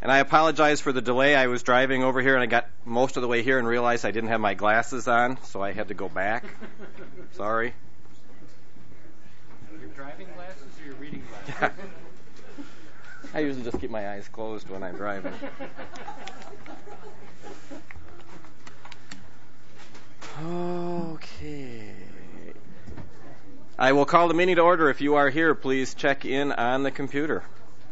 And I apologize for the delay. I was driving over here, and I got most of the way here and realized I didn't have my glasses on, so I had to go back. Sorry. Your driving glasses or your reading glasses? I usually just keep my eyes closed when I'm driving. Okay. I will call the meeting to order. If you are here, please check in on the computer.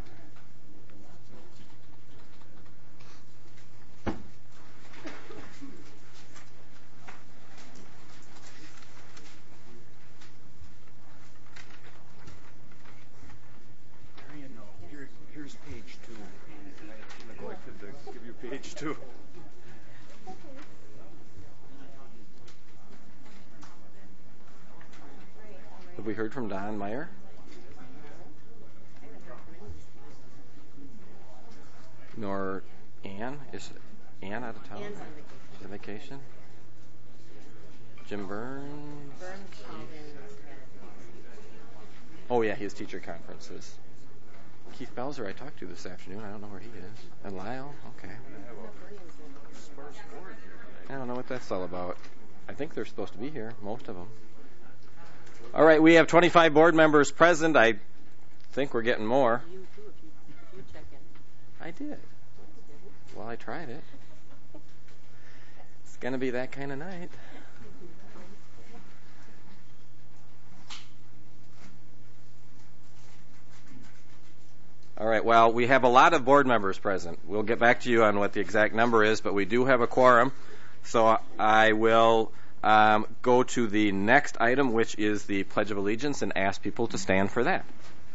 Here's page 2. I neglected to give you page 2. Have we heard from Don Meyer? Nor Ann? Is Ann out of town? Ann's She's on vacation. Jim Burns? Burns called in. Oh, yeah, he has teacher conferences. Keith Belzer I talked to this afternoon. I don't know where he is. And Lyle? Okay. I don't know what that's all about. I think they're supposed to be here, most of them. All right, we have 25 board members present. I think we're getting more. You too, if you check in. I did. Well, I tried it. It's going to be that kind of night. All right, well, we have a lot of board members present. We'll get back to you on what the exact number is, but we do have a quorum. So I will go to the next item, which is the Pledge of Allegiance, and ask people to stand for that.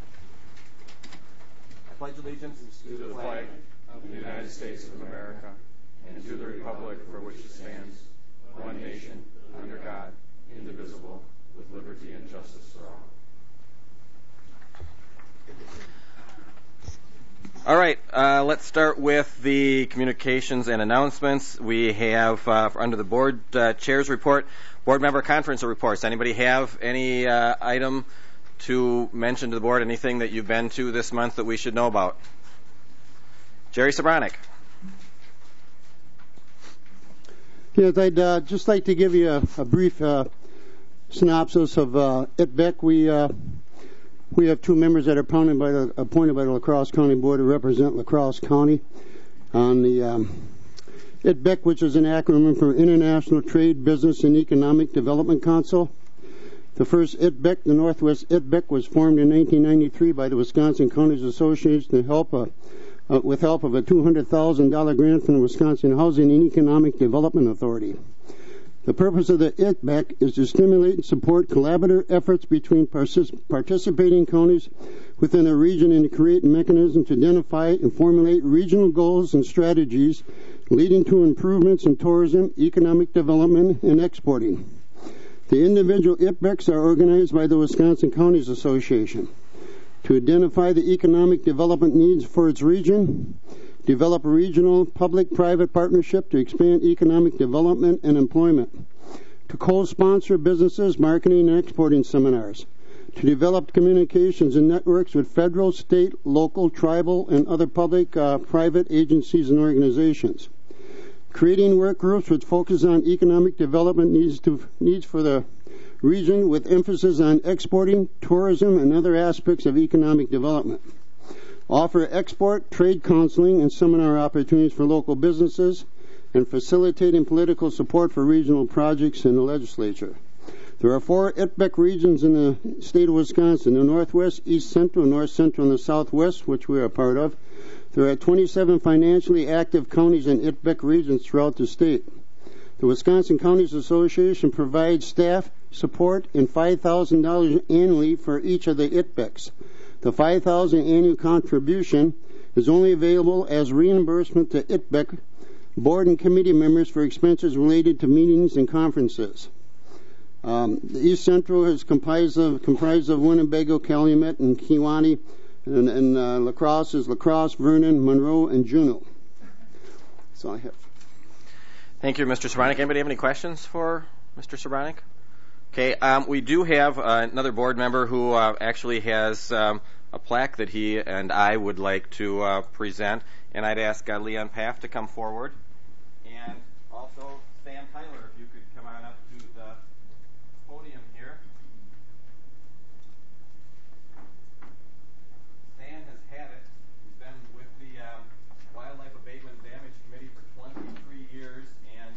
I pledge allegiance To the flag of the United States of America and to the republic for which it stands, one nation, under God, indivisible, with liberty and justice for all. All right, let's start with the communications and announcements. We have, under the board chair's report, board member conference reports. Anybody have any item to mention to the board, anything that you've been to this month that we should know about? Jerry Sobranic. Yes, I'd just like to give you a brief synopsis of ITBEC. We have two members that are appointed by the La Crosse County Board to represent La Crosse County on the ITBEC, which is an acronym for International Trade, Business, and Economic Development Council. The first ITBEC, the Northwest ITBEC, was formed in 1993 by the Wisconsin Counties Association with help of a $200,000 grant from the Wisconsin Housing and Economic Development Authority. The purpose of the ITBEC is to stimulate and support collaborative efforts between participating counties within a region and to create a mechanism to identify and formulate regional goals and strategies leading to improvements in tourism, economic development, and exporting. The individual ITBECs are organized by the Wisconsin Counties Association to identify the economic development needs for its region, develop a regional public-private partnership to expand economic development and employment, to co-sponsor businesses, marketing, and exporting seminars, to develop communications and networks with federal, state, local, tribal, and other public-private agencies and organizations, creating work groups which focus on economic development needs for the region with emphasis on exporting, tourism, and other aspects of economic development. Offer export, trade counseling, and seminar opportunities for local businesses, and facilitating political support for regional projects in the legislature. There are 4 ITBEC regions in the state of Wisconsin: the Northwest, East Central, North Central, and the Southwest, which we are part of. There are 27 financially active counties in ITBEC regions throughout the state. The Wisconsin Counties Association provides staff support and $5,000 annually for each of the ITBECs. The $5,000 annual contribution is only available as reimbursement to ITBEC board and committee members for expenses related to meetings and conferences. The East Central is comprised of Winnebago, Calumet, and Kewanee, and La Crosse is La Crosse, Vernon, Monroe, and Juneau. That's all I have. Thank you, Mr. Sobranic. Anybody have any questions for Mr. Sobranic? Okay, we do have another board member who actually has a a plaque that he and I would like to present. And I'd ask Leon Paff to come forward. And also Stan Tyler, if you could come on up to the podium here. Stan has had it. He's been with the Wildlife Abatement Damage Committee for 23 years, and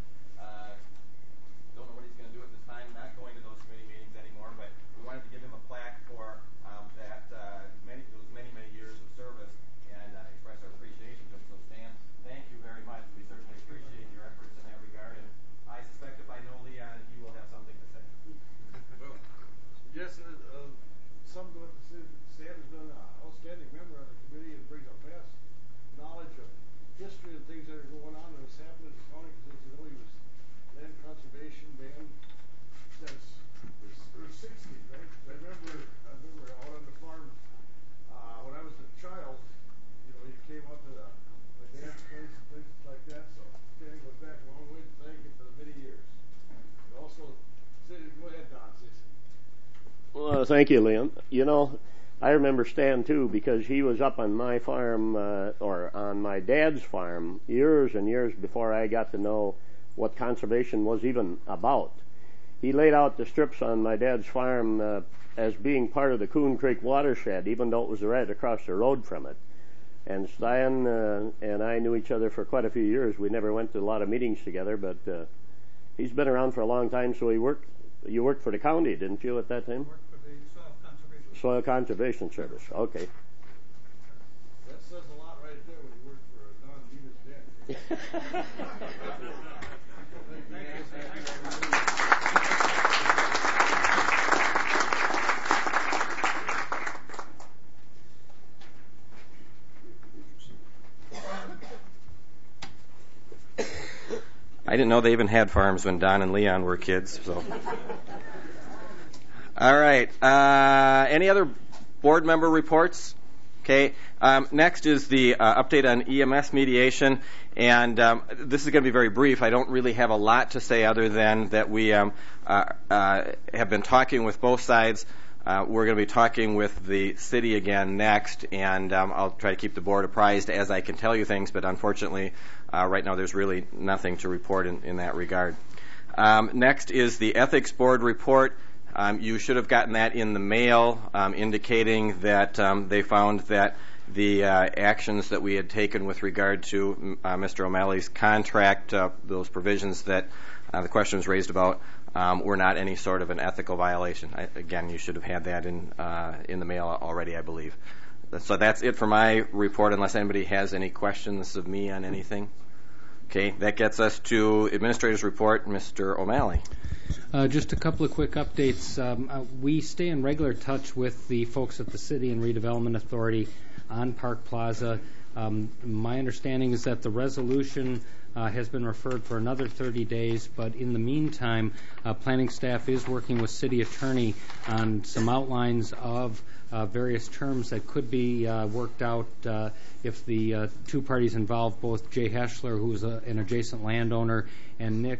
don't know what he's going to do at this time, not going to those committee meetings anymore, but we wanted to give him a plaque for those many years of service and express our appreciation to him. So Stan, thank you very much. We certainly appreciate your efforts in that regard, and I suspect if I know Leon, he will have something to say. Well, yes, some of Stan has been an outstanding member of the committee and brings a vast knowledge of history and things that are going on and has happened in the county. Because he was land conservation man since the 60s, right? I remember out on the farm when I was a child. He came up to my dad's place and places like that. So Stan goes back a long way to thank him for the many years. And also, go ahead, Don. Well, thank you, Leon. I remember Stan too because he was up on my farm or on my dad's farm years and years before I got to know what conservation was even about. He laid out the strips on my dad's farm as being part of the Coon Creek watershed, even though it was right across the road from it. And Stan and I knew each other for quite a few years. We never went to a lot of meetings together, but he's been around for a long time. So you worked for the county, didn't you, at that time? Worked for the Soil Conservation Service. Okay. That says a lot right there when you work for Don Venus dad. I didn't know they even had farms when Don and Leon were kids. So, all right. Any other board member reports? Okay. Next is the update on EMS mediation, and this is going to be very brief. I don't really have a lot to say other than that we have been talking with both sides. We're going to be talking with the city again next, and I'll try to keep the board apprised as I can tell you things, but unfortunately, right now there's really nothing to report in that regard. Next is the Ethics Board report. You should have gotten that in the mail, indicating that they found that the actions that we had taken with regard to Mr. O'Malley's contract, those provisions that the question was raised about, were not any sort of an ethical violation. Again, you should have had that in the mail already, I believe. So that's it for my report, unless anybody has any questions of me on anything. Okay, that gets us to Administrator's report. Mr. O'Malley. Just a couple of quick updates. We stay in regular touch with the folks at the City and Redevelopment Authority on Park Plaza. My understanding is that the resolution has been referred for another 30 days, but in the meantime, planning staff is working with City Attorney on some outlines of various terms that could be worked out if the two parties involved, both Jay Heschler, who's an adjacent landowner, and Nick,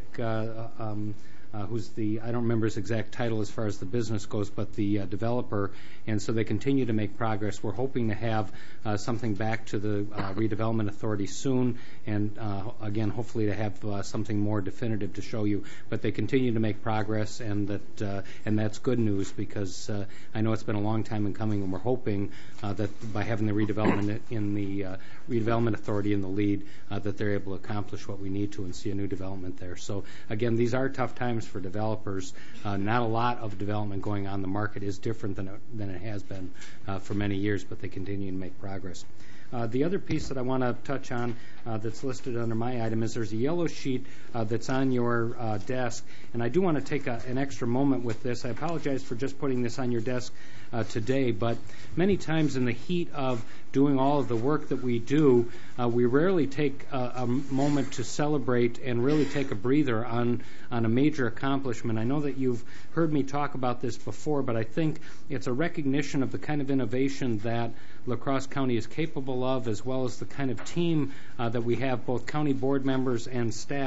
who's I don't remember his exact title as far as the business goes, but the developer, and so they continue to make progress. We're hoping to have something back to the Redevelopment Authority soon, and again, hopefully to have something more definitive to show you. But they continue to make progress, and that's good news, because I know it's been a long time in coming, and we're hoping that by having the redevelopment in the Redevelopment Authority in the lead, that they're able to accomplish what we need to and see a new development there. So again, these are tough times for developers. Not a lot of development going on. The market is different than it has been for many years, but they continue to make progress. The other piece that I want to touch on that's listed under my item is there's a yellow sheet that's on your desk, and I do want to take an extra moment with this. I apologize for just putting this on your desk today, but many times in the heat of doing all of the work that we do, we rarely take a moment to celebrate and really take a breather on a major accomplishment. I know that you've heard me talk about this before, but I think it's a recognition of the kind of innovation that La Crosse County is capable of, as well as the kind of team that we have, both county board members and staff,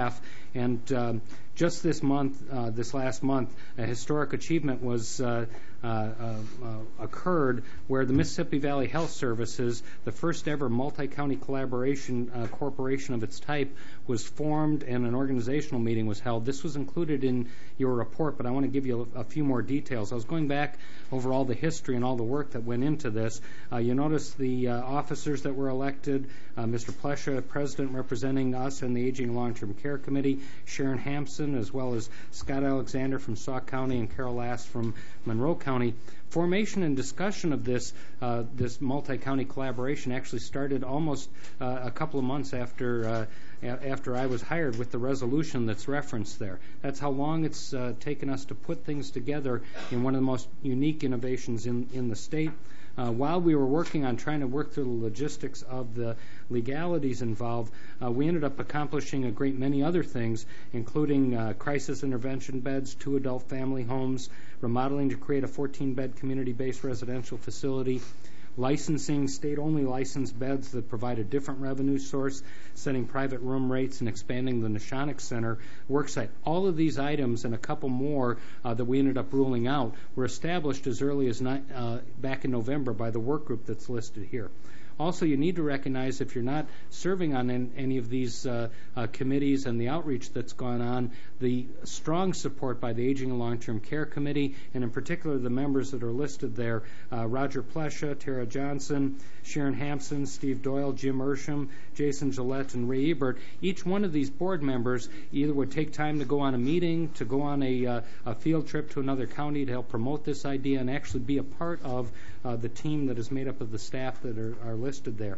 And just this last month, a historic achievement was occurred where the Mississippi Valley Health Services, the first ever multi-county collaboration corporation of its type, was formed and an organizational meeting was held. This was included in your report, but I want to give you a few more details. I was going back over all the history and all the work that went into this. You notice the officers that were elected, Mr. Plesha, President, representing us and the Aging and Long-Term Care Committee, Sharon Hampson, as well as Scott Alexander from Sauk County and Carol Last from Monroe County. Formation and discussion of this multi-county collaboration actually started almost a couple of months after I was hired, with the resolution that's referenced there. That's how long it's taken us to put things together in one of the most unique innovations in the state. While we were working on trying to work through the logistics of the legalities involved, we ended up accomplishing a great many other things, including crisis intervention beds, 2 adult family homes, remodeling to create a 14-bed community-based residential facility, licensing state-only licensed beds that provide a different revenue source, setting private room rates, and expanding the Neshonoc Center worksite. All of these items and a couple more that we ended up ruling out were established as early as back in November by the work group that's listed here. Also, you need to recognize, if you're not serving on any of these committees and the outreach that's gone on, the strong support by the Aging and Long-Term Care Committee, and in particular the members that are listed there, Roger Plesha, Tara Johnson, Sharon Hampson, Steve Doyle, Jim Ersham, Jason Gillette, and Ray Ebert. Each one of these board members either would take time to go on a meeting, to go on a field trip to another county to help promote this idea, and actually be a part of the team that is made up of the staff that are listed there.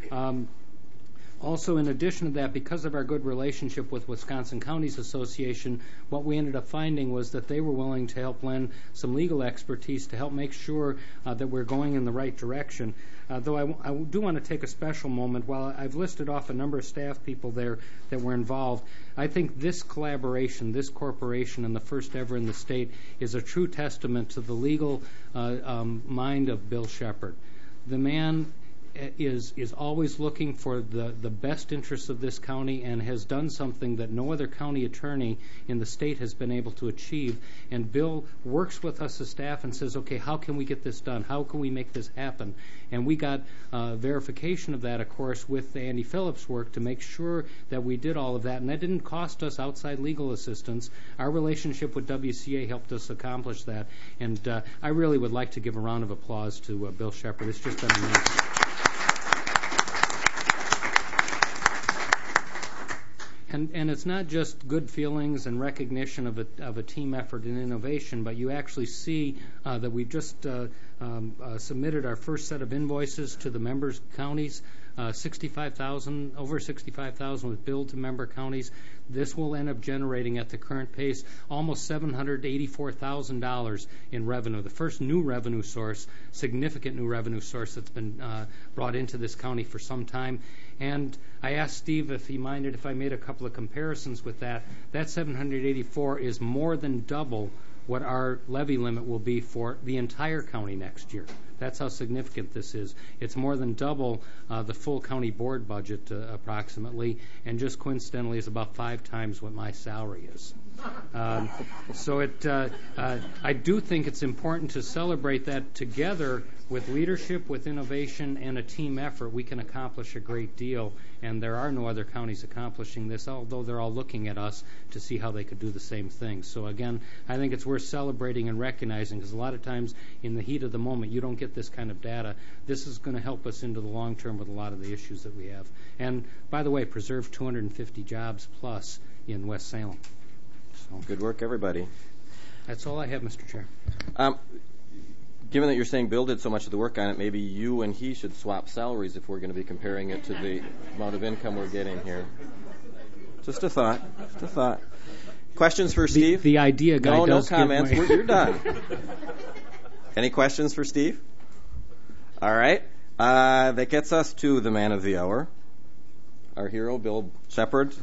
Also, in addition to that, because of our good relationship with Wisconsin Counties Association, what we ended up finding was that they were willing to help lend some legal expertise to help make sure that we're going in the right direction. Though I do want to take a special moment. While I've listed off a number of staff people there that were involved, I think this collaboration, this corporation, and the first ever in the state, is a true testament to the legal mind of Bill Shepard. The man is always looking for the best interests of this county and has done something that no other county attorney in the state has been able to achieve. And Bill works with us as staff and says, okay, how can we get this done? How can we make this happen? And we got verification of that, of course, with Andy Phillips' work to make sure that we did all of that. And that didn't cost us outside legal assistance. Our relationship with WCA helped us accomplish that. And I really would like to give a round of applause to Bill Shepard. It's just been amazing. And it's not just good feelings and recognition of a team effort and innovation, but you actually see that we've just submitted our first set of invoices to the members' counties, over 65,000 with billed to member counties. This will end up generating, at the current pace, almost $784,000 in revenue. The first new revenue source, significant new revenue source that's been brought into this county for some time. And I asked Steve if he minded if I made a couple of comparisons with that. That 784 is more than double what our levy limit will be for the entire county next year. That's how significant this is. It's more than double the full county board budget, approximately, and just coincidentally is about 5 times what my salary is. So I do think it's important to celebrate that together with leadership, with innovation, and a team effort. We can accomplish a great deal, and there are no other counties accomplishing this, although they're all looking at us to see how they could do the same thing. So again, I think it's worth celebrating and recognizing, because a lot of times in the heat of the moment you don't get this kind of data. This is going to help us into the long term with a lot of the issues that we have. And by the way, preserve 250 jobs plus in West Salem. So, good work, everybody. That's all I have, Mr. Chair. Given that you're saying Bill did so much of the work on it, maybe you and he should swap salaries if we're going to be comparing it to the amount of income we're getting here. Just a thought. Just a thought. Questions for Steve? The idea guy No, does no comments. give You're done. Any questions for Steve? All right. That gets us to the man of the hour, our hero, Bill Shepard.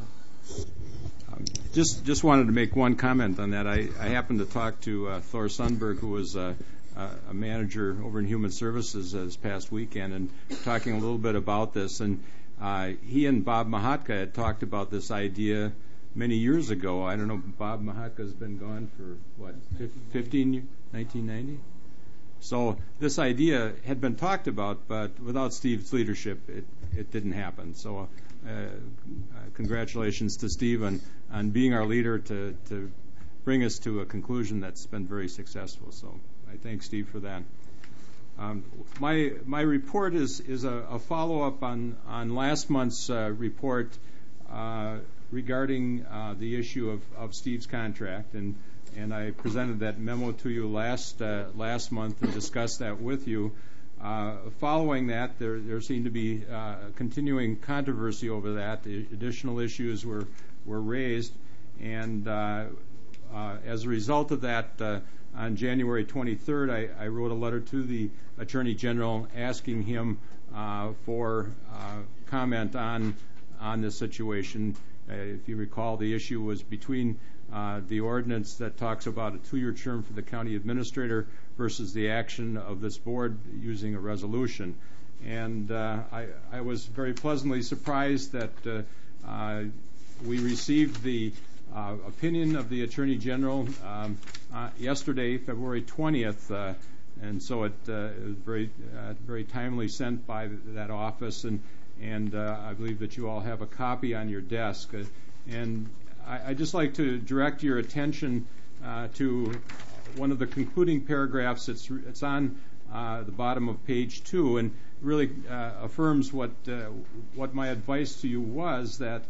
Just wanted to make one comment on that. I happened to talk to Thor Sundberg, who was a manager over in Human Services this past weekend, and talking a little bit about this. And he and Bob Mahatka had talked about this idea many years ago. I don't know, Bob Mahaka's been gone for, 15 years, 1990? So this idea had been talked about, but without Steve's leadership, it didn't happen. So congratulations to Steve on being our leader to bring us to a conclusion that's been very successful. So I thank Steve for that. My report is a follow-up on last month's report regarding the issue of Steve's contract, and I presented that memo to you last month and discussed that with you. Following that, there seemed to be continuing controversy over that. Additional issues were raised, and as a result of that, on January 23rd, I wrote a letter to the Attorney General asking him for comment on this situation. If you recall, the issue was between the ordinance that talks about a 2-year term for the county administrator versus the action of this board using a resolution. And I was very pleasantly surprised that we received the opinion of the Attorney General yesterday, February 20th, and so it was very timely sent by that office, and I believe that you all have a copy on your desk. And I'd just like to direct your attention to one of the concluding paragraphs. It's on the bottom of page 2, and really affirms what my advice to you was, that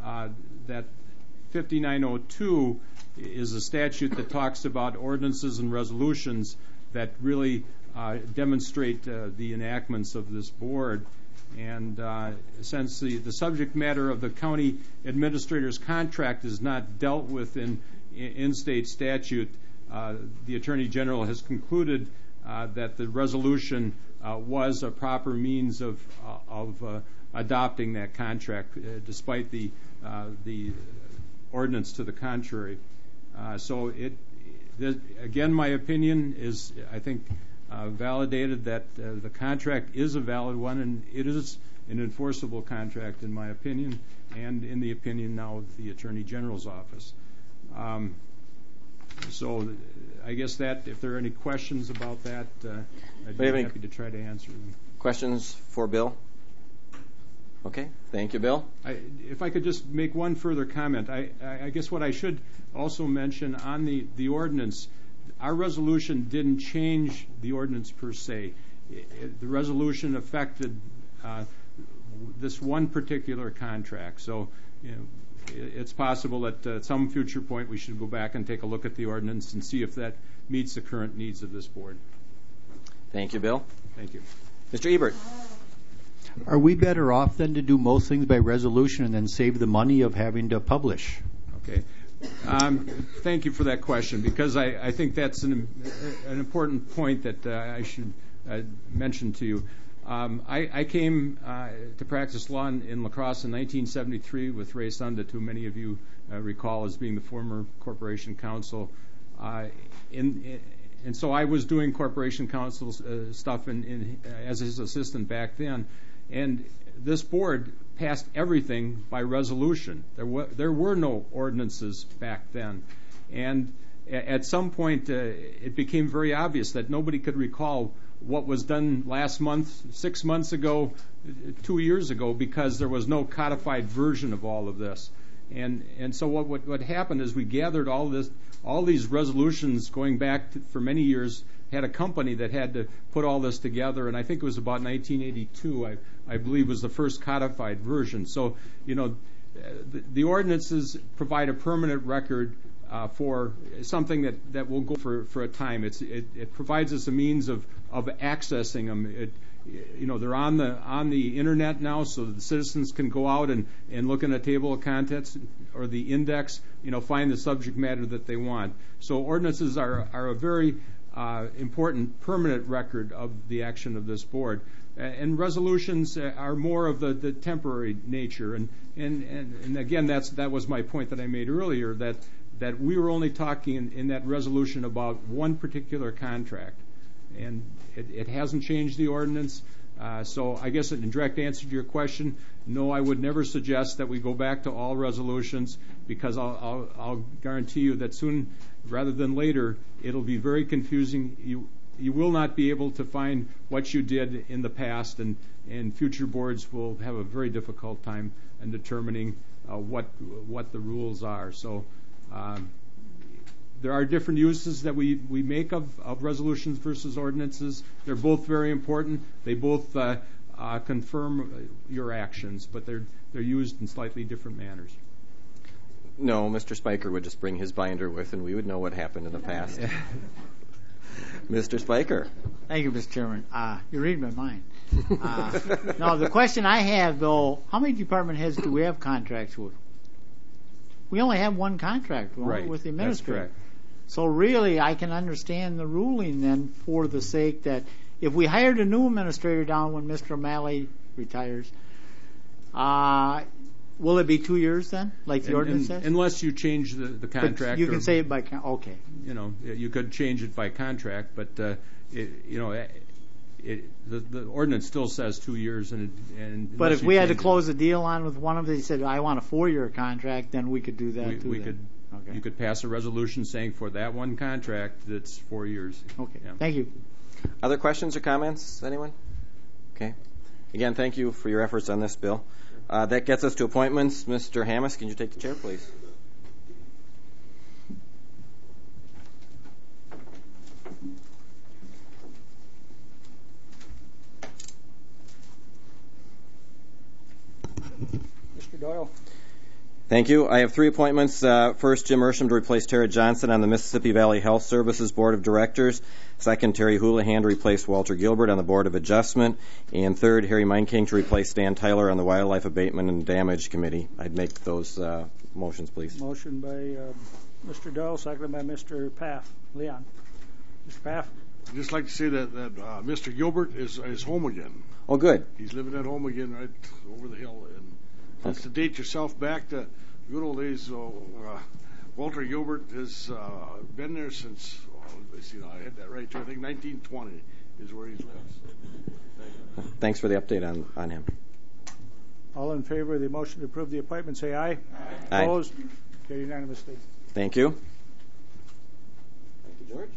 5902 is a statute that talks about ordinances and resolutions that really demonstrate the enactments of this board. And since the subject matter of the county administrator's contract is not dealt with in state statute, the Attorney General has concluded that the resolution was a proper means of adopting that contract, despite the ordinance to the contrary. So again, my opinion is, I think, validated that the contract is a valid one, and it is an enforceable contract in my opinion, and in the opinion now of the Attorney General's office. So I guess that if there are any questions about that, I'd be happy to try to answer them. Questions for Bill? Okay, thank you, Bill. If I could just make one further comment, I guess what I should also mention on the ordinance, our resolution didn't change the ordinance per se. The resolution affected this one particular contract. So it's possible that at some future point we should go back and take a look at the ordinance and see if that meets the current needs of this board. Thank you, Bill. Thank you. Mr. Ebert. Are we better off then to do most things by resolution and then save the money of having to publish? Okay. Thank you for that question, because I think that's an important point that I should mention to you. I came to practice law in La Crosse in 1973 with Ray Sundet, who many of you recall as being the former corporation counsel. And so I was doing corporation counsel stuff as his assistant back then. And this board passed everything by resolution. There were no ordinances back then. And at some point, it became very obvious that nobody could recall what was done last month, 6 months ago, 2 years ago, because there was no codified version of all of this. And so what happened is we gathered all these resolutions going back for many years, had a company that had to put all this together, and I think it was about 1982, I believe, was the first codified version. So, the ordinances provide a permanent record for something that will go for a time. It provides us a means of accessing them. They're on the internet now, so the citizens can go out and look in a table of contents or the index, find the subject matter that they want. So ordinances are a very important permanent record of the action of this board. And resolutions are more of the temporary nature. And again, that was my point that I made earlier, that we were only talking in that resolution about one particular contract. And it hasn't changed the ordinance. So I guess in direct answer to your question, no, I would never suggest that we go back to all resolutions, because I'll guarantee you that soon rather than later it'll be very confusing. You will not be able to find what you did in the past, and future boards will have a very difficult time in determining what the rules are. So there are different uses that we make of resolutions versus ordinances. They're both very important. They both confirm your actions, but they're used in slightly different manners. No, Mr. Spiker would just bring his binder with, and we would know what happened in the past. Mr. Spiker. Thank you, Mr. Chairman. You're reading my mind. No, the question I have, though, how many department heads do we have contracts with? We only have one contract with the administrator. That's correct. So really, I can understand the ruling then, for the sake that if we hired a new administrator down when Mr. O'Malley retires, will it be 2 years then, like the ordinance says? Unless you change the contract. But you can say it by okay. You could change it by contract, but the ordinance still says 2 years. But if we had to close a deal on with one of them, he said, I want a 4-year contract, then we could do that too. Okay. You could pass a resolution saying for that one contract that's 4 years. Okay. Yeah. Thank you. Other questions or comments? Anyone? Okay. Again, thank you for your efforts on this bill. That gets us to appointments. Mr. Hammes, can you take the chair, please? Mr. Doyle. Thank you. I have 3 appointments. First, Jim Ersham to replace Tara Johnson on the Mississippi Valley Health Services Board of Directors. Second, Terry Houlihan to replace Walter Gilbert on the Board of Adjustment. And third, Harry Meinking to replace Stan Tyler on the Wildlife Abatement and Damage Committee. I'd make those motions, please. Motion by Mr. Doyle, seconded by Mr. Paff. Leon. Mr. Paff. I'd just like to say that Mr. Gilbert is home again. Oh, good. He's living at home again right over the hill. And that's to date yourself back to good old days. Walter Gilbert has been there since, I had that right too. I think 1920 is where he's lived. Thanks for the update on him. All in favor of the motion to approve the appointment, say aye. Aye. Opposed? Carried unanimously. Thank you. Thank you, George.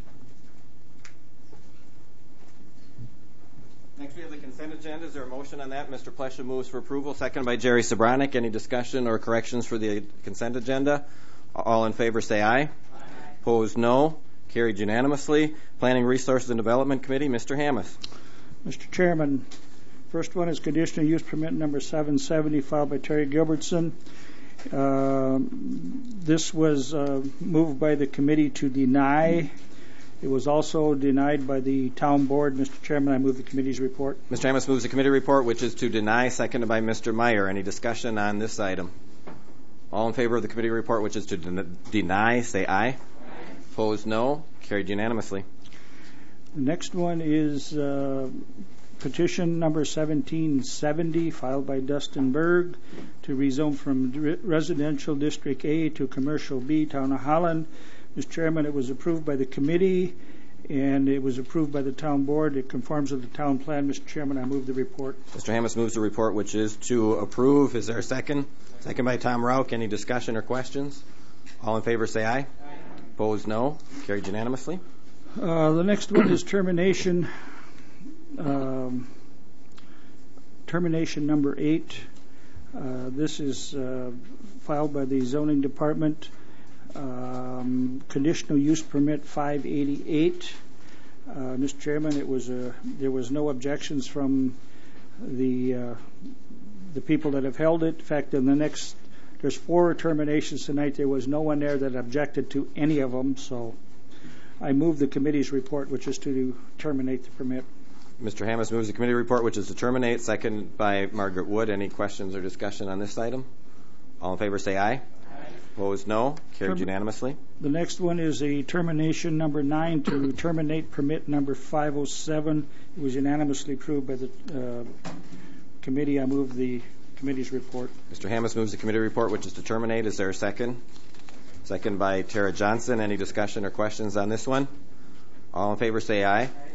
Next, we have the consent agenda. Is there a motion on that? Mr. Plesha moves for approval. Second by Jerry Sobranic. Any discussion or corrections for the consent agenda? All in favor, say aye. Aye. Opposed, no. Carried unanimously. Planning, Resources, and Development Committee, Mr. Hammes. Mr. Chairman, first one is conditional use permit number 770, filed by Terry Gilbertson. This was moved by the committee to deny. It was also denied by the town board. Mr. Chairman, I move the committee's report. Mr. Hammes moves the committee report, which is to deny, seconded by Mr. Meyer. Any discussion on this item? All in favor of the committee report, which is to deny, say aye. Aye. Opposed, no. Carried unanimously. The next one is petition number 1770, filed by Dustin Berg, to rezone from residential district A to commercial B, town of Holland. Mr. Chairman, it was approved by the committee, and it was approved by the town board. It conforms with the town plan. Mr. Chairman, I move the report. Mr. Hammes moves the report, which is to approve. Is there a second? Second by Tom Rauch. Any discussion or questions? All in favor, say aye. Aye. Opposed, no. Carried unanimously. The next one is termination. Termination number 8. This is filed by the zoning department. Conditional use permit 588. Mr. Chairman, there was no objections from the people that have held it. In fact, there's 4 terminations tonight. There was no one there that objected to any of them. So I move the committee's report, which is to terminate the permit. Mr. Hammes moves the committee report, which is to terminate. Second by Margaret Wood. Any questions or discussion on this item? All in favor, say aye. Aye. Opposed, no. Carried unanimously. The next one is a termination number 9 to terminate permit number 507. It was unanimously approved by the committee. I move the committee's report. Mr. Hammes moves the committee report, which is to terminate. Is there a second? Second by Tara Johnson. Any discussion or questions on this one? All in favor, say aye. Aye.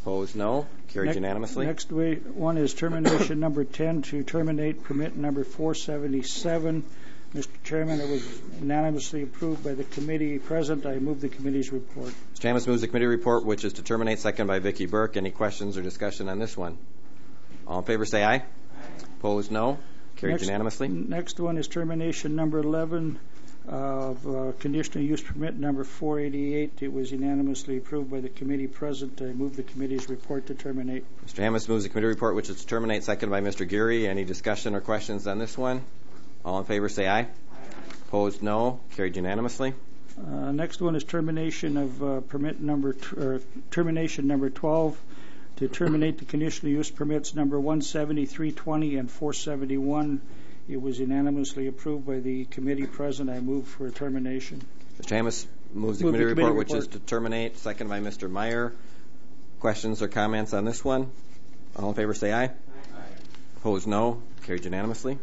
Opposed, no. Carried unanimously. Next one is termination number 10 to terminate permit number 477. Mr. Chairman, it was unanimously approved by the committee present. I move the committee's report. Mr. Hammes moves the committee report, which is to terminate, second by Vicki Burke. Any questions or discussion on this one? All in favor say aye. Opposed, no. Carried unanimously. Next one is termination number 11 of conditional use permit number 488. It was unanimously approved by the committee present. I move the committee's report to terminate. Mr. Hammes moves the committee report, which is to terminate, second by Mr. Geary. Any discussion or questions on this one? All in favor say aye. Opposed, no. Carried unanimously. Next one is termination of termination number 12 to terminate the conditional use permits number 170, 320, and 471. It was unanimously approved by the committee present. I move for termination. Mr. Hammes moves the committee report, which is to terminate, second by Mr. Meyer. Questions or comments on this one? All in favor say aye. Opposed, no. Carried unanimously.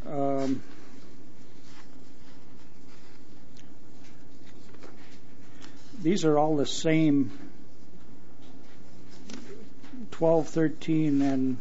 These are all the same, 12, 13, and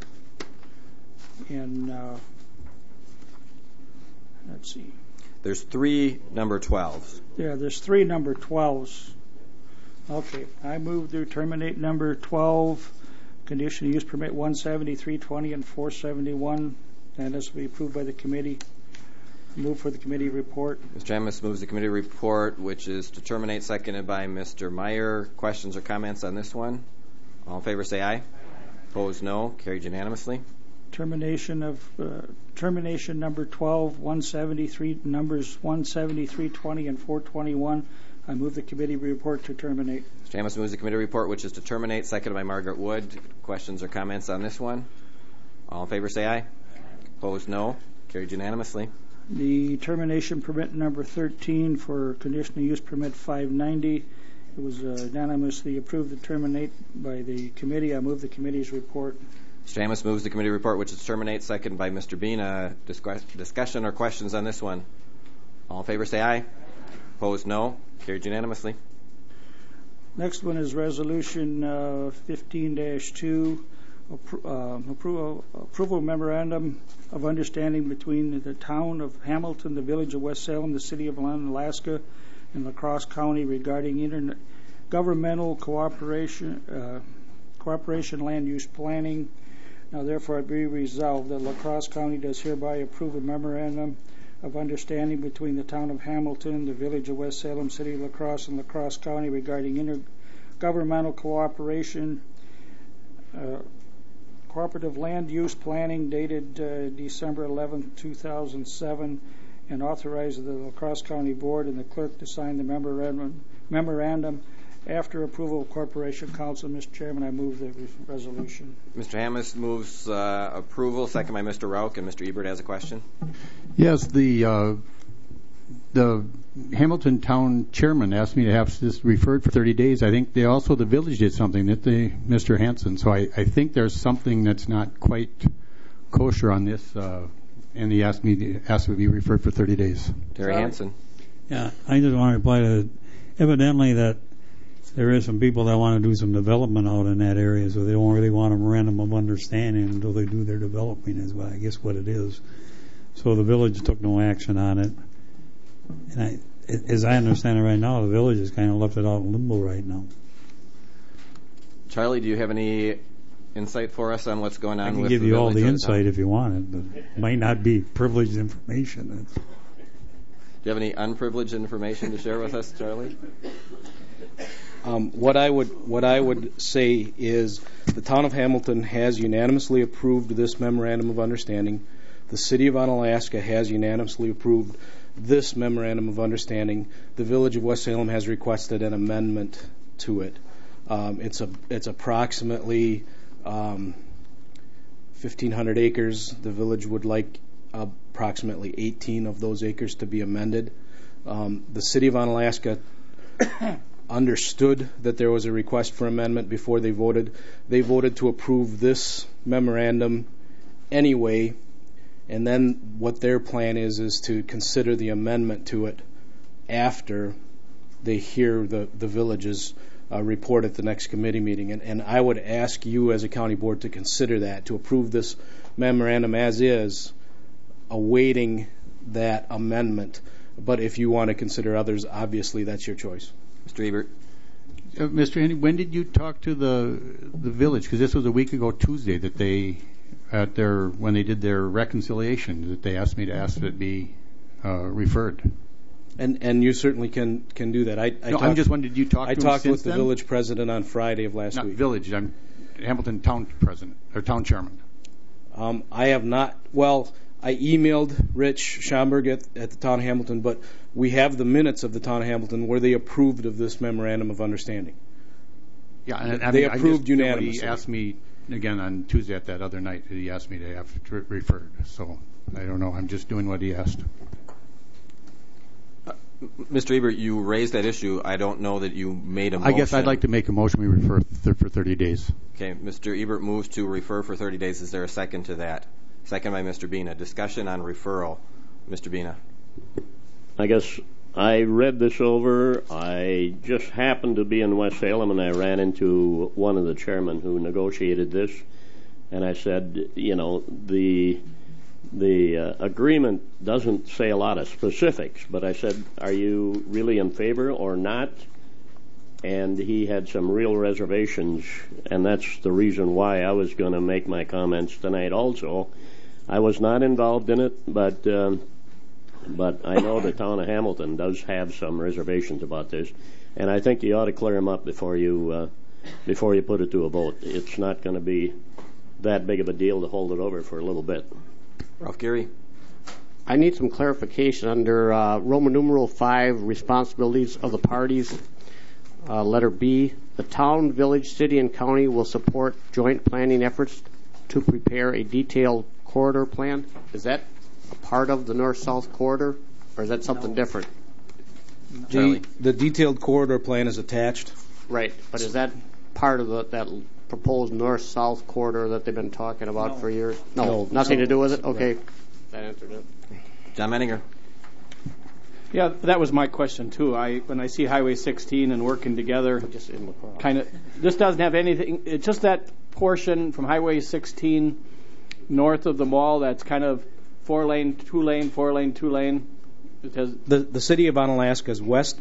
let's see. There's 3 number 12s. Yeah, there's 3 number 12s. Okay, I move to terminate number 12, conditional use permit 170, 320, and 471. And this will be approved by the committee. Move for the committee report. Mr. Hammes moves the committee report, which is to terminate, seconded by Mr. Meyer. Questions or comments on this one? All in favor say aye. Opposed, no. Carried unanimously. Termination number 12, 173, numbers 170, 320, and 421. I move the committee report to terminate. Mr. Hammes moves the committee report, which is to terminate, seconded by Margaret Wood. Questions or comments on this one? All in favor say aye. Opposed, no. Carried unanimously. The termination permit number 13 for conditional use permit 590. It was unanimously approved to terminate by the committee. I move the committee's report. Mr. Hammes moves the committee report, which is to terminate, seconded by Mr. Bean. Discussion or questions on this one? All in favor say aye. Opposed, no. Carried unanimously. Next one is resolution 15-2. Approval memorandum of understanding between the town of Hamilton, the village of West Salem, the city of London, Alaska, and La Crosse County regarding intergovernmental cooperation land use planning. Now therefore it be resolved that La Crosse County does hereby approve a memorandum of understanding between the town of Hamilton, the village of West Salem, city of La Crosse, and La Crosse County regarding intergovernmental cooperation cooperative land use planning dated December 11, 2007, and authorize the La Crosse County Board and the clerk to sign the memorandum after approval of Corporation Council. Mr. Chairman, I move the resolution. Mr. Hammes moves approval, second by Mr. Rauch, and Mr. Ebert has a question. Yes, the Hamilton Town Chairman asked me to have this referred for 30 days. I think the village did something, Mr. Hanson. So I think there's something that's not quite kosher on this, and he asked me to be referred for 30 days. Terry Hanson. Yeah, I just want to reply to evidently that there is some people that want to do some development out in that area, so they don't really want a memorandum of understanding until they do their developing, is what I guess what it is. So the village took no action on it. And as I understand it right now, the village is kind of left it out in limbo right now. Charlie, do you have any insight for us on what's going on? I can with give the you all the village insight if you want it, but it might not be privileged information. Do you have any unprivileged information to share with us, Charlie? What I would say is the town of Hamilton has unanimously approved this memorandum of understanding. The city of Onalaska has unanimously approved this memorandum of understanding. The village of West Salem has requested an amendment to it. It's approximately 1,500 acres. The village would like approximately 18 of those acres to be amended. The city of Onalaska understood that there was a request for amendment before they voted. They voted to approve this memorandum anyway. And then what their plan is to consider the amendment to it after they hear the village's report at the next committee meeting. And I would ask you as a county board to consider that, to approve this memorandum as is, awaiting that amendment. But if you want to consider others, obviously that's your choice. Mr. Ebert. Mr. Handy, when did you talk to the village? Because this was a week ago Tuesday that they, when they did their reconciliation, that they asked me to ask that it be referred. And you certainly can do that. I'm just wondering, did you talk to him I talked since with the then? village president on Friday of last Not week. village, I'm Hamilton town president, or town chairman. I have not. Well, I emailed Rich Schomburg at the town of Hamilton, but we have the minutes of the town of Hamilton where they approved of this memorandum of understanding. Yeah, and they approved unanimously. He asked me again on Tuesday at that other night. He asked me to have it referred. So I don't know. I'm just doing what he asked. Mr. Ebert, you raised that issue. I don't know that you made a motion. I guess I'd like to make a motion. We refer for 30 days. Okay, Mr. Ebert moves to refer for 30 days. Is there a second to that? Second by Mr. Bina. Discussion on referral. Mr. Bina. I guess I read this over. I just happened to be in West Salem, and I ran into one of the chairmen who negotiated this, and I said, the agreement doesn't say a lot of specifics, but I said, are you really in favor or not? And he had some real reservations, and that's the reason why I was going to make my comments tonight also. I was not involved in it, but I know the town of Hamilton does have some reservations about this, and I think you ought to clear them up before you put it to a vote. It's not going to be that big of a deal to hold it over for a little bit. Ralph Geary. I need some clarification under Roman numeral 5, responsibilities of the parties. Letter B, the town, village, city, and county will support joint planning efforts to prepare a detailed corridor plan. Is that a part of the north-south corridor, or is that something different? The detailed corridor plan is attached. Right, but is that part of that proposed north-south corridor that they've been talking about for years? No, nothing to do with it? Okay. That answered it. John Menninger. Yeah, that was my question too. When I see Highway 16 and working together, this doesn't have anything. It's just that portion from Highway 16 north of the mall. That's kind of 4-lane, 2-lane, 4-lane, 2-lane. It has the city of Onalaska's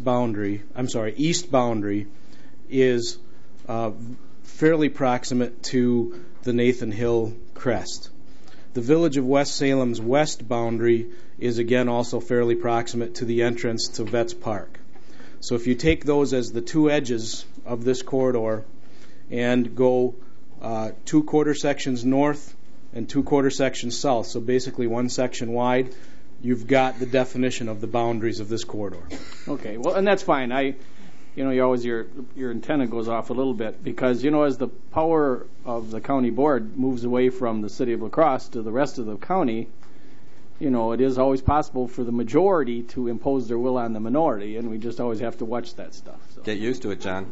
east boundary is fairly proximate to the Nathan Hill crest. The village of West Salem's west boundary is again also fairly proximate to the entrance to Vets Park. So if you take those as the two edges of this corridor and go 2 quarter sections north and 2 quarter sections south, so basically one section wide, you've got the definition of the boundaries of this corridor. Okay, well, and that's fine. Your antenna goes off a little bit because, as the power of the county board moves away from the city of La Crosse to the rest of the county, it is always possible for the majority to impose their will on the minority, and we just always have to watch that stuff. So. Get used to it, John.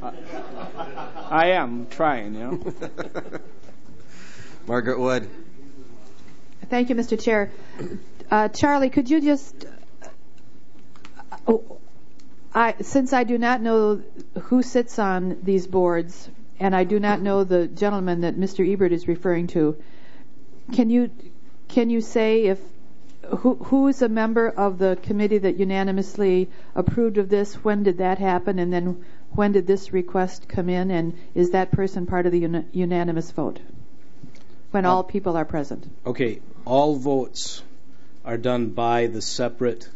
I am trying, Margaret Wood. Thank you, Mr. Chair. Charlie, could you just... since I do not know who sits on these boards, and I do not know the gentleman that Mr. Ebert is referring to, can you say who is a member of the committee that unanimously approved of this? When did that happen? And then when did this request come in? And is that person part of the unanimous vote? When all people are present. Okay, all votes are done by the separate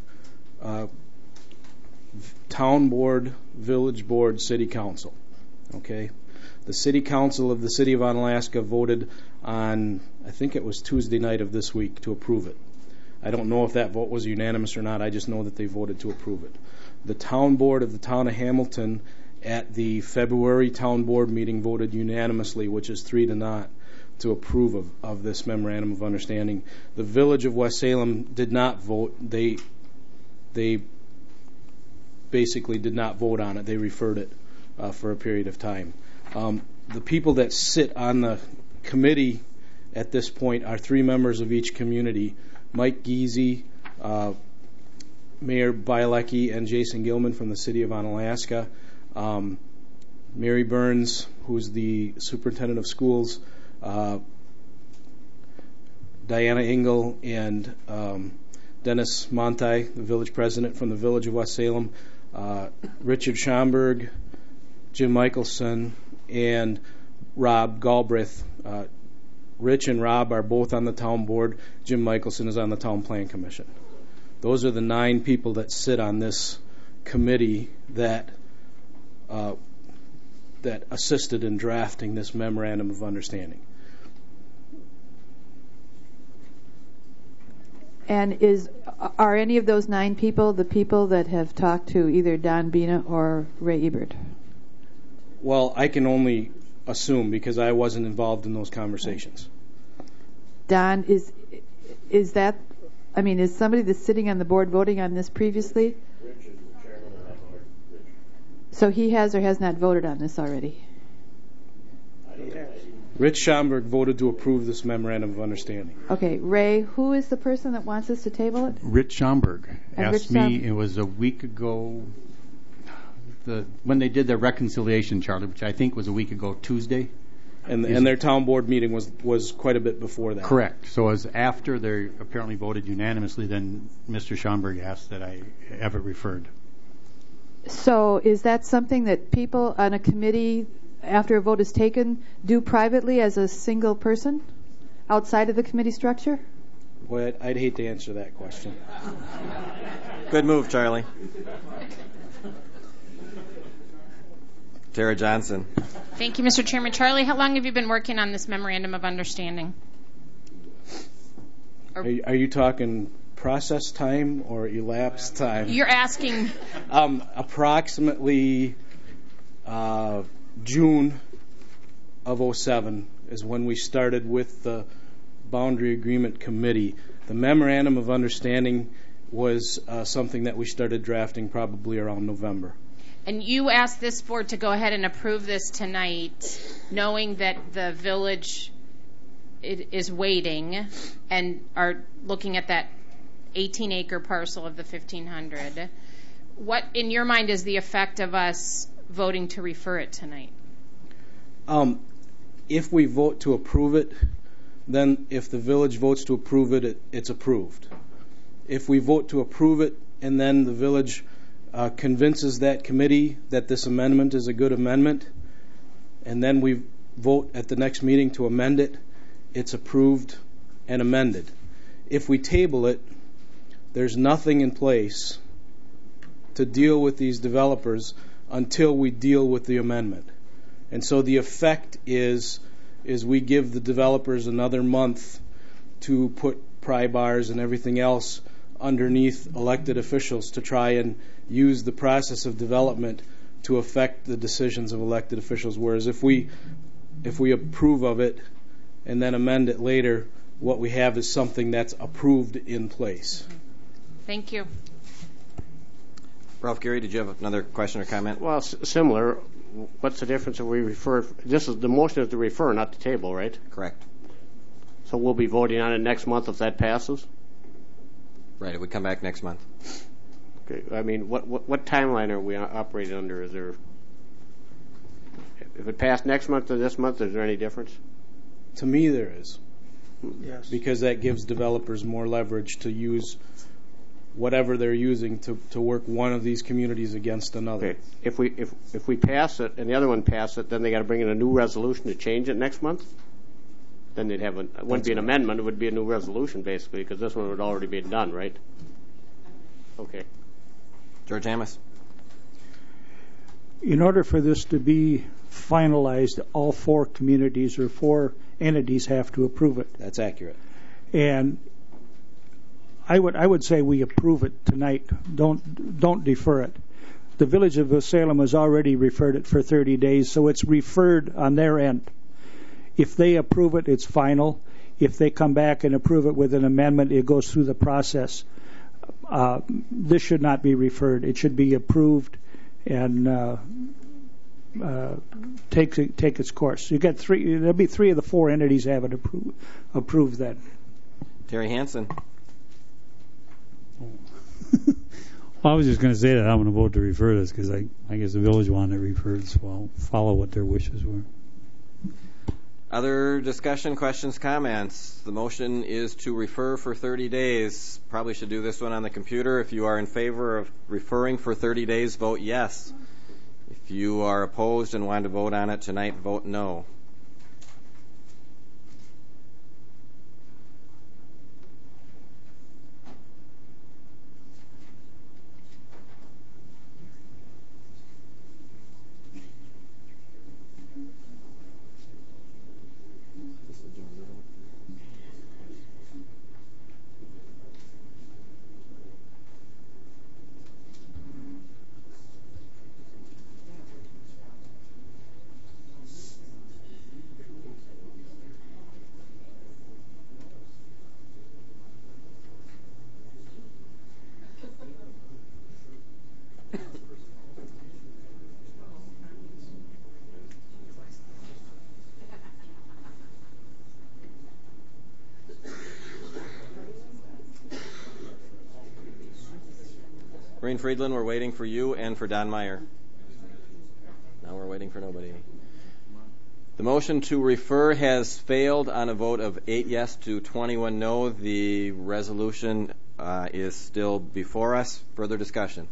town board, village board, city council. Okay? The city council of the city of Onalaska voted on, I think it was Tuesday night of this week, to approve it. I don't know if that vote was unanimous or not. I just know that they voted to approve it. The town board of the town of Hamilton at the February town board meeting voted unanimously, which is 3-0, to approve of this memorandum of understanding. The village of West Salem did not vote. They basically did not vote on it. They referred it for a period of time. The people that sit on the committee at this point are 3 members of each community: Mike Giese, Mayor Bielecki, and Jason Gilman from the city of Onalaska. Mary Burns, who's the superintendent of schools, Diana Engel, and Dennis Monti, the village president from the village of West Salem, Richard Schomburg, Jim Michelson, and Rob Galbraith. Rich and Rob are both on the town board. Jim Michelson is on the town plan commission. Those are the 9 people that sit on this committee that assisted in drafting this memorandum of understanding. And are any of those 9 people the people that have talked to either Don Bina or Ray Ebert? Well, I can only assume because I wasn't involved in those conversations. Don, is that, I mean, is somebody that's sitting on the board voting on this previously? Rich is the chairman of that board. So he has or has not voted on this already? Rich Schomburg voted to approve this memorandum of understanding. Okay, Ray, who is the person that wants us to table it? Rich Schomburg asked me, it was a week ago, when they did their reconciliation, Charlie, which I think was a week ago Tuesday. And their town board meeting was quite a bit before that. Correct. So as after they apparently voted unanimously, then Mr. Schomburg asked that I have it referred. So is that something that people on a committee, after a vote is taken, do privately as a single person outside of the committee structure? Boy, I'd hate to answer that question. Good move, Charlie. Tara Johnson. Thank you, Mr. Chairman. Charlie, how long have you been working on this memorandum of understanding? Are you talking process time or elapsed time? You're asking. Approximately June of 2007 is when we started with the Boundary Agreement Committee. The memorandum of understanding was something that we started drafting probably around November. And you asked this board to go ahead and approve this tonight, knowing that the village is waiting and are looking at that 18-acre parcel of the 1,500. What, in your mind, is the effect of us voting to refer it tonight? If we vote to approve it, then if the village votes to approve it, it's approved. If we vote to approve it and then the village convinces that committee that this amendment is a good amendment, and then we vote at the next meeting to amend it, it's approved and amended. If we table it, there's nothing in place to deal with these developers until we deal with the amendment. And so the effect is we give the developers another month to put pry bars and everything else underneath elected officials to try and use the process of development to affect the decisions of elected officials. Whereas if we approve of it and then amend it later, what we have is something that's approved in place. Thank you. Ralph Geary, did you have another question or comment? Well, similar. What's the difference if we refer? This is the motion is to refer, not to table, right? Correct. So we'll be voting on it next month if that passes? Right, it would come back next month. Okay. I mean, what timeline are we operating under? Is there, if it passed next month or this month, is there any difference? To me, there is. Yes. Because that gives developers more leverage to use whatever they're using to work one of these communities against another. Okay. If we pass it and the other one pass it, then they got to bring in a new resolution to change it next month? Then they'd have it wouldn't be an amendment, it would be a new resolution basically, because this one would already be done, right? Okay. George Amos. In order for this to be finalized, all 4 communities or 4 entities have to approve it. That's accurate. And I would say we approve it tonight. Don't defer it. The village of Salem has already referred it for 30 days, so it's referred on their end. If they approve it, it's final. If they come back and approve it with an amendment, it goes through the process. This should not be referred. It should be approved and take its course. You get 3. There'll be 3 of the 4 entities have it approved then. Terry Hansen. Well, I was just going to say that I'm going to vote to refer this because I guess the village wanted it referred, so I'll follow what their wishes were. Other discussion, questions, comments? The motion is to refer for 30 days. Probably should do this one on the computer. If you are in favor of referring for 30 days, vote yes. If you are opposed and want to vote on it tonight, vote no. Maureen Friedland, we're waiting for you and for Don Meyer. Now we're waiting for nobody. The motion to refer has failed on a vote of 8 yes to 21 no. The resolution is still before us. Further discussion?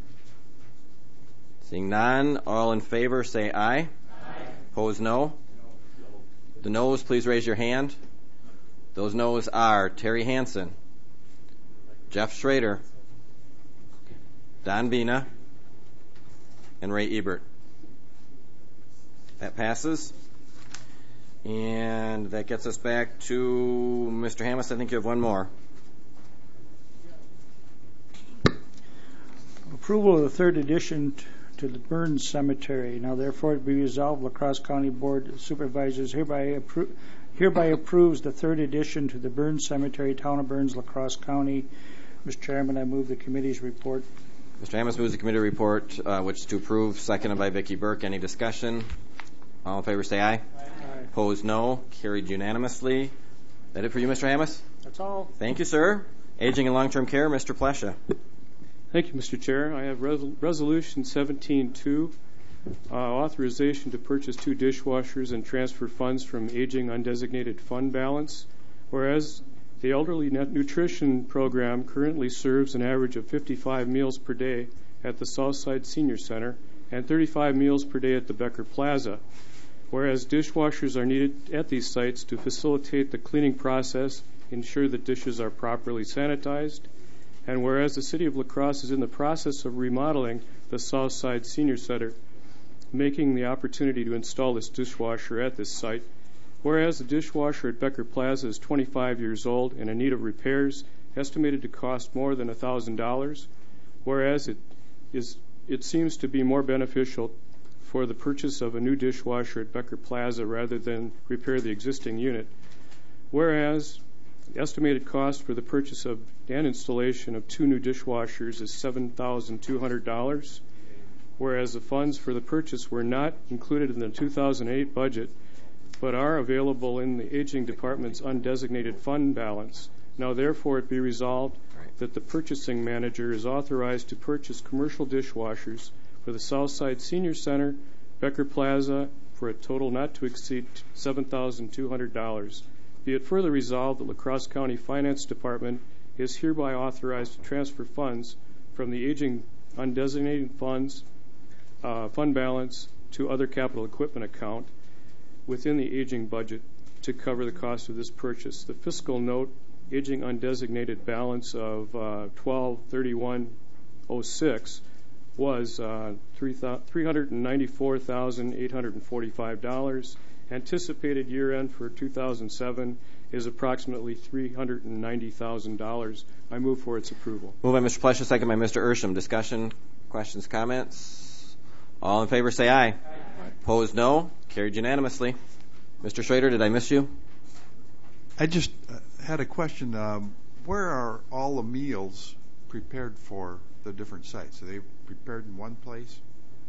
Seeing none, all in favor say aye. Aye. Opposed, no. The noes, please raise your hand. Those noes are Terry Hansen, Jeff Schrader, Don Bina, and Ray Ebert. That passes. And that gets us back to Mr. Hammes. I think you have one more. Approval of the third addition to the Burns Cemetery. Now therefore it be resolved, La Crosse County Board of Supervisors hereby approves the third addition to the Burns Cemetery, Town of Burns, La Crosse County. Mr. Chairman, I move the committee's report. Mr. Hammes moves the committee report, which is to approve, seconded by Vicki Burke. Any discussion? All in favor say aye. Aye. Opposed, no. Carried unanimously. That it for you, Mr. Hammes? That's all. Thank you, sir. Aging and long-term care, Mr. Plesha. Thank you, Mr. Chair. I have Resolution 17-2, authorization to purchase 2 dishwashers and transfer funds from aging undesignated fund balance, whereas the Elderly Nutrition Program currently serves an average of 55 meals per day at the Southside Senior Center and 35 meals per day at the Becker Plaza, whereas dishwashers are needed at these sites to facilitate the cleaning process, ensure that dishes are properly sanitized, and whereas the City of La Crosse is in the process of remodeling the Southside Senior Center, making the opportunity to install this dishwasher at this site, whereas the dishwasher at Becker Plaza is 25 years old and in need of repairs, estimated to cost more than $1,000, whereas it seems to be more beneficial for the purchase of a new dishwasher at Becker Plaza rather than repair the existing unit, whereas the estimated cost for the purchase of and installation of 2 new dishwashers is $7,200, whereas the funds for the purchase were not included in the 2008 budget but are available in the Aging Department's undesignated fund balance. Now therefore it be resolved that the purchasing manager is authorized to purchase commercial dishwashers for the Southside Senior Center, Becker Plaza, for a total not to exceed $7,200. Be it further resolved that La Crosse County Finance Department is hereby authorized to transfer funds from the Aging Undesignated Funds fund balance to other capital equipment account within the aging budget to cover the cost of this purchase. The fiscal note aging undesignated balance of 12/31/06 was $394,845. Anticipated year end for 2007 is approximately $390,000. I move for its approval. Moved by Mr. Plesha, second by Mr. Ersham. Discussion, questions, comments? All in favor say aye. Aye. Opposed, no. Carried unanimously. Mr. Schrader, did I miss you? I just had a question. Where are all the meals prepared for the different sites? Are they prepared in one place?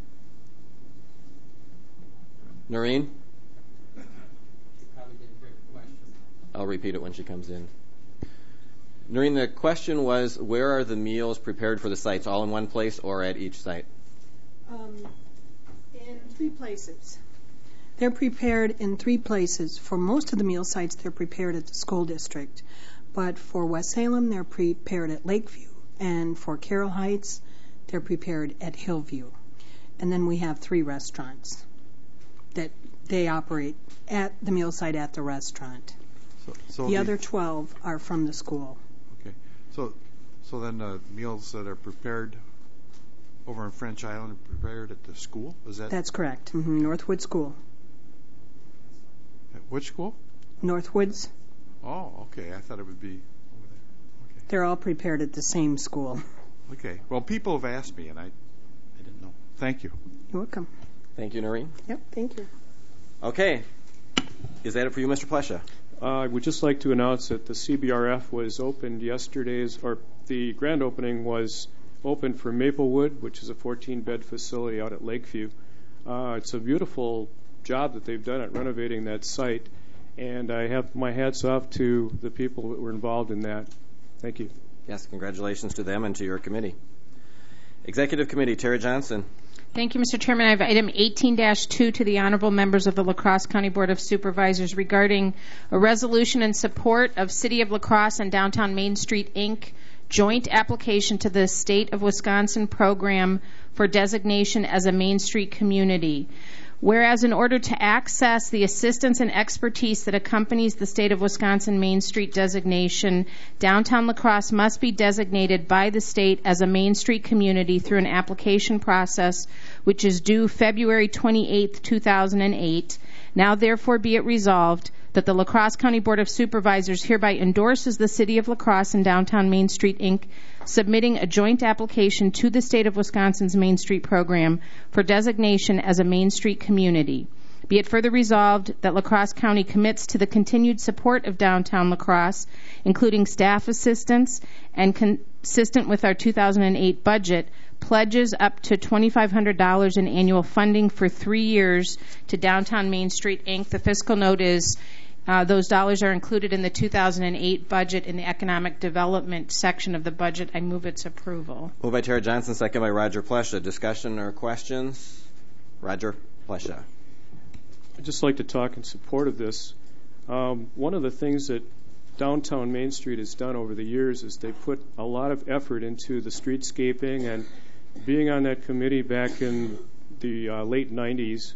Noreen? I'll repeat it when she comes in. Noreen, the question was, where are the meals prepared for the sites? All in one place or at each site? In 3 places. They're prepared in 3 places. For most of the meal sites, they're prepared at the school district. But for West Salem, they're prepared at Lakeview. And for Carroll Heights, they're prepared at Hillview. And then we have 3 restaurants that they operate at the meal site at the restaurant. So the other 12 are from the school. Okay. So then the meals that are prepared over in French Island are prepared at the school? Is that? That's correct. Northwood School. At which school? Northwoods. Oh, okay. I thought it would be over there. Okay. They're all prepared at the same school. Okay. Well, people have asked me, and I didn't know. Thank you. You're welcome. Thank you, Noreen. Yep, thank you. Okay. Is that it for you, Mr. Plesha? I would just like to announce that the CBRF was opened the grand opening was open for Maplewood, which is a 14-bed facility out at Lakeview. It's a beautiful job that they've done at renovating that site, and I have my hats off to the people that were involved in that. Thank you. Yes, congratulations to them and to your committee. Executive Committee, Tara Johnson. Thank you, Mr. Chairman. I have item 18-2 to the honorable members of the La Crosse County Board of Supervisors regarding a resolution in support of City of La Crosse and Downtown Main Street, Inc. joint application to the State of Wisconsin program for designation as a Main Street community. Whereas in order to access the assistance and expertise that accompanies the State of Wisconsin Main Street designation, Downtown La Crosse must be designated by the state as a Main Street community through an application process which is due February 28, 2008. Now therefore be it resolved that the La Crosse County Board of Supervisors hereby endorses the City of La Crosse and Downtown Main Street, Inc., submitting a joint application to the State of Wisconsin's Main Street program for designation as a Main Street community. Be it further resolved that La Crosse County commits to the continued support of downtown La Crosse, including staff assistance, and consistent with our 2008 budget, pledges up to $2,500 in annual funding for 3 years to Downtown Main Street, Inc. The fiscal note is those dollars are included in the 2008 budget in the economic development section of the budget. I move its approval. Moved by Tara Johnson, second by Roger Plesha. Discussion or questions? Roger Plesha. I'd just like to talk in support of this. One of the things that Downtown Main Street has done over the years is they put a lot of effort into the streetscaping, and being on that committee back in the late 90s,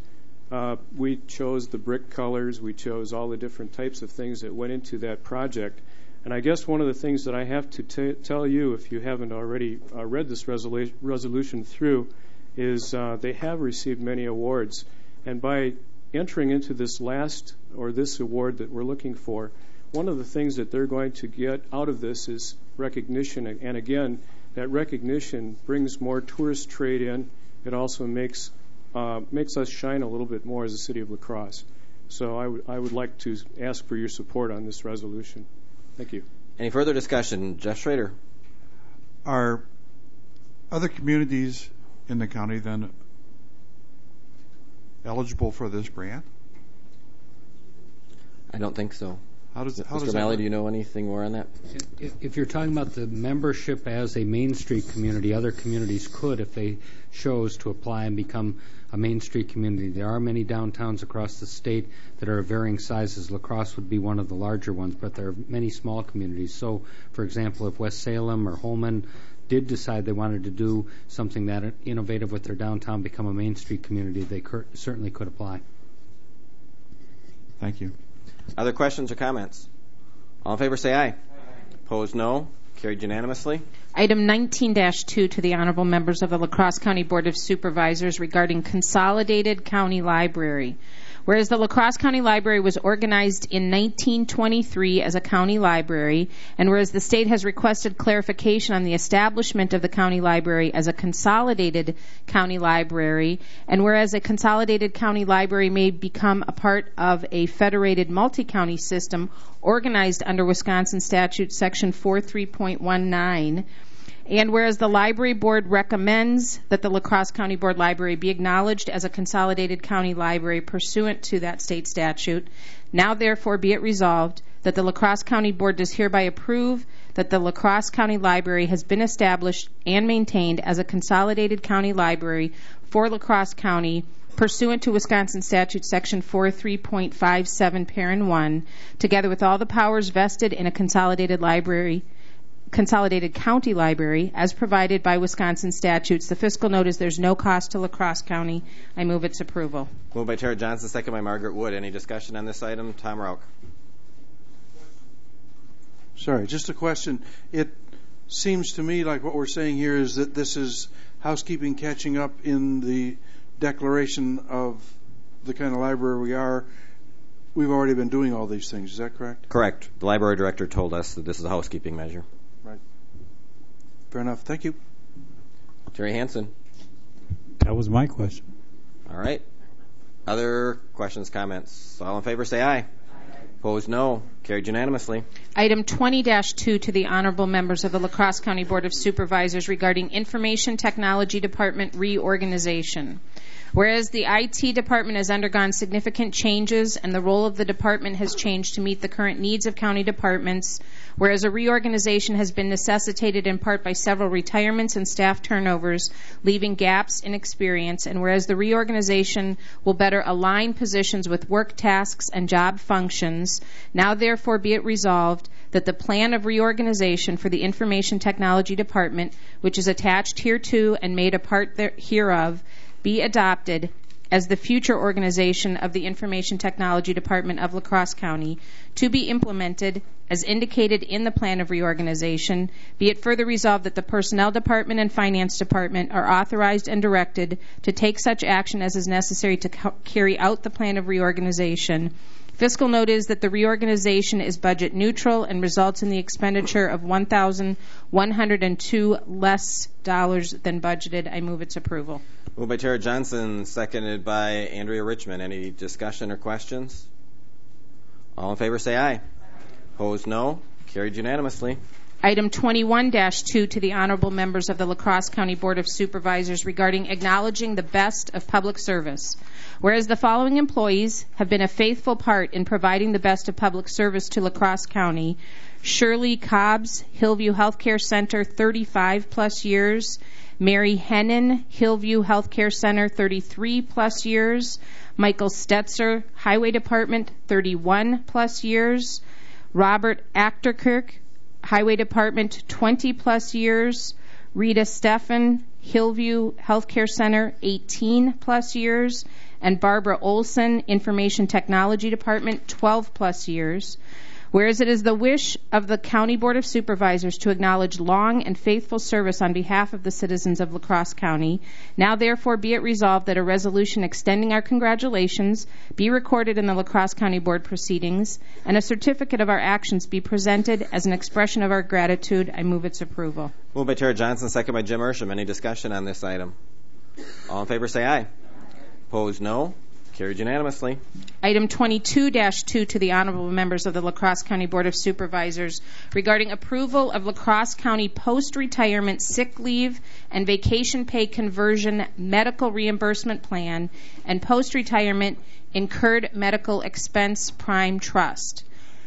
we chose the brick colors, we chose all the different types of things that went into that project. And I guess one of the things that I have to tell you, if you haven't already read this resolution through, is they have received many awards. And by entering into this award that we're looking for, one of the things that they're going to get out of this is recognition. And again, that recognition brings more tourist trade in. It also makes us shine a little bit more as a City of La Crosse. So I would like to ask for your support on this resolution. Thank you. Any further discussion? Jeff Schrader. Are other communities in the county then eligible for this grant? I don't think so. Mr. Malley, do you know anything more on that? If you're talking about the membership as a Main Street community, other communities could, if they chose to apply and become a Main Street community. There are many downtowns across the state that are of varying sizes. La Crosse would be one of the larger ones, but there are many small communities. So, for example, if West Salem or Holman did decide they wanted to do something that innovative with their downtown, become a Main Street community, they certainly could apply. Thank you. Other questions or comments? All in favor say aye. Opposed, no. Carried unanimously. Item 19-2 to the honorable members of the La Crosse County Board of Supervisors regarding Consolidated County Library. Whereas the La Crosse County Library was organized in 1923 as a county library, and whereas the state has requested clarification on the establishment of the county library as a consolidated county library, and whereas a consolidated county library may become a part of a federated multi-county system organized under Wisconsin Statute Section 43.19, and whereas the Library Board recommends that the La Crosse County Board Library be acknowledged as a consolidated county library pursuant to that state statute, now therefore be it resolved that the La Crosse County Board does hereby approve that the La Crosse County Library has been established and maintained as a consolidated county library for La Crosse County pursuant to Wisconsin Statute Section 43.57, Parent 1, together with all the powers vested in a consolidated county library as provided by Wisconsin statutes. The fiscal note is there's no cost to La Crosse County. I move its approval. Moved by Tara Johnson, second by Margaret Wood. Any discussion on this item? Tom Rauch. Sorry, just a question. It seems to me like what we're saying here is that this is housekeeping catching up in the declaration of the kind of library we are. We've already been doing all these things. Is that correct? Correct. The library director told us that this is a housekeeping measure. Right. Fair enough. Thank you. Terry Hansen. That was my question. All right. Other questions, comments? All in favor say aye. Opposed, no. Carried unanimously. Item 20-2 to the honorable members of the La Crosse County Board of Supervisors regarding Information Technology Department reorganization. Whereas the IT department has undergone significant changes and the role of the department has changed to meet the current needs of county departments, whereas a reorganization has been necessitated in part by several retirements and staff turnovers, leaving gaps in experience, and whereas the reorganization will better align positions with work tasks and job functions, now therefore be it resolved that the plan of reorganization for the Information Technology Department, which is attached hereto and made a part hereof, be adopted as the future organization of the Information Technology Department of La Crosse County to be implemented as indicated in the plan of reorganization. Be it further resolved that the Personnel Department and Finance Department are authorized and directed to take such action as is necessary to carry out the plan of reorganization. Fiscal note is that the reorganization is budget neutral and results in the expenditure of $1,102 less dollars than budgeted. I move its approval. Moved by Tara Johnson, seconded by Andrea Richmond. Any discussion or questions? All in favor say aye. Opposed, no. Carried unanimously. Item 21-2 to the honorable members of the La Crosse County Board of Supervisors regarding acknowledging the best of public service. Whereas the following employees have been a faithful part in providing the best of public service to La Crosse County: Shirley Cobbs, Hillview Healthcare Center, 35 plus years; Mary Hennon, Hillview Healthcare Center, 33 plus years; Michael Stetzer, Highway Department, 31 plus years; Robert Achterkirk, Highway Department, 20 plus years; Rita Steffen, Hillview Healthcare Center, 18 plus years; and Barbara Olson, Information Technology Department, 12 plus years. Whereas it is the wish of the County Board of Supervisors to acknowledge long and faithful service on behalf of the citizens of La Crosse County, now therefore be it resolved that a resolution extending our congratulations be recorded in the La Crosse County Board proceedings, and a certificate of our actions be presented as an expression of our gratitude. I move its approval. Moved by Tara Johnson, second by Jim Ersham. Any discussion on this item? All in favor say aye. Opposed, no. Carried unanimously. Item 22-2 to the honorable members of the La Crosse County Board of Supervisors regarding approval of La Crosse County post-retirement sick leave and vacation pay conversion medical reimbursement plan and post-retirement incurred medical expense prime trust.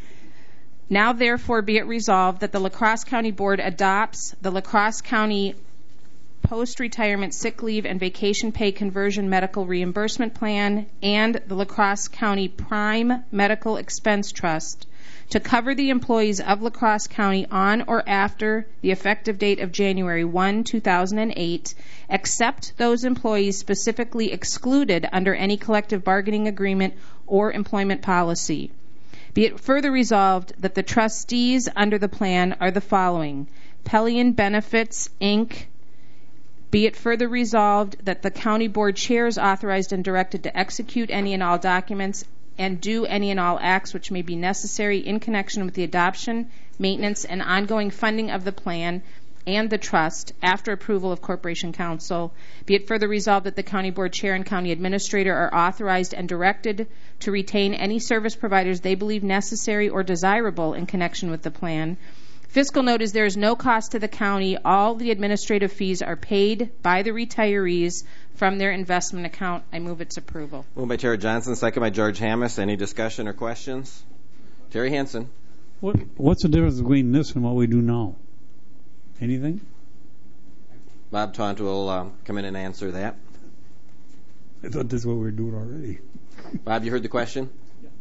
Now therefore be it resolved that the La Crosse County Board adopts the La Crosse County post-retirement sick leave and vacation pay conversion medical reimbursement plan and the La Crosse County Prime Medical Expense Trust to cover the employees of La Crosse County on or after the effective date of January 1, 2008, except those employees specifically excluded under any collective bargaining agreement or employment policy. Be it further resolved that the trustees under the plan are the following: Pelion Benefits, Inc. Be it further resolved that the county board chair is authorized and directed to execute any and all documents and do any and all acts which may be necessary in connection with the adoption, maintenance, and ongoing funding of the plan and the trust after approval of Corporation Council. Be it further resolved that the county board chair and county administrator are authorized and directed to retain any service providers they believe necessary or desirable in connection with the plan. Fiscal note is there is no cost to the county. All the administrative fees are paid by the retirees from their investment account. I move its approval. Moved by Tara Johnson, second by George Hammes. Any discussion or questions? Terry Hansen. What's the difference between this and what we do now? Anything? Bob Taunton will come in and answer that. I thought this is what we were doing already. Bob, you heard the question?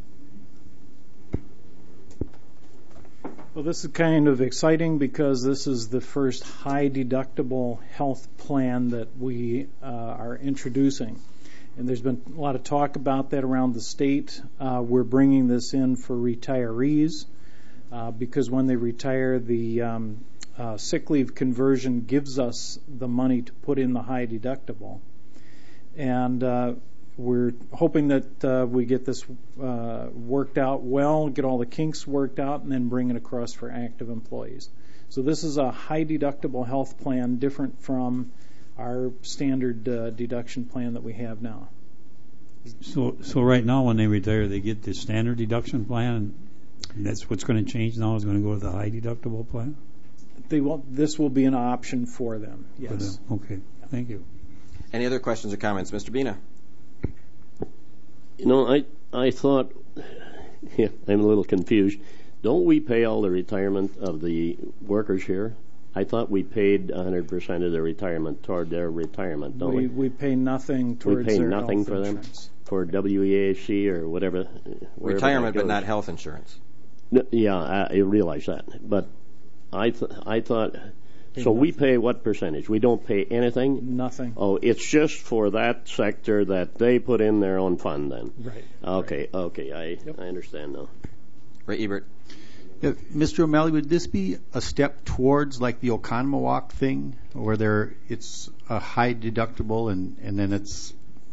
Well, this is kind of exciting because this is the first high deductible health plan that we are introducing. And there's been a lot of talk about that around the state. We're bringing this in for retirees because when they retire, the sick leave conversion gives us the money to put in the high deductible. And we're hoping that we get this worked out well, get all the kinks worked out, and then bring it across for active employees. So this is a high deductible health plan, different from our standard deduction plan that we have now. So right now, when they retire, they get the standard deduction plan, and that's what's going to change now. Is going to go to the high deductible plan. This will be an option for them. Yes. For them. Okay. Thank you. Any other questions or comments, Mr. Bina? You know, I thought, yeah, I'm a little confused. Don't we pay all the retirement of the workers here? I thought we paid 100% of their retirement toward their retirement, don't we? We pay nothing towards their health nothing for insurance. Them? For WEAC or whatever? Retirement, but not health insurance. No, yeah, I realize that. But I thought... So we pay what percentage? We don't pay anything? Nothing. Oh, it's just for that sector that they put in their own fund then? Right. Okay, I understand now. Ray Ebert. Yeah, Mr. O'Malley, would this be a step towards like the Oconomowoc thing, where it's a high deductible and then it's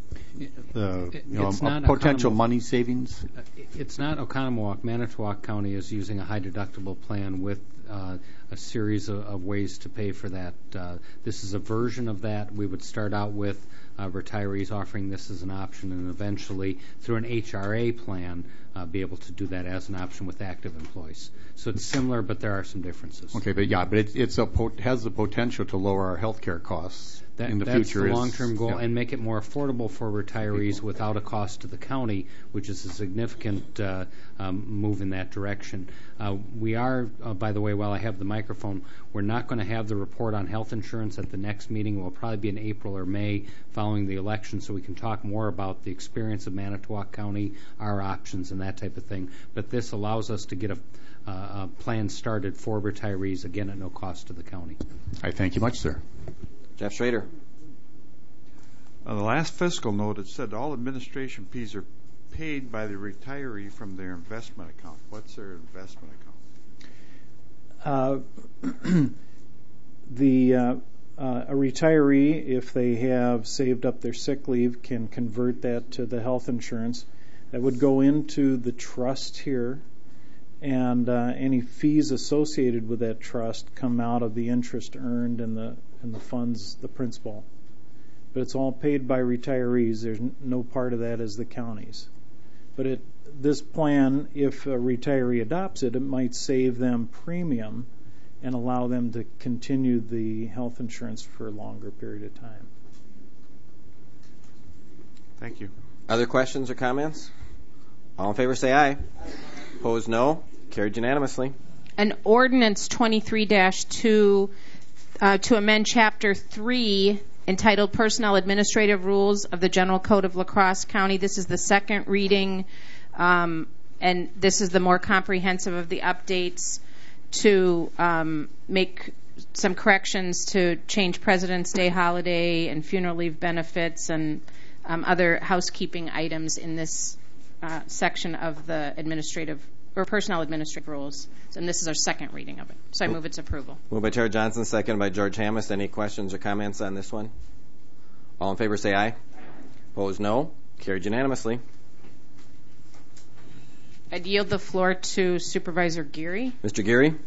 a potential money savings? It's not Oconomowoc. Manitowoc County is using a high deductible plan with a series of ways to pay for that. This is a version of that. We would start out with retirees offering this as an option, and eventually through an HRA plan be able to do that as an option with active employees. So it's similar, but there are some differences. Okay, but it has the potential to lower our health care costs in the future. That's the long-term goal, and make it more affordable for retirees without a cost to the county, which is a significant move in that direction. We are, by the way, while I have the microphone, we're not going to have the report on health insurance at the next meeting. It will probably be in April or May following the election, so we can talk more about the experience of Manitowoc County, our options, and that type of thing. But this allows us to get a plan started for retirees, again, at no cost to the county. I thank you much, sir. Jeff Schrader. On the last fiscal note, it said all administration fees are paid by the retiree from their investment account. What's their investment account? A retiree, if they have saved up their sick leave, can convert that to the health insurance. That would go into the trust here, and any fees associated with that trust come out of the interest earned and the funds, the principal. But it's all paid by retirees. There's no part of that as the county's. But this plan, if a retiree adopts it, it might save them premium and allow them to continue the health insurance for a longer period of time. Thank you. Other questions or comments? All in favor say aye. Opposed, no. Carried unanimously. An ordinance 23-2 to amend Chapter 3 entitled Personnel Administrative Rules of the General Code of La Crosse County. This is the second reading, and this is the more comprehensive of the updates to make some corrections to change President's Day holiday and funeral leave benefits and other housekeeping items in this section of the administrative or personnel administrative rules. And this is our second reading of it. So I move its approval. Moved by Tara Johnson, second by George Hamas. Any questions or comments on this one? All in favor say aye. Opposed, no. Carried unanimously. I'd yield the floor to Supervisor Geary. Mr. Geary?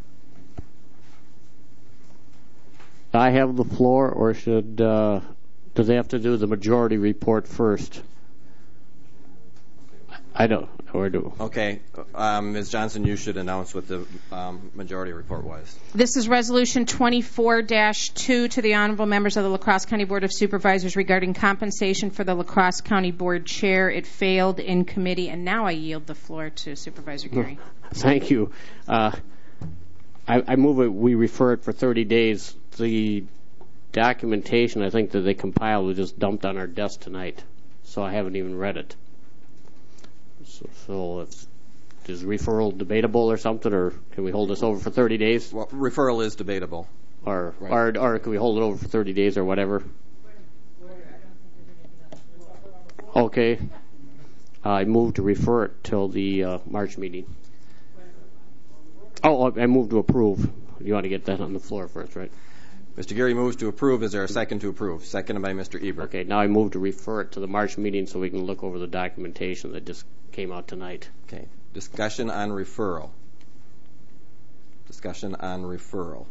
I have the floor, or should do they have to do the majority report first? I don't. Or do? Okay. Ms. Johnson, you should announce what the majority report was. This is Resolution 24-2 to the Honorable Members of the La Crosse County Board of Supervisors regarding compensation for the La Crosse County Board Chair. It failed in committee, and now I yield the floor to Supervisor Geary. Thank you. I move it, we refer it for 30 days. The documentation, I think, that they compiled was just dumped on our desk tonight, so I haven't even read it. So is referral debatable or something, or can we hold this over for 30 days? Well, referral is debatable. Or can we hold it over for 30 days or whatever? Okay. I move to refer it till the March meeting. Oh, I move to approve. You want to get that on the floor first, right? Mr. Geary moves to approve. Is there a second to approve? Seconded by Mr. Ebert. Okay, now I move to refer it to the March meeting so we can look over the documentation that just came out tonight. Okay. Discussion on referral. Discussion on referral.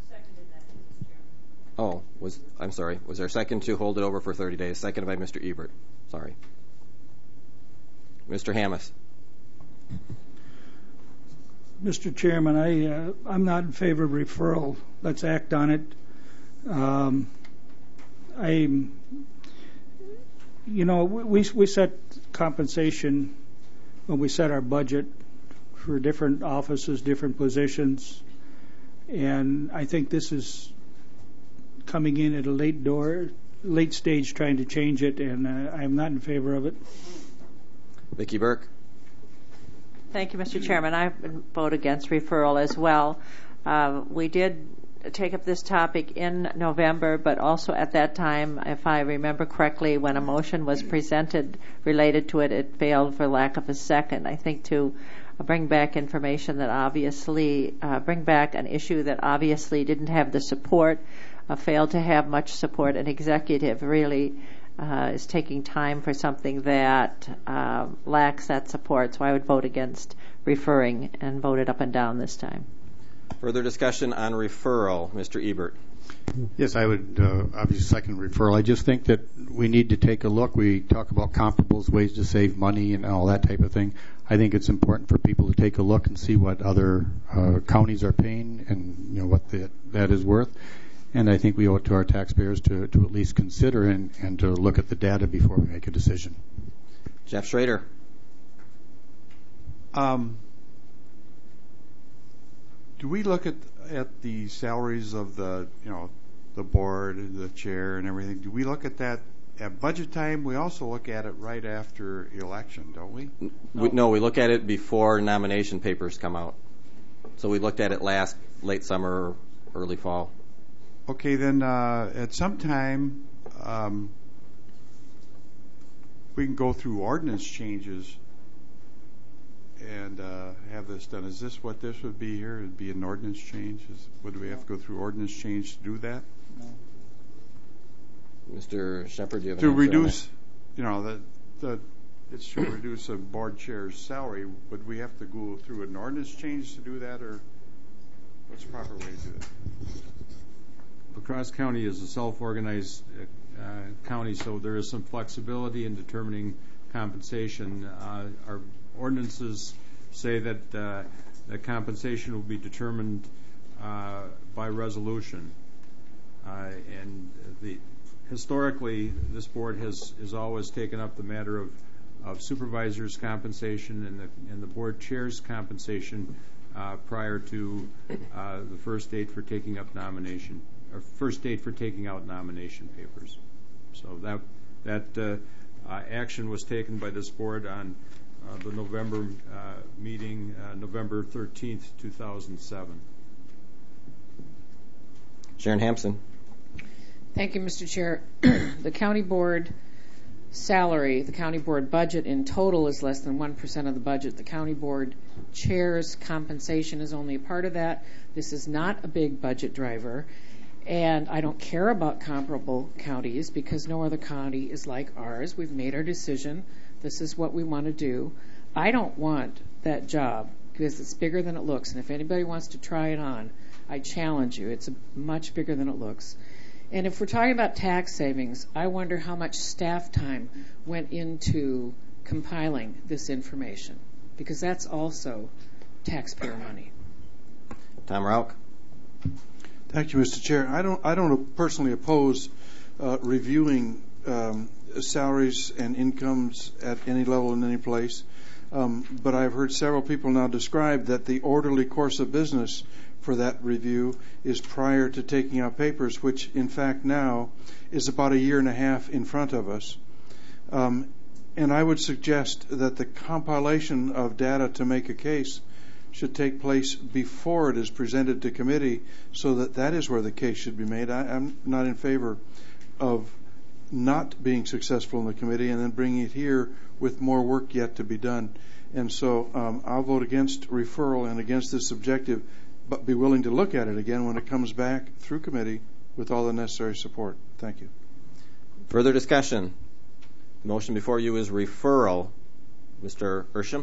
Oh, I'm sorry. Was there a second to hold it over for 30 days? Seconded by Mr. Ebert. Sorry. Mr. Hammes. Mr. Chairman, I'm not in favor of referral. Let's act on it. We set compensation when we set our budget for different offices, different positions, and I think this is coming in at a late stage trying to change it, and I'm not in favor of it. Vicki Burke. Thank you, Mr. Chairman. I vote against referral as well. We did take up this topic in November, but also at that time, if I remember correctly, when a motion was presented related to it, it failed for lack of a second. I think to bring back information that obviously, bring back an issue that obviously didn't have the support, failed to have much support, and executive really is taking time for something that lacks that support. So I would vote against referring and vote it up and down this time. Further discussion on referral. Mr. Ebert. Yes, I would obviously second referral. I just think that we need to take a look. We talk about comparables, ways to save money and all that type of thing. I think it's important for people to take a look and see what other counties are paying and what that is worth. And I think we owe it to our taxpayers to at least consider and to look at the data before we make a decision. Jeff Schrader. Do we look at the salaries of the board, the chair, and everything? Do we look at that at budget time? We also look at it right after election, don't we? No, we look at it before nomination papers come out. So we looked at it late summer, early fall. Okay, then at some time we can go through ordinance changes and have this done. Is this what this would be here? It would be an ordinance change? Would we have to go through ordinance change to do that? No. Mr. Shepard, do you have to reduce, it should reduce a board chair's salary. Would we have to go through an ordinance change to do that, or what's the proper way to do it? La Crosse County is a self-organized county, so there is some flexibility in determining compensation. Our ordinances say that the compensation will be determined by resolution. And historically, this board has always taken up the matter of supervisors' compensation and the board chair's compensation prior to the first date for taking up nomination, or first date for taking out nomination papers. So that action was taken by this board on the November meeting, November 13th, 2007. Sharon Hampson. Thank you, Mr. Chair. The county board salary, the county board budget in total is less than 1% of the budget. The county board chair's compensation is only a part of that. This is not a big budget driver. And I don't care about comparable counties because no other county is like ours. We've made our decision. This is what we want to do. I don't want that job because it's bigger than it looks. And if anybody wants to try it on, I challenge you. It's much bigger than it looks. And if we're talking about tax savings, I wonder how much staff time went into compiling this information, because that's also taxpayer money. Tom Rauch. Thank you, Mr. Chair. I don't personally oppose reviewing salaries and incomes at any level in any place. But I've heard several people now describe that the orderly course of business for that review is prior to taking out papers, which in fact now is about a year and a half in front of us. And I would suggest that the compilation of data to make a case should take place before it is presented to committee, so that that is where the case should be made. I'm not in favor of not being successful in the committee and then bringing it here with more work yet to be done. And so I'll vote against referral and against this objective, but be willing to look at it again when it comes back through committee with all the necessary support. Thank you. Further discussion? The motion before you is referral. Mr. Ersham?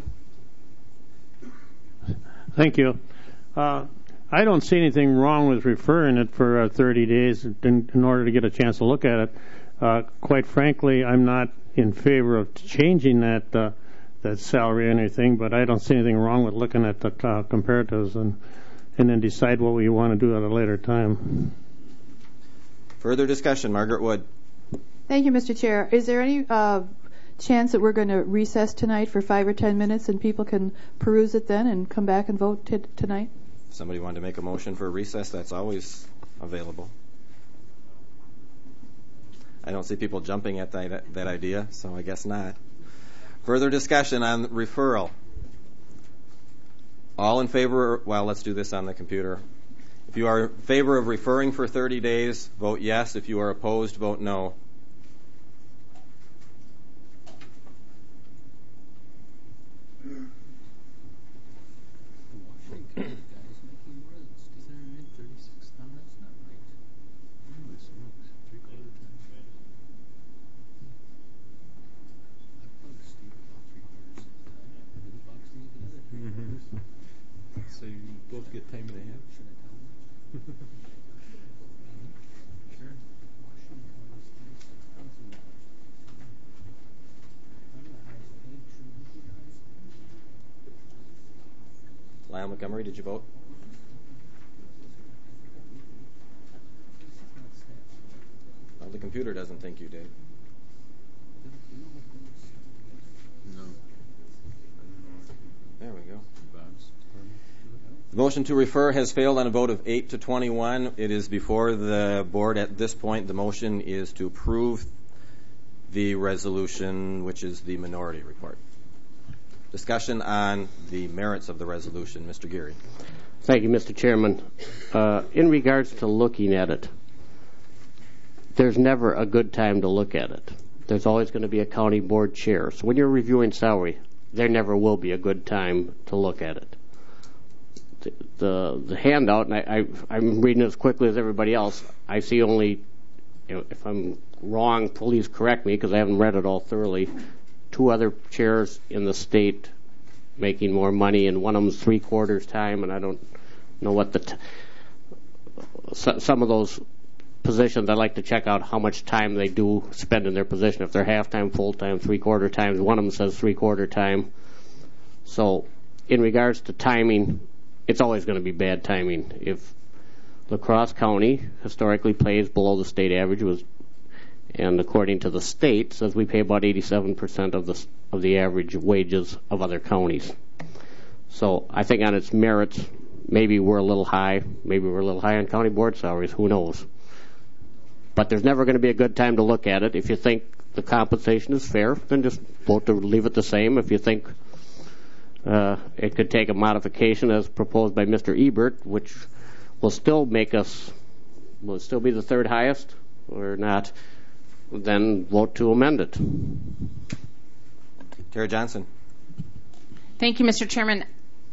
Thank you. I don't see anything wrong with referring it for 30 days in order to get a chance to look at it. Quite frankly, I'm not in favor of changing that salary or anything, but I don't see anything wrong with looking at the comparatives and then decide what we want to do at a later time. Further discussion? Margaret Wood. Thank you, Mr. Chair. Is there any chance that we're going to recess tonight for 5 or 10 minutes and people can peruse it then and come back and vote tonight? If somebody wanted to make a motion for a recess, that's always available. I don't see people jumping at that idea, so I guess not. Further discussion on referral. All in favor? Well, let's do this on the computer. If you are in favor of referring for 30 days, vote yes. If you are opposed, vote no. So you both get time and a half? Lyle Montgomery, did you vote? Well, the computer doesn't think you did. No. There we go. The motion to refer has failed on a vote of 8 to 21. It is before the board at this point. The motion is to approve the resolution, which is the minority report. Discussion on the merits of the resolution. Mr. Geary. Thank you, Mr. Chairman. In regards to looking at it, there's never a good time to look at it. There's always going to be a county board chair. So when you're reviewing salary, there never will be a good time to look at it. The handout, and I'm reading it as quickly as everybody else, I see only, if I'm wrong, please correct me because I haven't read it all thoroughly, 2 other chairs in the state making more money, and one of them's 3/4 time, and I don't know what some of those positions, I'd like to check out how much time they do spend in their position. If they're half-time, full-time, 3/4 times, one of them says 3/4 time. So in regards to timing, it's always going to be bad timing. If La Crosse County historically pays below the state average, and according to the state, says we pay about 87% of the average wages of other counties. So I think on its merits, maybe we're a little high. Maybe we're a little high on county board salaries. Who knows? But there's never going to be a good time to look at it. If you think the compensation is fair, then just vote to leave it the same. If you think it could take a modification as proposed by Mr. Ebert, which will still be the 3rd highest or not, then vote to amend it. Tara Johnson. Thank you, Mr. Chairman.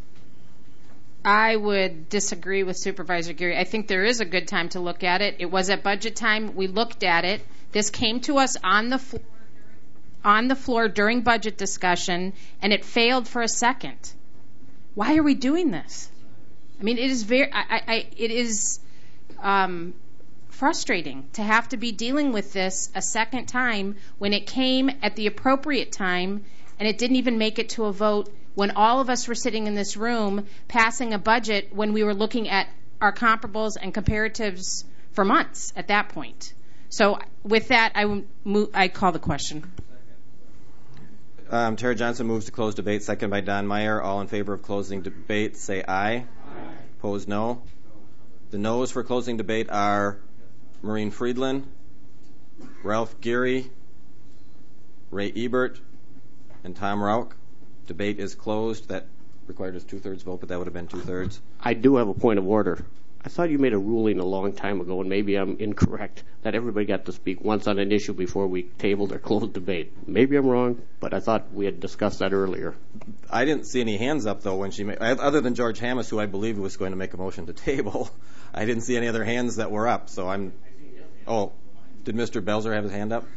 I would disagree with Supervisor Geary. I think there is a good time to look at it. It was at budget time. We looked at it. This came to us on the floor during budget discussion, and it failed for a second. Why are we doing this? I mean, it is frustrating to have to be dealing with this a second time when it came at the appropriate time, and it didn't even make it to a vote when all of us were sitting in this room passing a budget when we were looking at our comparables and comparatives for months at that point. So with that, I call the question. Tara Johnson moves to close debate, second by Don Meyer. All in favor of closing debate, say aye. Aye. Opposed, no. The noes for closing debate are Maureen Friedland, Ralph Geary, Ray Ebert, and Tom Rauch. Debate is closed. That required a 2/3 vote, but that would have been 2/3. I do have a point of order. I thought you made a ruling a long time ago, and maybe I'm incorrect, that everybody got to speak once on an issue before we tabled or closed debate. Maybe I'm wrong, but I thought we had discussed that earlier. I didn't see any hands up, though, when she made, other than George Hammes, who I believe was going to make a motion to table. I didn't see any other hands that were up, so I'm... Oh, did Mr. Belzer have his hand up?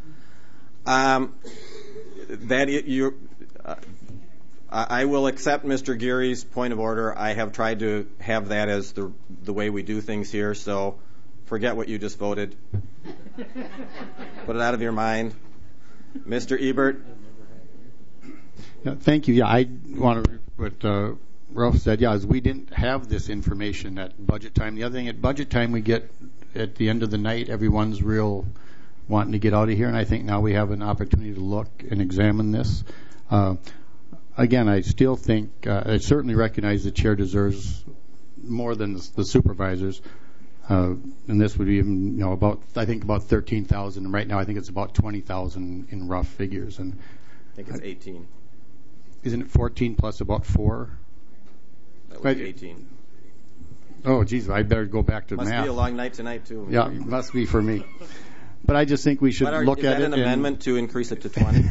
I will accept Mr. Geary's point of order. I have tried to have that as the way we do things here, so forget what you just voted. Put it out of your mind. Mr. Ebert? Yeah, thank you. Yeah, I want to what Ralph said. Yeah, is we didn't have this information at budget time. The other thing, at budget time, we get at the end of the night, everyone's real wanting to get out of here, and I think now we have an opportunity to look and examine this. Again, I still think, I certainly recognize the chair deserves more than the supervisors. And this would be even, about 13,000. And right now I think it's about 20,000 in rough figures. And I think it's 18. Isn't it 14 plus about 4? That would be 18. Oh, geez, I better go back to math. Must be a long night tonight, too. Yeah, it must be for me. But I just think we should look at it. Is that an amendment to increase it to 20?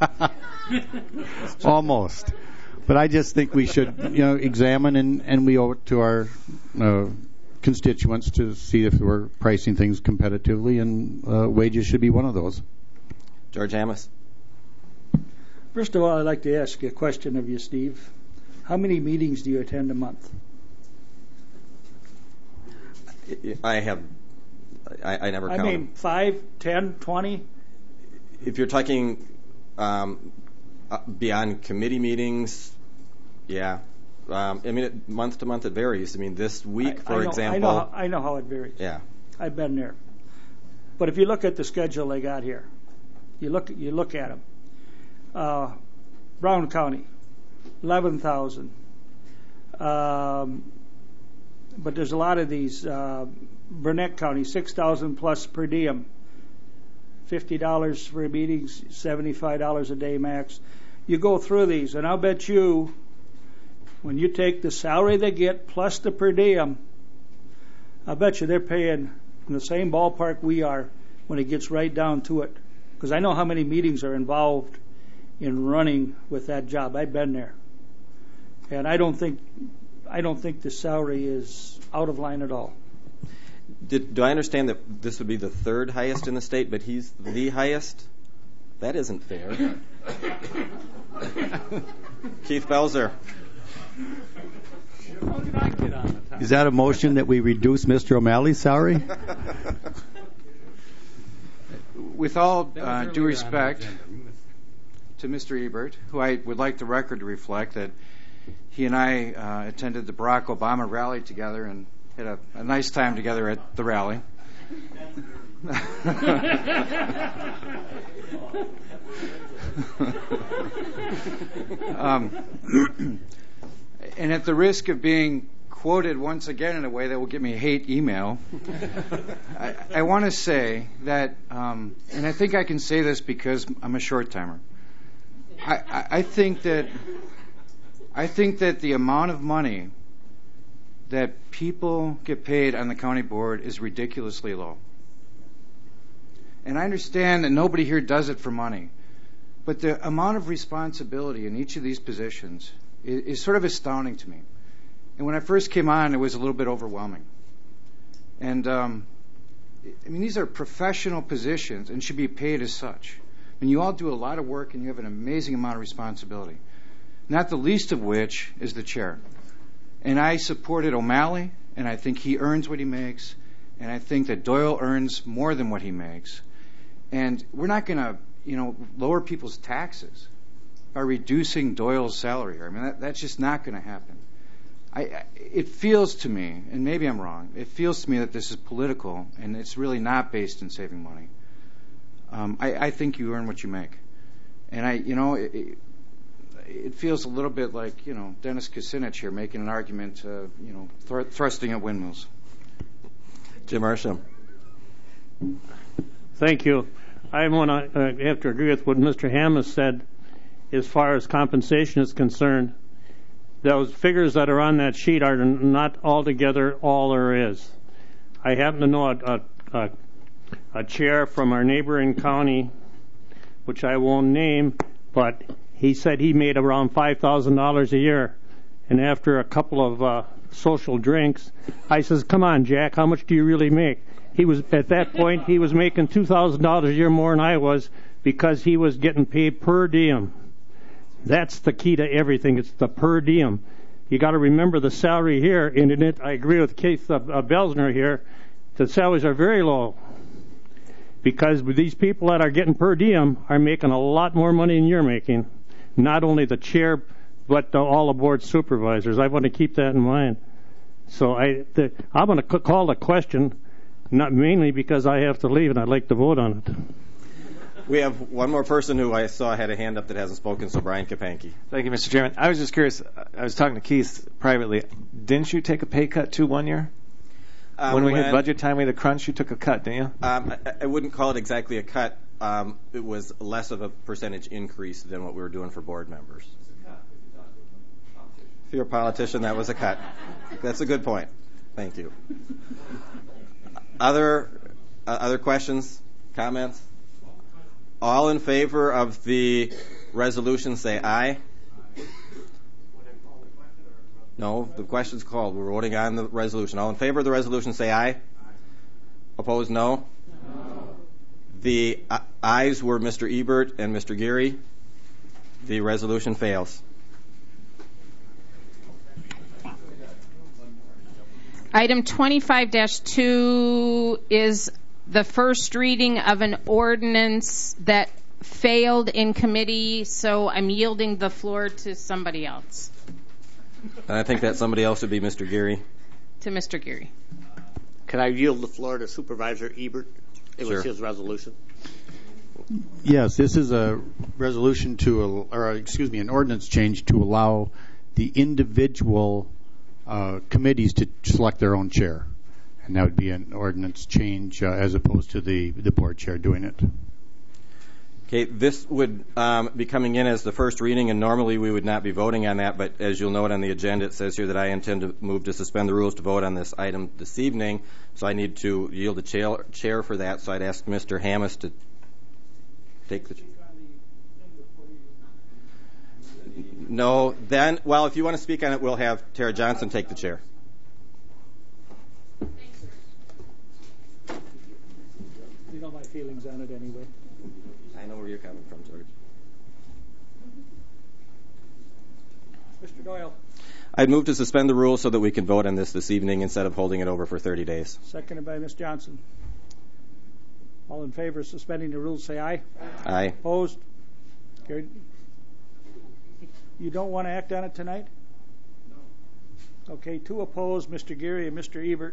Almost. But I just think we should, examine and we owe it to our constituents to see if we're pricing things competitively, and wages should be one of those. George Hammes. First of all, I'd like to ask a question of you, Steve. How many meetings do you attend a month? I never count. I mean, 5, 10, 20? If you're talking beyond committee meetings, yeah. Month to month it varies. This week, for example. I know how it varies. Yeah. I've been there. But if you look at the schedule they got here, you look at them. Brown County, 11,000. But there's a lot of these. Burnett County, 6,000 plus per diem. $50 for meetings, $75 a day max. You go through these, and I'll bet you, when you take the salary they get plus the per diem, I'll bet you they're paying in the same ballpark we are when it gets right down to it. Because I know how many meetings are involved in running with that job. I've been there, and I don't think the salary is out of line at all. Do I understand that this would be the third highest in the state, but he's the highest? That isn't fair. Keith Belzer. How did I get on the top? Is that a motion that we reduce Mr. O'Malley's salary? With all due respect to Mr. Ebert, who I would like the record to reflect that he and I attended the Barack Obama rally together and had a nice time together at the rally. And at the risk of being quoted once again in a way that will get me hate email, I want to say that, and I think I can say this because I'm a short timer, I think that the amount of money that people get paid on the county board is ridiculously low. And I understand that nobody here does it for money, but the amount of responsibility in each of these positions is sort of astounding to me. And when I first came on, it was a little bit overwhelming. And these are professional positions and should be paid as such. You all do a lot of work and you have an amazing amount of responsibility, not the least of which is the chair. And I supported O'Malley, and I think he earns what he makes, and I think that Doyle earns more than what he makes. And we're not going to, lower people's taxes by reducing Doyle's salary. That's just not going to happen. It feels to me, and maybe I'm wrong, it feels to me that this is political, and it's really not based in saving money. I think you earn what you make. And it feels a little bit like, Dennis Kucinich here making an argument, thrusting at windmills. Jim Arsham. Thank you. I want to have to agree with what Mr. Hammes said as far as compensation is concerned. Those figures that are on that sheet are not altogether all there is. I happen to know a chair from our neighboring county, which I won't name, but he said he made around $5,000 a year. And after a couple of social drinks, I says, "Come on, Jack, how much do you really make?" He was at that point he was making $2,000 a year more than I was because he was getting paid per diem. That's the key to everything. It's the per diem. You got to remember the salary here. And in it, I agree with Keith Belsner here. The salaries are very low because these people that are getting per diem are making a lot more money than you're making. Not only the chair, but all the board supervisors. I want to keep that in mind. So I'm going to call the question, not mainly because I have to leave and I'd like to vote on it. We have one more person who I saw had a hand up that hasn't spoken, so Brian Kapanke. Thank you, Mr. Chairman. I was just curious. I was talking to Keith privately. Didn't you take a pay cut too 1 year? When we hit budget time, we had a crunch, you took a cut, didn't you? I wouldn't call it exactly a cut. It was less of a percentage increase than what we were doing for board members. If you're a politician, that was a cut. That's a good point. Thank you. Other questions, comments? All in favor of the resolution, say aye. No, the question's called. We're voting on the resolution. All in favor of the resolution, say aye. Opposed, no. The ayes were Mr. Ebert and Mr. Geary. The resolution fails. Item 25-2 is the first reading of an ordinance that failed in committee, so I'm yielding the floor to somebody else. I think that somebody else would be Mr. Geary. To Mr. Geary. Can I yield the floor to Supervisor Ebert? It was his resolution. Yes, this is a resolution an ordinance change to allow the individual committees to select their own chair. And that would be an ordinance change as opposed to the board chair doing it. Okay, this would be coming in as the first reading, and normally we would not be voting on that, but as you'll note on the agenda, it says here that I intend to move to suspend the rules to vote on this item this evening, so I need to yield the chair for that, so I'd ask Mr. Hammes to take the chair. No, then, well, if you want to speak on it, we'll have Tara Johnson take the chair. You know my feelings on it anyway. I know where you're coming from, George. Mr. Doyle. I'd move to suspend the rules so that we can vote on this evening instead of holding it over for 30 days. Seconded by Ms. Johnson. All in favor of suspending the rules, say aye. Aye. Opposed? Carried. You don't want to act on it tonight? No. Okay, 2 opposed, Mr. Geary and Mr. Ebert.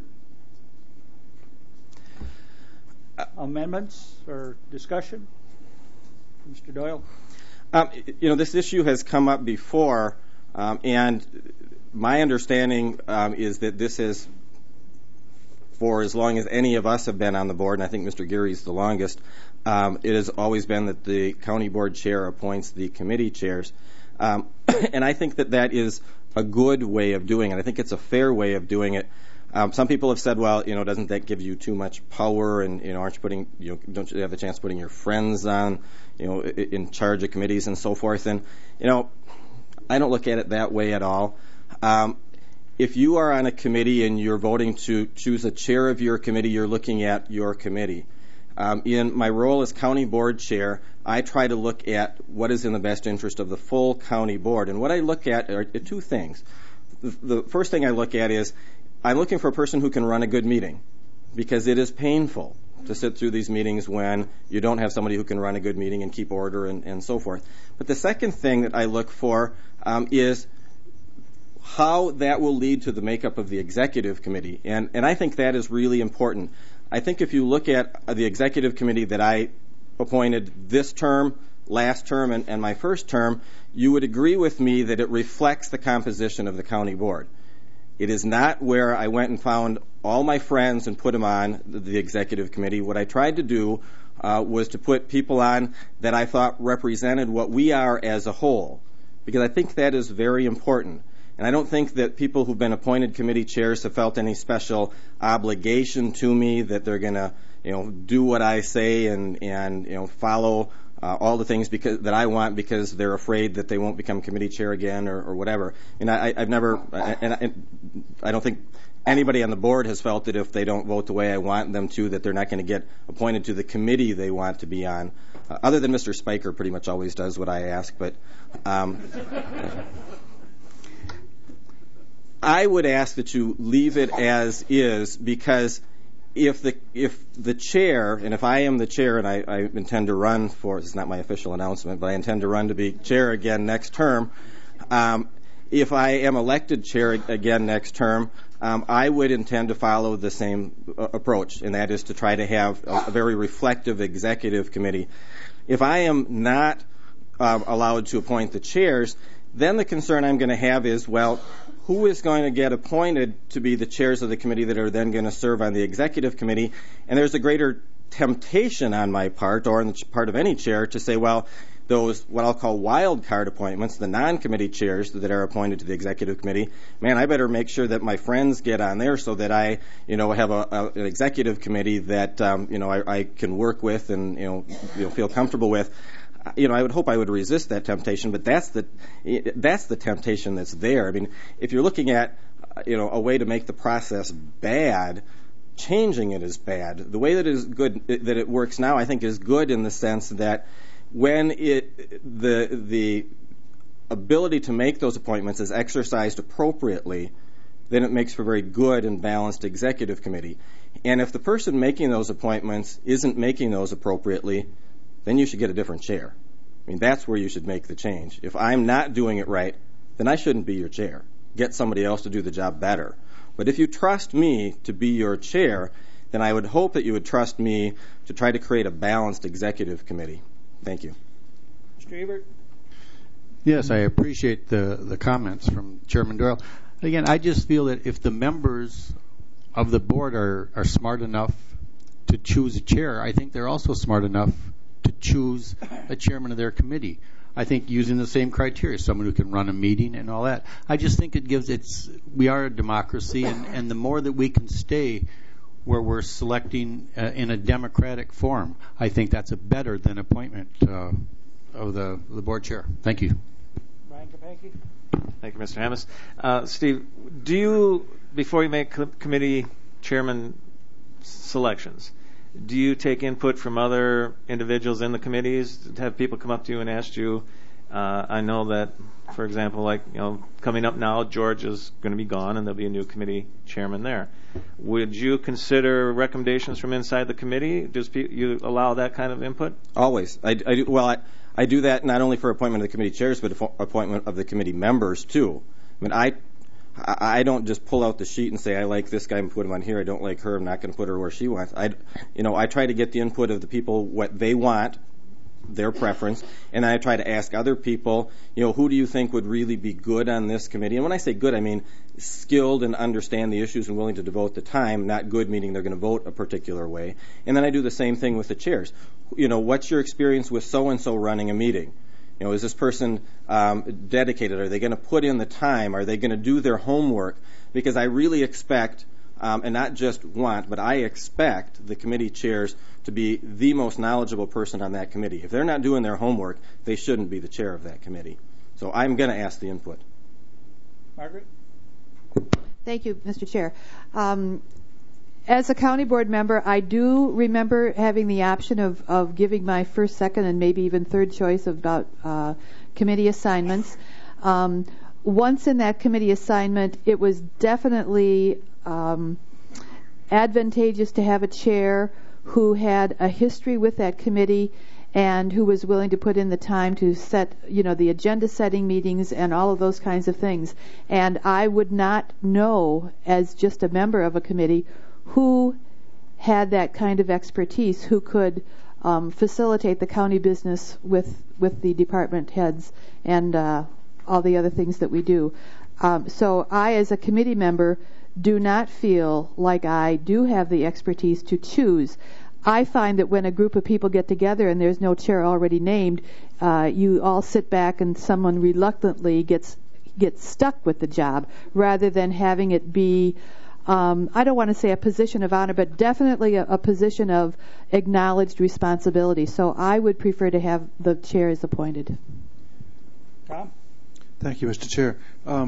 Amendments or discussion? Mr. Doyle? This issue has come up before, and my understanding is that this is, for as long as any of us have been on the board, and I think Mr. Geary's the longest, it has always been that the county board chair appoints the committee chairs. And I think that is a good way of doing it. I think it's a fair way of doing it. Some people have said, well, doesn't that give you too much power? And aren't you putting, don't you have the chance of putting your friends on, in charge of committees and so forth? And I don't look at it that way at all. If you are on a committee and you're voting to choose a chair of your committee, you're looking at your committee. In my role as county board chair, I try to look at what is in the best interest of the full county board. And what I look at are 2 things. The first thing I look at is I'm looking for a person who can run a good meeting, because it is painful to sit through these meetings when you don't have somebody who can run a good meeting and keep order and so forth. But the second thing that I look for is how that will lead to the makeup of the executive committee. And I think that is really important. I think if you look at the executive committee that I appointed this term, last term and my first term, you would agree with me that it reflects the composition of the county board. It is not where I went and found all my friends and put them on the executive committee. What I tried to do was to put people on that I thought represented what we are as a whole, because I think that is very important. And I don't think that people who've been appointed committee chairs have felt any special obligation to me that they're going to, do what I say and follow all the things that I want because they're afraid that they won't become committee chair again or whatever. And I've never, and I don't think anybody on the board has felt that if they don't vote the way I want them to, that they're not going to get appointed to the committee they want to be on. Other than Mr. Spiker pretty much always does what I ask, but I would ask that you leave it as is, because if the chair, and if I am the chair, and I intend to run for, it's not my official announcement, but I intend to run to be chair again next term, if I am elected chair again next term, I would intend to follow the same approach, and that is to try to have a very reflective executive committee. If I am not allowed to appoint the chairs, then the concern I'm going to have is, well, who is going to get appointed to be the chairs of the committee that are then going to serve on the executive committee? And there's a greater temptation on my part, or on the part of any chair, to say, well, those what I'll call wild card appointments, the non-committee chairs that are appointed to the executive committee, man, I better make sure that my friends get on there so that I, have an executive committee that, I can work with and, feel comfortable with. I would hope I would resist that temptation, but that's the temptation that's there. I mean, if you're looking at, a way to make the process bad, changing it is bad. The way that it works now, I think, is good in the sense that when the ability to make those appointments is exercised appropriately, then it makes for a very good and balanced executive committee. And if the person making those appointments isn't making those appropriately, then you should get a different chair. I mean, that's where you should make the change. If I'm not doing it right, then I shouldn't be your chair. Get somebody else to do the job better. But if you trust me to be your chair, then I would hope that you would trust me to try to create a balanced executive committee. Thank you. Mr. Ebert? Yes, I appreciate the comments from Chairman Doyle. Again, I just feel that if the members of the board are smart enough to choose a chair, I think they're also smart enough to choose a chairman of their committee. I think using the same criteria, someone who can run a meeting and all that. I just think we are a democracy, and the more that we can stay where we're selecting in a democratic form, I think that's a better than appointment of the board chair. Thank you. Brian Kapanke? Thank you, Mr. Hammes. Steve, do you, before you make committee chairman selections, do you take input from other individuals in the committees? Have people come up to you and ask you? I know that, for example, coming up now, George is going to be gone, and there'll be a new committee chairman there. Would you consider recommendations from inside the committee? Do you allow that kind of input? Always. I do. Well, I do that not only for appointment of the committee chairs, but appointment of the committee members too. I mean, I don't just pull out the sheet and say, I like this guy and put him on here. I don't like her. I'm not going to put her where she wants. I try to get the input of the people, what they want, their preference, and I try to ask other people, who do you think would really be good on this committee? And when I say good, I mean skilled and understand the issues and willing to devote the time, not good meaning they're going to vote a particular way. And then I do the same thing with the chairs. What's your experience with so-and-so running a meeting? Is this person dedicated? Are they going to put in the time? Are they going to do their homework? Because I really expect, and not just want, but I expect the committee chairs to be the most knowledgeable person on that committee. If they're not doing their homework, they shouldn't be the chair of that committee. So I'm going to ask the input. Margaret? Thank you, Mr. Chair. As a county board member, I do remember having the option of giving my first, second, and maybe even third choice about committee assignments. Once in that committee assignment, it was definitely advantageous to have a chair who had a history with that committee and who was willing to put in the time to set, the agenda setting meetings and all of those kinds of things. And I would not know, as just a member of a committee, who had that kind of expertise, who could facilitate the county business with the department heads and all the other things that we do. So I, as a committee member, do not feel like I do have the expertise to choose. I find that when a group of people get together and there's no chair already named, you all sit back and someone reluctantly gets stuck with the job rather than having it be, I don't want to say a position of honor, but definitely a position of acknowledged responsibility. So I would prefer to have the chairs appointed. Tom? Thank you, Mr. Chair.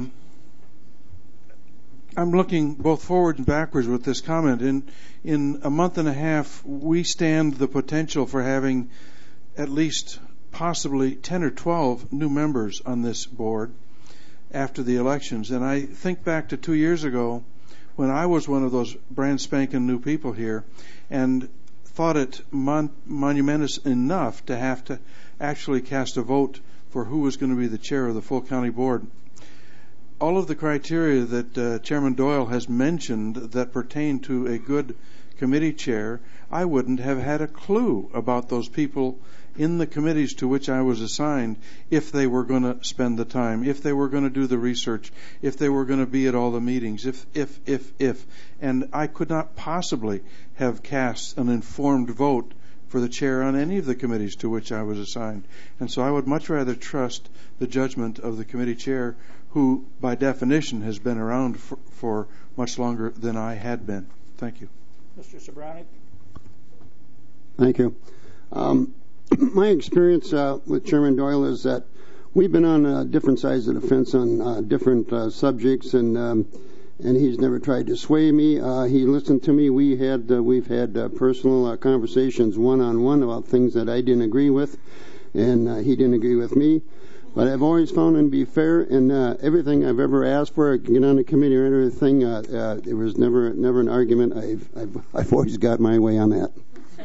I'm looking both forward and backwards with this comment. In a month and a half, we stand the potential for having at least possibly 10 or 12 new members on this board after the elections. And I think back to 2 years ago when I was one of those brand spanking new people here and thought it monumentous enough to have to actually cast a vote for who was going to be the chair of the full county board. All of the criteria that Chairman Doyle has mentioned that pertain to a good committee chair, I wouldn't have had a clue about those people in the committees to which I was assigned if they were going to spend the time, if they were going to do the research, if they were going to be at all the meetings, if. And I could not possibly have cast an informed vote for the chair on any of the committees to which I was assigned. And so I would much rather trust the judgment of the committee chair, who by definition has been around for much longer than I had been. Thank you. Mr. Sobranic? Thank you. My experience with Chairman Doyle is that we've been on different sides of the fence on different subjects, and he's never tried to sway me. He listened to me. We've had personal conversations one-on-one about things that I didn't agree with, and he didn't agree with me. But I've always found him to be fair, and everything I've ever asked for, get on the committee or everything, there was never an argument. I've always got my way on that.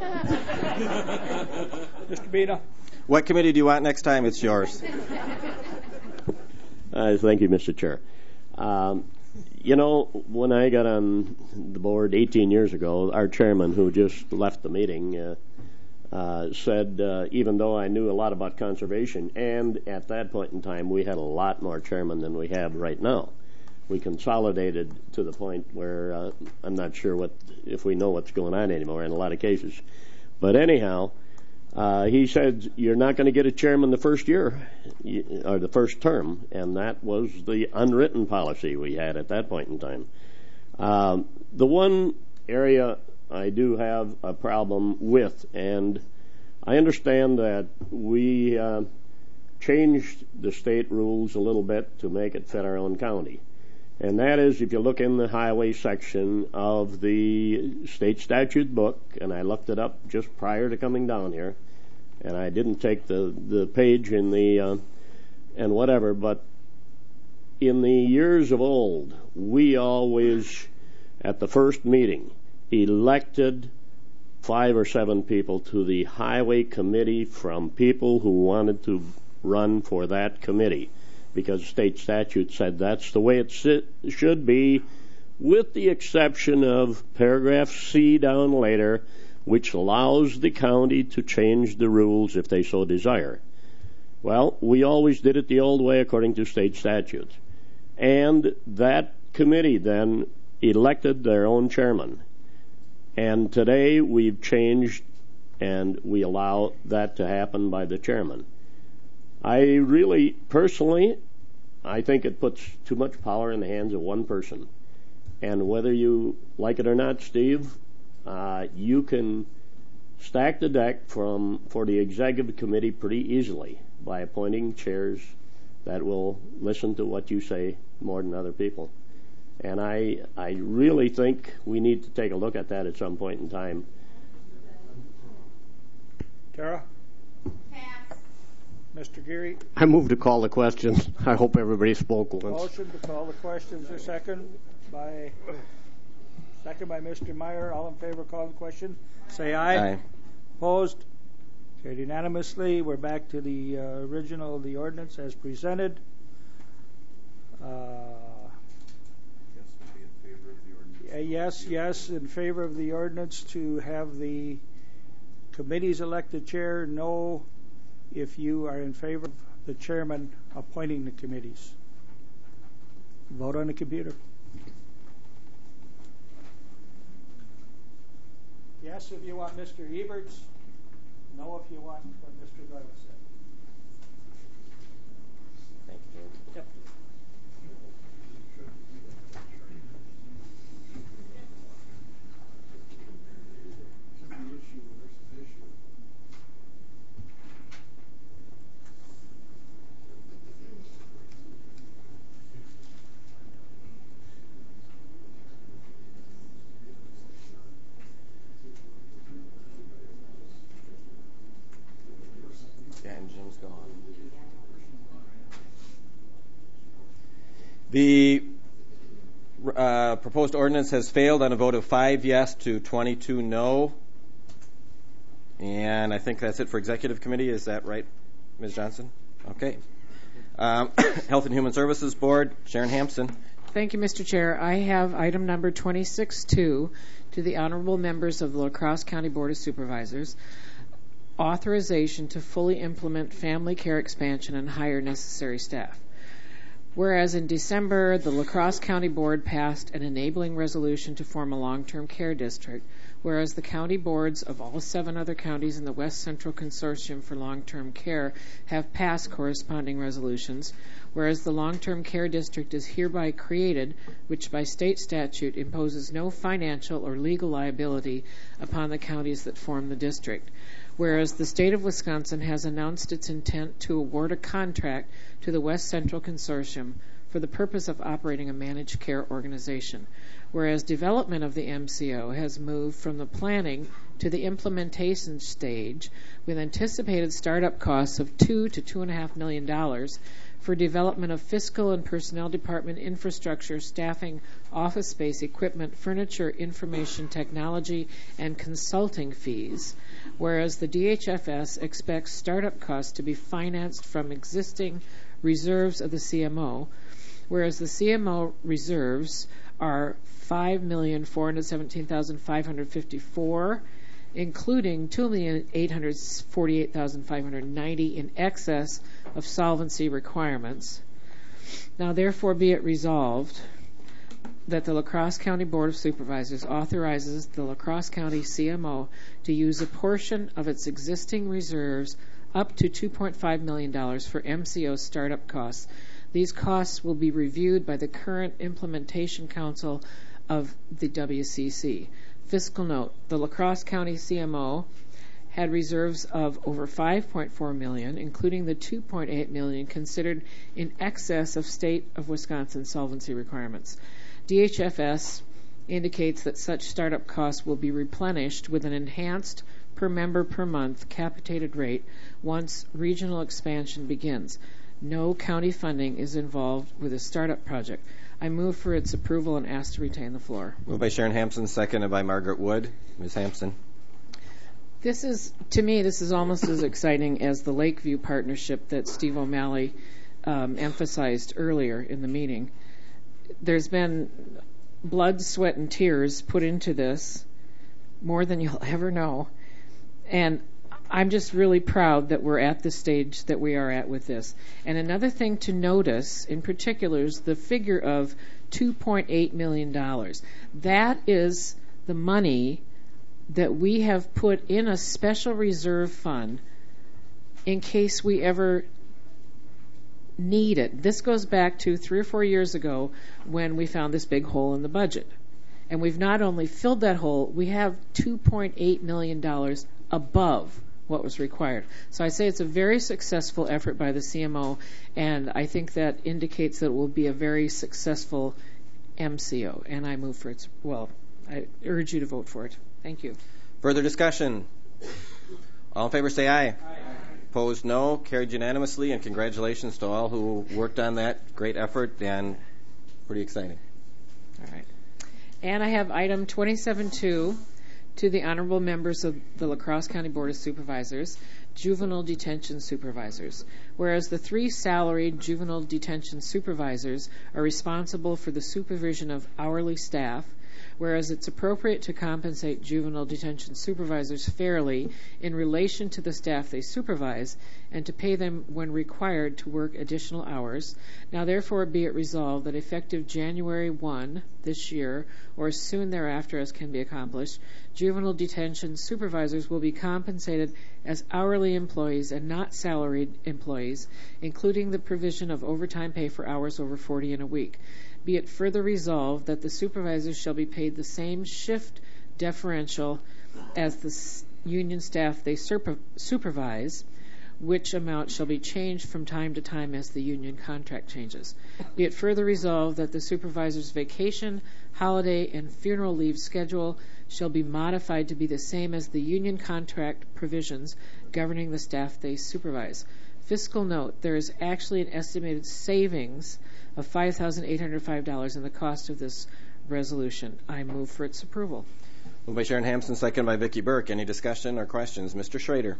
Mr. Beda? What committee do you want next time? It's yours. Thank you, Mr. Chair. When I got on the board 18 years ago, our chairman, who just left the meeting, said, even though I knew a lot about conservation, and at that point in time we had a lot more chairmen than we have right now. We consolidated to the point where I'm not sure if we know what's going on anymore in a lot of cases. But anyhow, he said, you're not going to get a chairman the first year, or the first term, and that was the unwritten policy we had at that point in time. The one area I do have a problem with, and I understand that we changed the state rules a little bit to make it fit our own county. And that is, if you look in the highway section of the state statute book, and I looked it up just prior to coming down here, and I didn't take the page in the, and whatever, but in the years of old, we always, at the first meeting, elected 5 or 7 people to the highway committee from people who wanted to run for that committee, because state statute said that's the way it should be, with the exception of paragraph C down later, which allows the county to change the rules if they so desire. Well, we always did it the old way according to state statute. And that committee then elected their own chairman. And today we've changed, and we allow that to happen by the chairman. I really, personally, I think it puts too much power in the hands of one person. And whether you like it or not, Steve, you can stack the deck for the executive committee pretty easily by appointing chairs that will listen to what you say more than other people. And I really think we need to take a look at that at some point in time. Tara? Pass. Mr. Geary? I move to call the questions. I hope everybody spoke once. Motion to call the questions. A second by Mr. Meyer. All in favor of calling the question? Say aye. Aye. Opposed? Carried unanimously. We're back to the original of the ordinance as presented. Yes, in favor of the ordinance to have the Committees elect the chair. No if you are in favor of the chairman appointing the committees. Vote on the computer. Yes if you want Mr. Eberts. No if you want what Mr. Doyle said. Thank you, George. Yep. Yeah, and Jim's gone. The proposed ordinance has failed on a vote of 5 yes to 22 no. And I think that's it for Executive Committee. Is that right, Ms. Johnson? Okay. Health and Human Services Board, Sharon Hampson. Thank you, Mr. Chair. I have item number 26-2 to the honorable members of the La Crosse County Board of Supervisors. Authorization to fully implement family care expansion and hire necessary staff. Whereas in December, the La Crosse County Board passed an enabling resolution to form a long-term care district, whereas the county boards of all 7 other counties in the West Central Consortium for Long-Term Care have passed corresponding resolutions, whereas the long-term care district is hereby created, which by state statute imposes no financial or legal liability upon the counties that form the district. Whereas the state of Wisconsin has announced its intent to award a contract to the West Central Consortium for the purpose of operating a managed care organization. Whereas development of the MCO has moved from the planning to the implementation stage with anticipated startup costs of $2 to $2.5 million for development of fiscal and personnel department infrastructure, staffing, office space, equipment, furniture, information technology, and consulting fees. Whereas the DHFS expects startup costs to be financed from existing reserves of the CMO, whereas the CMO reserves are $5,417,554, including $2,848,590 in excess of solvency requirements. Now, therefore, be it resolved that the La Crosse County Board of Supervisors authorizes the La Crosse County CMO to use a portion of its existing reserves up to $2.5 million for MCO startup costs. These costs will be reviewed by the current Implementation Council of the WCC. Fiscal note, the La Crosse County CMO had reserves of over $5.4 million, including the $2.8 million considered in excess of state of Wisconsin solvency requirements. DHFS indicates that such startup costs will be replenished with an enhanced per member per month capitated rate once regional expansion begins. No county funding is involved with a startup project. I move for its approval and ask to retain the floor. Moved by Sharon Hampson, seconded by Margaret Wood. Ms. Hampson. This is, to me, this is almost as exciting as the Lakeview partnership that Steve O'Malley emphasized earlier in the meeting. There's been blood, sweat, and tears put into this, more than you'll ever know. And I'm just really proud that we're at the stage that we are at with this. And another thing to notice, in particular, is the figure of $2.8 million. That is the money that we have put in a special reserve fund in case we ever need it. This goes back to 3 or 4 years ago when we found this big hole in the budget. And we've not only filled that hole, we have $2.8 million above what was required. So I say it's a very successful effort by the CMO, and I think that indicates that it will be a very successful MCO, and I move for its, well, I urge you to vote for it. Thank you. Further discussion? All in favor say aye. Aye. Opposed, no. Carried unanimously, and congratulations to all who worked on that. Great effort and pretty exciting. All right. And I have item 27-2 to the honorable members of the La Crosse County Board of Supervisors, juvenile detention supervisors. Whereas the 3 salaried juvenile detention supervisors are responsible for the supervision of hourly staff, whereas it's appropriate to compensate juvenile detention supervisors fairly in relation to the staff they supervise and to pay them when required to work additional hours. Now therefore be it resolved that effective January 1 this year, or as soon thereafter as can be accomplished, juvenile detention supervisors will be compensated as hourly employees and not salaried employees, including the provision of overtime pay for hours over 40 in a week. Be it further resolved that the supervisors shall be paid the same shift differential as the union staff they supervise, which amount shall be changed from time to time as the union contract changes. Be it further resolved that the supervisor's vacation, holiday, and funeral leave schedule shall be modified to be the same as the union contract provisions governing the staff they supervise. Fiscal note, there is actually an estimated savings of $5,805 in the cost of this resolution. I move for its approval. Moved by Sharon Hampson, second by Vicki Burke. Any discussion or questions? Mr. Schrader.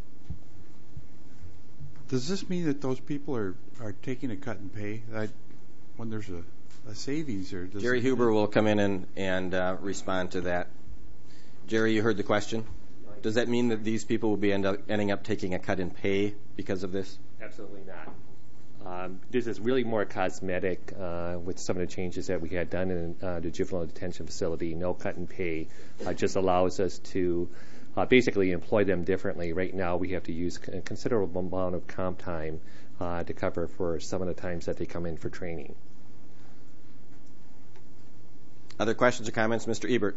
Does this mean that those people are taking a cut in pay when there's a savings? Or does Jerry Huber will come in and respond to that. Jerry, you heard the question. Does that mean that these people will be ending up taking a cut in pay because of this? Absolutely not. This is really more cosmetic with some of the changes that we had done in the juvenile detention facility. No cut in pay just allows us to basically employ them differently. Right now we have to use a considerable amount of comp time to cover for some of the times that they come in for training. Other questions or comments? Mr. Ebert.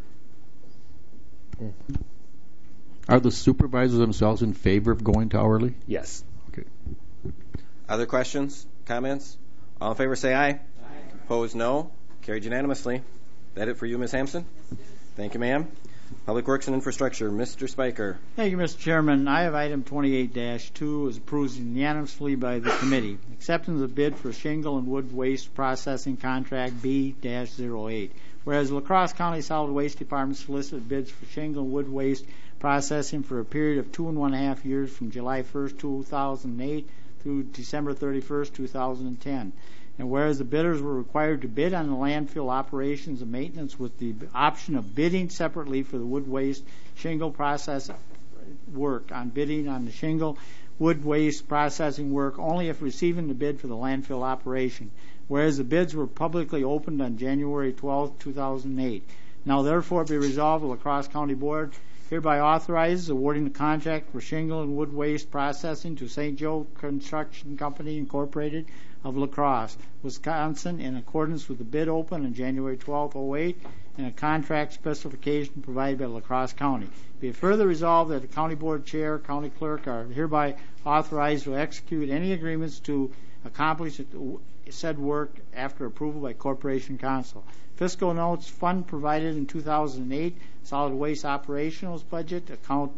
Are the supervisors themselves in favor of going to hourly? Yes. Okay. Other questions, comments? All in favor say aye. Aye. Opposed, no. Carried unanimously. That it for you, Ms. Hampson? Thank you, ma'am. Public Works and Infrastructure, Mr. Spiker. Thank you, Mr. Chairman. I have item 28-2 is approved unanimously by the committee. Acceptance of bid for shingle and wood waste processing contract B-08. Whereas La Crosse County Solid Waste Department solicited bids for shingle and wood waste processing for a period of 2.5 years from July 1st, 2008 through December 31st, 2010. And whereas the bidders were required to bid on the landfill operations and maintenance with the option of bidding separately for the wood waste shingle process work on bidding on the shingle wood waste processing work only if receiving the bid for the landfill operation. Whereas the bids were publicly opened on January 12, 2008. Now therefore be resolved, the La Crosse County Board hereby authorizes awarding the contract for shingle and wood waste processing to St. Joe Construction Company Incorporated of La Crosse, Wisconsin, in accordance with the bid open on January 12, 2008 and a contract specification provided by La Crosse County. Be it further resolved that the County Board Chair, County Clerk are hereby authorized to execute any agreements to accomplish said work after approval by Corporation Council. Fiscal notes, fund provided in 2008, solid waste operationals budget, account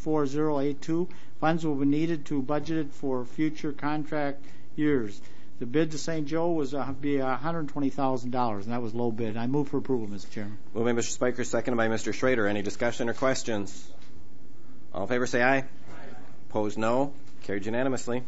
64082. Funds will be needed to budget it for future contract years. The bid to St. Joe was be $120,000, and that was low bid. I move for approval, Mr. Chairman. Moved by Mr. Spiker, seconded by Mr. Schrader. Any discussion or questions? All in favor say aye. Aye. Opposed, no. Carried unanimously.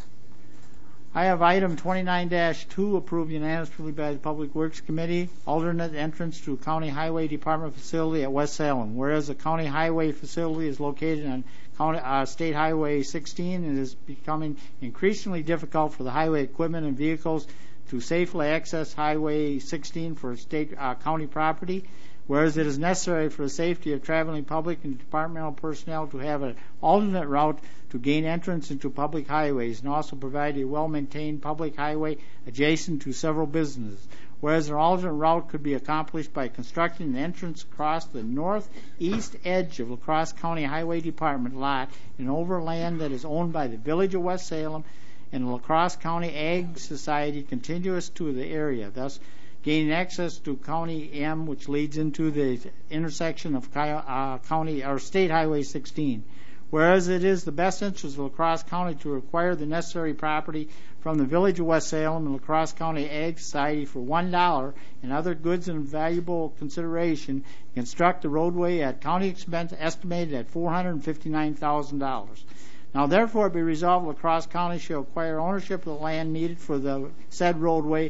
I have item 29-2 approved unanimously by the Public Works Committee, alternate entrance to County Highway Department facility at West Salem. Whereas the County Highway facility is located on State Highway 16 and is becoming increasingly difficult for the highway equipment and vehicles to safely access Highway 16 for state county property. Whereas it is necessary for the safety of traveling public and departmental personnel to have an alternate route to gain entrance into public highways and also provide a well-maintained public highway adjacent to several businesses. Whereas an alternate route could be accomplished by constructing an entrance across the northeast edge of La Crosse County Highway Department lot in overland that is owned by the Village of West Salem and La Crosse County Ag Society contiguous to the area, thus gaining access to County M, which leads into the intersection of County or State Highway 16. Whereas it is the best interest of La Crosse County to acquire the necessary property from the Village of West Salem and La Crosse County Ag Society for $1 and other goods and valuable consideration, construct the roadway at county expense estimated at $459,000. Now therefore be resolved, La Crosse County shall acquire ownership of the land needed for the said roadway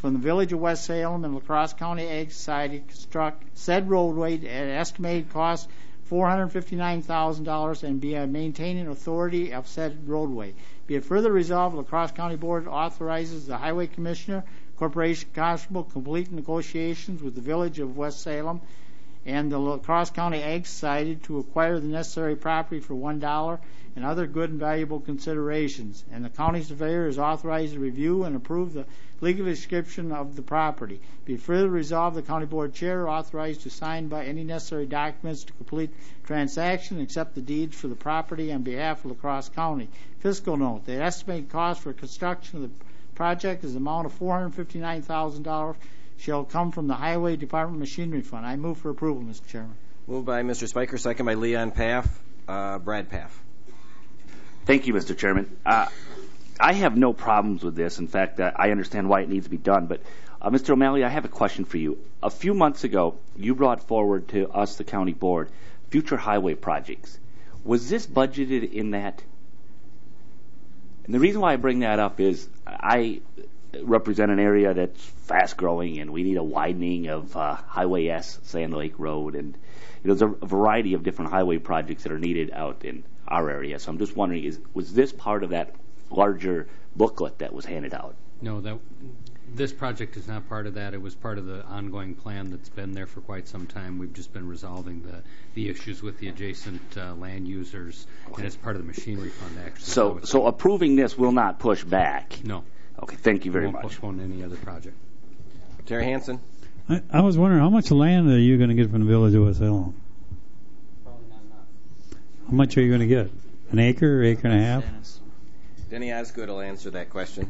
from the Village of West Salem and La Crosse County Ag Society to construct said roadway at an estimated cost $459,000 and be a maintaining authority of said roadway. Be it further resolved, La Crosse County Board authorizes the Highway Commissioner, Corporation Constable, complete negotiations with the Village of West Salem and the La Crosse County Ag Society to acquire the necessary property for $1 and other good and valuable considerations. And the county surveyor is authorized to review and approve the legal description of the property. Be further resolved, the county board chair authorized to sign by any necessary documents to complete transaction and accept the deeds for the property on behalf of La Crosse County. Fiscal note: the estimated cost for construction of the project is the amount of $459,000 shall come from the Highway Department Machinery Fund. I move for approval, Mr. Chairman. Moved by Mr. Spiker, second by Leon Paff. Brad Paff. Thank you, Mr. Chairman. I have no problems with this. In fact, I understand why it needs to be done. But, Mr. O'Malley, I have a question for you. A few months ago, you brought forward to us, the county board, future highway projects. Was this budgeted in that? And the reason why I bring that up is I represent an area that's fast-growing, and we need a widening of Highway S, Sand Lake Road, and there's a variety of different highway projects that are needed out in our area. So I'm just wondering, was this part of that larger booklet that was handed out? No, this project is not part of that. It was part of the ongoing plan that's been there for quite some time. We've just been resolving the issues with the adjacent land users, and it's part of the machinery fund, actually. So approving this will not push back? No. Okay, thank you very much. Won't postpone any other project. Terry Hansen. I was wondering, how much land are you going to get from the Village of West Salem? Probably not enough. How much are you going to get? An acre, acre and a half? Denny Osgood will answer that question.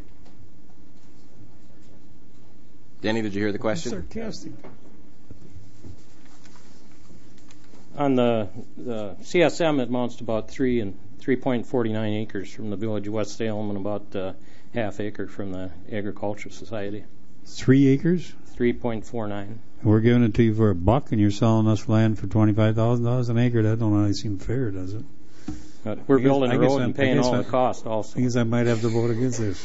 Denny, did you hear the question? Sarcastic. On the CSM, it amounts to about 3.49 acres from the Village of West Salem and about half acre from the Agricultural Society. 3 acres? 3.49. We're giving it to you for $1, and you're selling us land for $25,000 an acre. That don't really seem fair, does it? But we're building a road and paying all the cost also. I guess I might have to vote against this.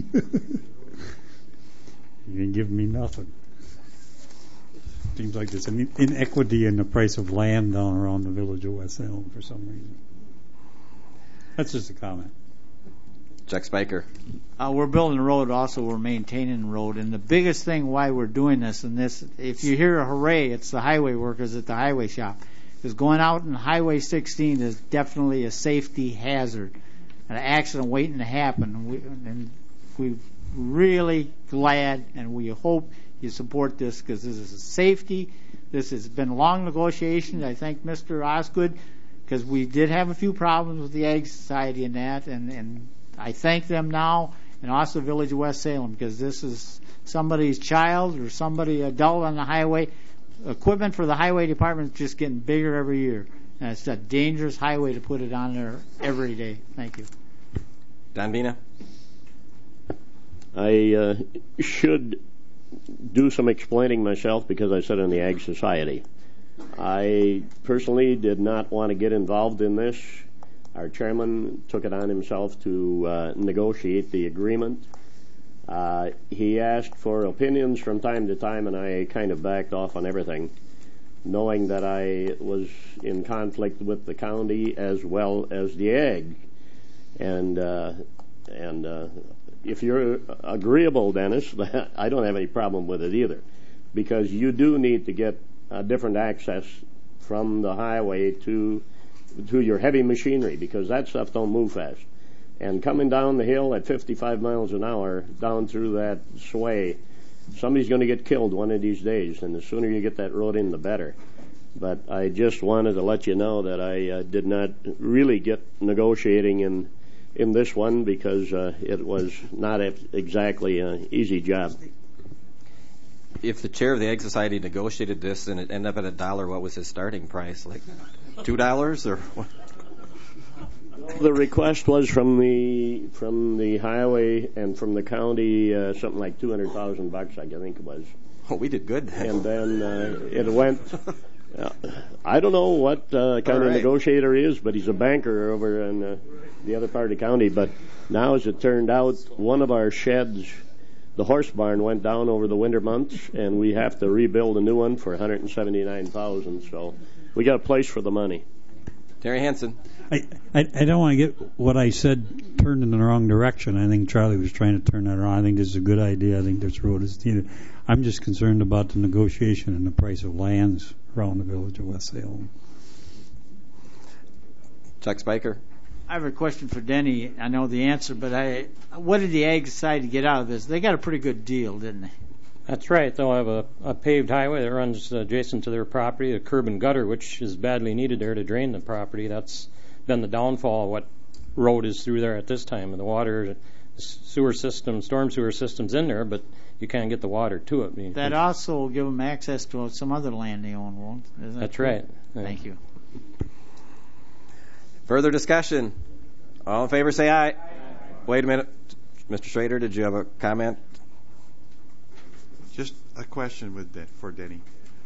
You didn't give me nothing. Seems like there's an inequity in the price of land down around the Village of West Salem for some reason. That's just a comment. Chuck Spiker. We're building a road, also we're maintaining the road, and the biggest thing why we're doing this, and this, if you hear a hooray, it's the highway workers at the highway shop. Because going out on Highway 16 is definitely a safety hazard, an accident waiting to happen. We're really glad, and we hope you support this, because this is a safety. This has been long negotiations. I thank Mr. Osgood, because we did have a few problems with the Ag Society and that, and I thank them now, and also Village of West Salem, because this is somebody's child or somebody adult on the highway. Equipment for the highway department is just getting bigger every year, and it's a dangerous highway to put it on there every day. Thank you. Don Vina. I should do some explaining myself because I sit in the Ag Society. I personally did not want to get involved in this. Our chairman took it on himself to negotiate the agreement. He asked for opinions from time to time, and I kind of backed off on everything, knowing that I was in conflict with the county as well as the ag. And if you're agreeable, Dennis, I don't have any problem with it either, because you do need to get different access from the highway to your heavy machinery, because that stuff don't move fast. And coming down the hill at 55 miles an hour down through that sway, somebody's going to get killed one of these days, and the sooner you get that road in, the better. But I just wanted to let you know that I did not really get negotiating in this one, because it was not exactly an easy job. If the chair of the Ag Society negotiated this and it ended up at $1, what was his starting price? Like $2 or what? The request was from the highway and from the county something like $200,000, I think it was. Oh, we did good then. And then it went. I don't know what kind of negotiator he is, but he's a banker over in the other part of the county. But now, as it turned out, one of our sheds the horse barn went down over the winter months, and we have to rebuild a new one for $179,000. So we got a place for the money. Terry Hansen. I don't want to get what I said turned in the wrong direction. I think Charlie was trying to turn that around. I think this is a good idea. I think this road is needed. I'm just concerned about the negotiation and the price of lands around the village of West Salem. Chuck Spiker. I have a question for Denny. I know the answer, but what did the Ag decide to get out of this? They got a pretty good deal, didn't they? That's right. They'll have a paved highway that runs adjacent to their property, a curb and gutter, which is badly needed there to drain the property. That's been the downfall of what road is through there at this time. And the water, the sewer system, storm sewer system's in there, but you can't get the water to it. That also will give them access to some other land they own, won't it? That's right. Thank you. Further discussion? All in favor, say aye. Wait a minute. Mr. Schrader, did you have a comment? Just a question for Denny.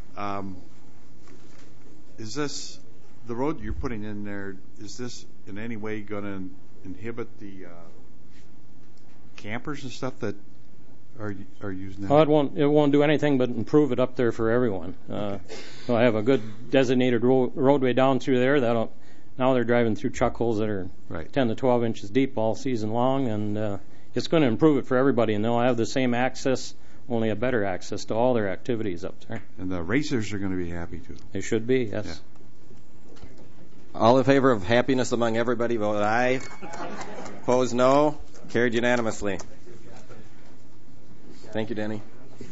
Is this, the road you're putting in there, is this in any way going to inhibit the campers and stuff that are using that? Oh, it won't do anything but improve it up there for everyone. So I have a good designated roadway down through there. Now they're driving through chuck holes that are 10 to 12 inches deep all season long, and it's going to improve it for everybody. And they'll have the same access, only a better access to all their activities up there. And the racers are going to be happy too. They should be, yes. Yeah. All in favor of happiness among everybody, vote aye. Opposed, no. Carried unanimously. Thank you, Denny.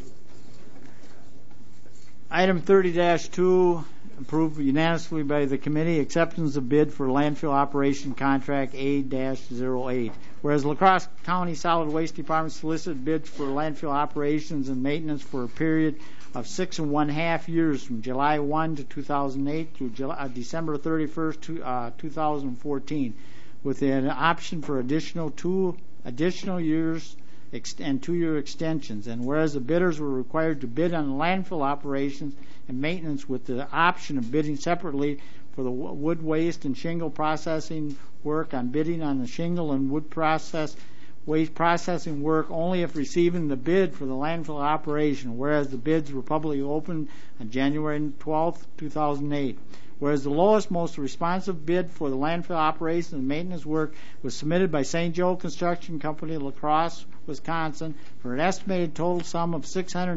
Item 30-2, approved unanimously by the committee, acceptance of bid for landfill operation contract A-08. Whereas La Crosse County Solid Waste Department solicited bids for landfill operations and maintenance for a period of 6.5 years from July 1 to 2008 through December 31st, 2014, with an option for two additional years and 2-year extensions. And whereas the bidders were required to bid on landfill operations and maintenance with the option of bidding separately for the wood waste and shingle processing work, on bidding on the shingle and wood waste processing work only if receiving the bid for the landfill operation, whereas the bids were publicly opened on January 12, 2008. Whereas the lowest, most responsive bid for the landfill operations and maintenance work was submitted by St. Joe Construction Company of La Crosse, Wisconsin, for an estimated total sum of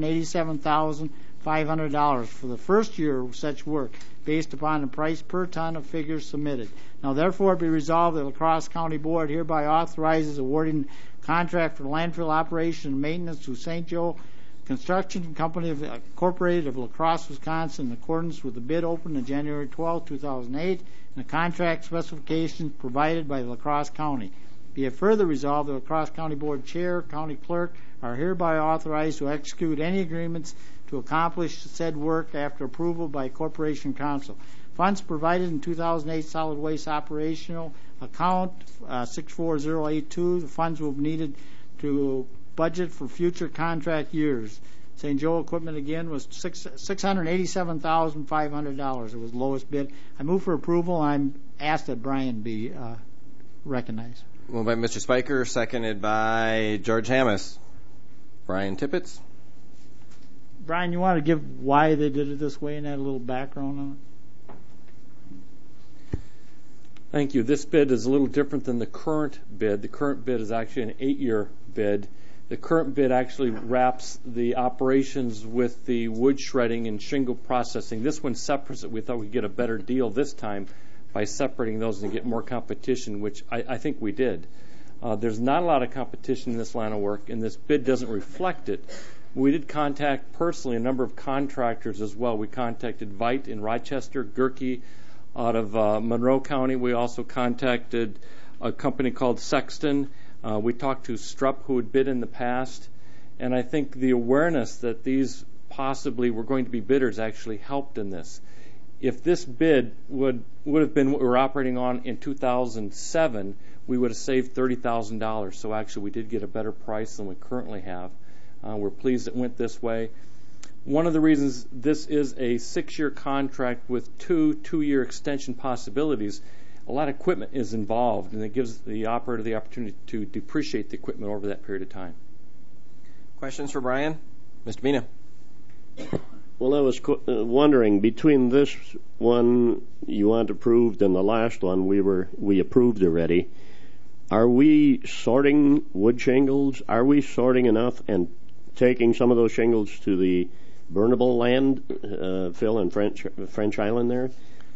$687,500 for the first year of such work, based upon the price per ton of figures submitted. Now, therefore, be resolved that La Crosse County Board hereby authorizes awarding contract for landfill operation and maintenance to St. Joe Construction Company Incorporated of La Crosse, Wisconsin, in accordance with the bid opened on January 12, 2008, and the contract specifications provided by La Crosse County. Be it further resolved that La Crosse County Board Chair, County Clerk are hereby authorized to execute any agreements to accomplish said work after approval by Corporation Council. Funds provided in 2008 solid waste operational account 64082. The funds will be needed to budget for future contract years. St. Joe equipment again was $687,500. It was the lowest bid. I move for approval. I'm asked that Brian be recognized. Moved by Mr. Spiker, seconded by George Hammes. Brian Tippett. Brian, you want to give why they did it this way and add a little background on it? Thank you. This bid is a little different than the current bid. The current bid is actually an 8-year bid. The current bid actually wraps the operations with the wood shredding and shingle processing. This one separates it. We thought we'd get a better deal this time by separating those and get more competition, which I think we did. There's not a lot of competition in this line of work, and this bid doesn't reflect it. We did contact personally a number of contractors as well. We contacted Veit in Rochester, Gerke out of Monroe County. We also contacted a company called Sexton. We talked to Strupp, who had bid in the past, and I think the awareness that these possibly were going to be bidders actually helped in this. If this bid would have been what we were operating on in 2007, we would have saved $30,000. So actually we did get a better price than we currently have. We're pleased it went this way. One of the reasons this is a 6-year contract with 2-year extension possibilities, a lot of equipment is involved, and it gives the operator the opportunity to depreciate the equipment over that period of time. Questions for Brian? Mr. Mina. Well, I was wondering, between this one you want approved and the last one we approved already, are we sorting wood shingles? Are we sorting enough and taking some of those shingles to the burnable land, Phil, in French Island there?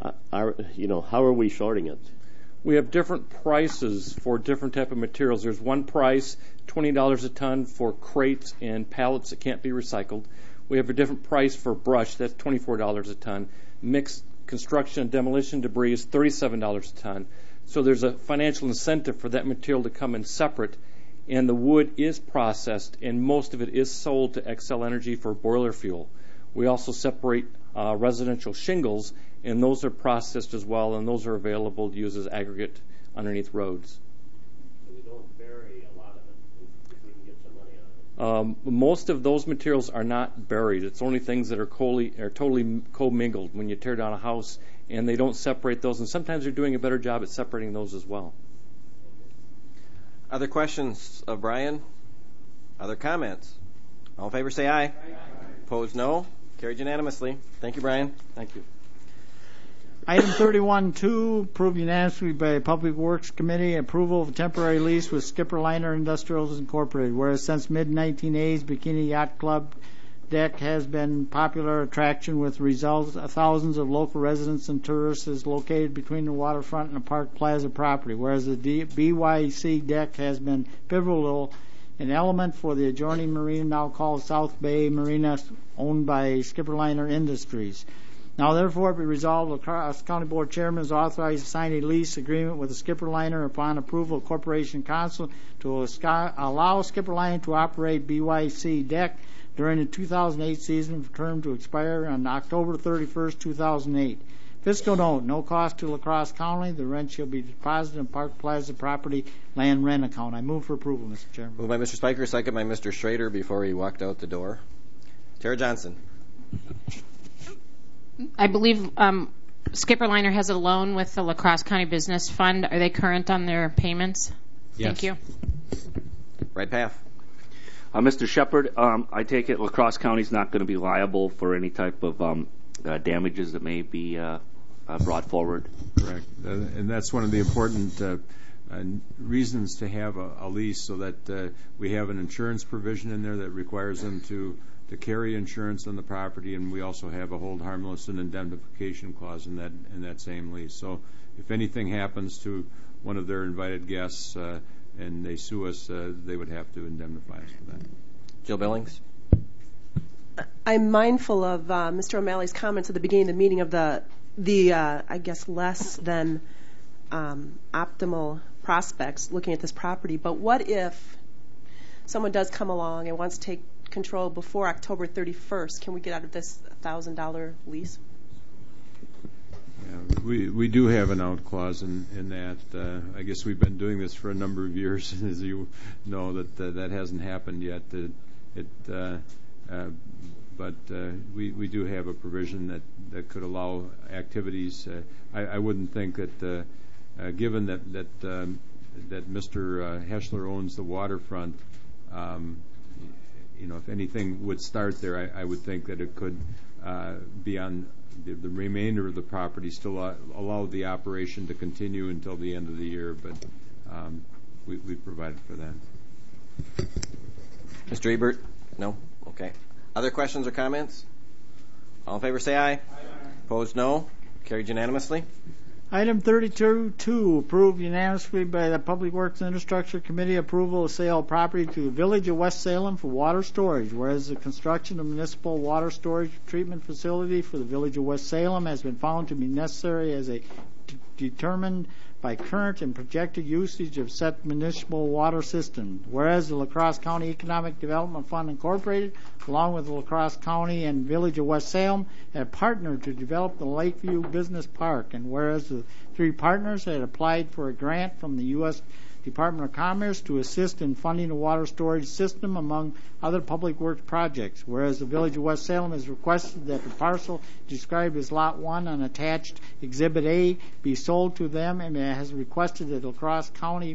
How are we sorting it? We have different prices for different type of materials. There's one price, $20 a ton for crates and pallets that can't be recycled. We have a different price for brush, that's $24 a ton. Mixed construction and demolition debris is $37 a ton. So there's a financial incentive for that material to come in separate, and the wood is processed, and most of it is sold to Xcel Energy for boiler fuel. We also separate residential shingles, and those are processed as well, and those are available to use as aggregate underneath roads. So we don't bury a lot of it if we can get some money out of it. Most of those materials are not buried. It's only things that are totally commingled when you tear down a house, and they don't separate those. And sometimes they're doing a better job at separating those as well. Other questions of Brian? Other comments? All in favor say aye. Aye. Opposed, no. Carried unanimously. Thank you, Brian. Thank you. Item 31-2, approved unanimously by the Public Works Committee, approval of a temporary lease with Skipper Liner Industrials Incorporated. Whereas since mid-1980s, Bikini Yacht Club deck has been popular attraction with results thousands of local residents and tourists is located between the waterfront and the Park Plaza property. Whereas the BYC deck has been pivotal an element for the adjoining marina now called South Bay Marina, owned by Skipper Liner Industries. Now, therefore, be resolved, La Crosse County Board Chairman is authorized to sign a lease agreement with the Skipper Liner upon approval of Corporation Council to allow Skipper Liner to operate BYC deck during the 2008 season for term to expire on October 31st, 2008. Fiscal note, no cost to La Crosse County. The rent shall be deposited in Park Plaza property land rent account. I move for approval, Mr. Chairman. Moved by Mr. Spiker, second by Mr. Schrader before he walked out the door. Tara Johnson. I believe Skipper Liner has a loan with the La Crosse County Business Fund. Are they current on their payments? Yes. Thank you. Right path. Mr. Shepard, I take it La Crosse County is not going to be liable for any type of damages that may be brought forward? Correct. And that's one of the important reasons to have a lease, so that we have an insurance provision in there that requires them to carry insurance on the property, and we also have a hold harmless and indemnification clause in that same lease. So if anything happens to one of their invited guests and they sue us, they would have to indemnify us for that. Jill Billings. I'm mindful of Mr. O'Malley's comments at the beginning of the meeting of the I guess less than optimal prospects looking at this property. But what if someone does come along and wants to take control before October 31st? Can we get out of this $1,000 lease? Yeah, we do have an out clause in that. I guess we've been doing this for a number of years, as you know, that hasn't happened yet. But we do have a provision that could allow activities. I wouldn't think that, given that Mr. Heschler owns the waterfront, if anything would start there, I would think that it could be on the remainder of the property, still allow the operation to continue until the end of the year. But we provided for that. Mr. Ebert? No? Okay. Other questions or comments? All in favor say aye. Aye. Opposed, no. Carried unanimously. Item 32-2, approved unanimously by the Public Works and Infrastructure Committee, approval of sale of property to the Village of West Salem for water storage, whereas the construction of municipal water storage treatment facility for the Village of West Salem has been found to be necessary as determined by current and projected usage of said municipal water system. Whereas the La Crosse County Economic Development Fund Incorporated, along with the La Crosse County and Village of West Salem, have partnered to develop the Lakeview Business Park. And whereas the three partners had applied for a grant from the U.S. Department of Commerce to assist in funding the water storage system, among other public works projects. Whereas the Village of West Salem has requested that the parcel described as Lot 1 on attached Exhibit A be sold to them, and has requested that La Crosse County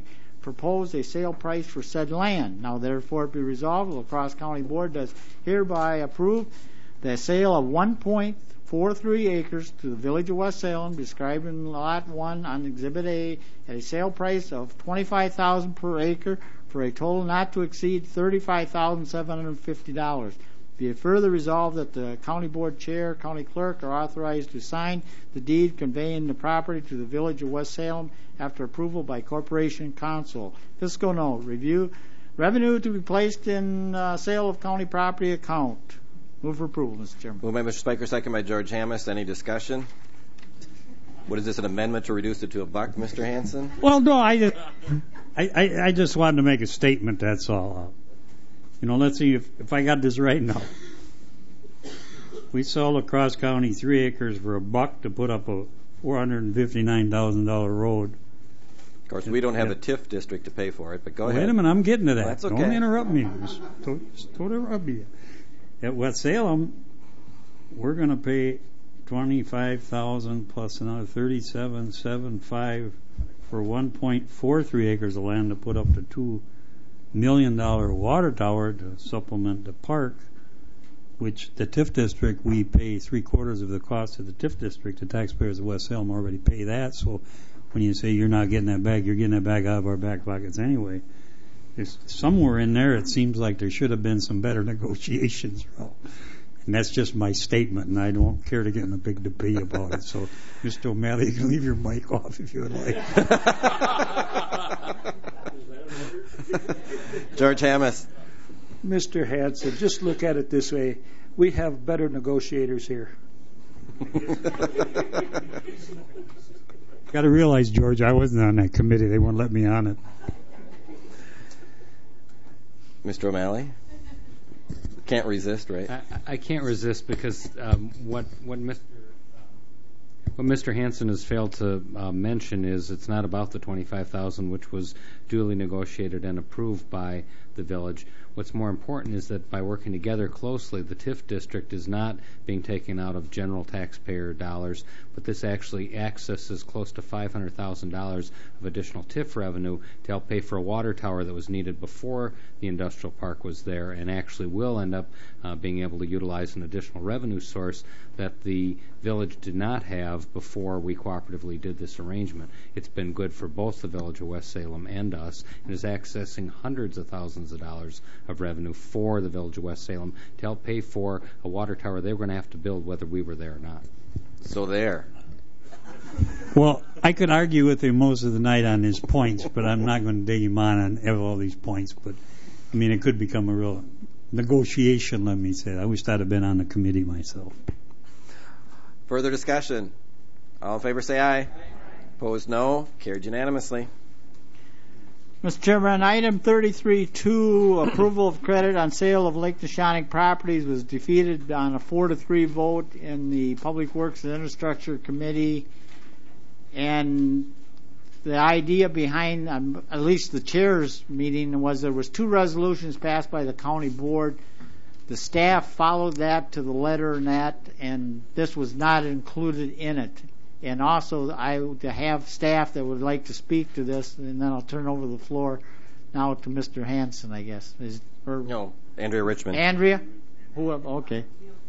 propose a sale price for said land. Now therefore be resolved, the La Crosse County Board does hereby approve the sale of 1.43 acres to the Village of West Salem, described in Lot 1 on Exhibit A, at a sale price of $25,000 per acre for a total not to exceed $35,750. Be it further resolved that the County Board Chair, County Clerk are authorized to sign the deed conveying the property to the Village of West Salem after approval by Corporation Council. Fiscal note, review, revenue to be placed in sale of county property account. Move for approval, Mr. Chairman. Moved by Mr. Spiker, second by George Hamas. Any discussion? What is this, an amendment to reduce it to a buck, Mr. Hanson? Well, no, I just wanted to make a statement, that's all. Let's see if I got this right now. We sold across county 3 acres for $1 to put up a $459,000 road. Of course, we don't have a TIF district to pay for it, but go ahead. Wait a minute, I'm getting to that. That's okay. Don't interrupt me. Don't interrupt me. At West Salem, we're going to pay $25,000 plus another $37,750 for 1.43 acres of land to put up the $2 million water tower to supplement the park, which the TIF district, we pay 3/4 of the cost of the TIF district. The taxpayers of West Salem already pay that. So when you say you're not getting that back, you're getting that back out of our back pockets anyway. There's somewhere in there, it seems like there should have been some better negotiations. And that's just my statement, and I don't care to get in a big debate about it. So, Mr. O'Malley, you can leave your mic off if you would like. George Hamas. Mr. Hanson, just look at it this way. We have better negotiators here. Got to realize, George, I wasn't on that committee. They wouldn't let me on it. Mr. O'Malley? Can't resist, right? I can't resist because what Mr. Hanson has failed to mention is it's not about the $25,000, which was duly negotiated and approved by the village. What's more important is that by working together closely, the TIF district is not being taken out of general taxpayer dollars, but this actually accesses close to $500,000 of additional TIF revenue to help pay for a water tower that was needed before the industrial park was there, and actually will end up being able to utilize an additional revenue source that the village did not have before we cooperatively did this arrangement. It's been good for both the Village of West Salem and us, and is accessing hundreds of thousands of dollars of revenue for the Village of West Salem to help pay for a water tower they were going to have to build whether we were there or not. So there. Well, I could argue with him most of the night on his points, but I'm not going to dig him on all these points. But, I mean, it could become a real negotiation, let me say. I wish I'd have been on the committee myself. Further discussion? All in favor say aye. Opposed, no. Carried unanimously. Mr. Chairman, item 33-2, approval of credit on sale of Lake Neshonoc properties, was defeated on a 4-3 vote in the Public Works and Infrastructure Committee. And the idea behind, at least the chair's meeting, was there was 2 resolutions passed by the county board. The staff followed that to the letter and this was not included in it. And also, I have staff that would like to speak to this, and then I'll turn over the floor now to Mr. Hanson, I guess. No, Andrea Richmond. Andrea? Okay.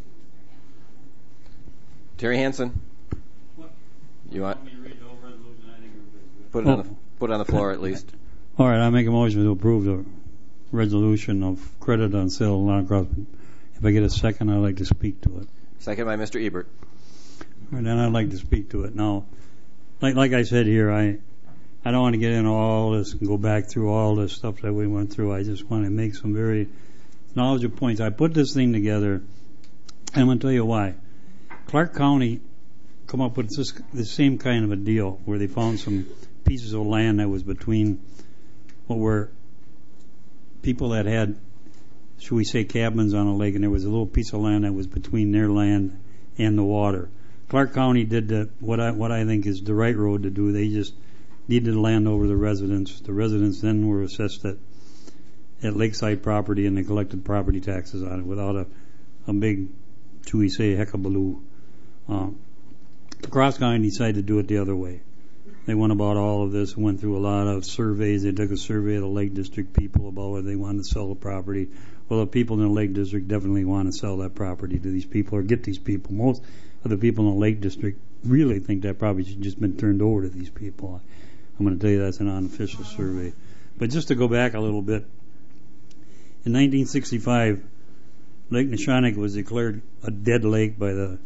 Terry Hanson. You want? Put it on the floor at least. All right, I make a motion to approve the resolution of credit on sale of land across. If I get a second, I'd like to speak to it. Second by Mr. Ebert. And then I'd like to speak to it. Now, like I said here, I don't want to get into all this and go back through all this stuff that we went through. I just want to make some very knowledgeable points. I put this thing together, and I'm going to tell you why. Clark County come up with the same kind of a deal where they found some pieces of land that was between what were people that had, should we say, cabins on a lake, and there was a little piece of land that was between their land and the water. Clark County did what I think is the right road to do. They just deeded the land over the residents. The residents then were assessed at lakeside property, and they collected property taxes on it without a big, should we say, heckabaloo. Cross County decided to do it the other way. They went about all of this and went through a lot of surveys. They took a survey of the Lake District people about whether they wanted to sell the property. Well, the people in the Lake District definitely want to sell that property to these people or get these people. Most of the people in the Lake District really think that property should just been turned over to these people. I'm going to tell you that's an unofficial survey. But just to go back a little bit, in 1965, Lake Neshonoc was declared a dead lake by the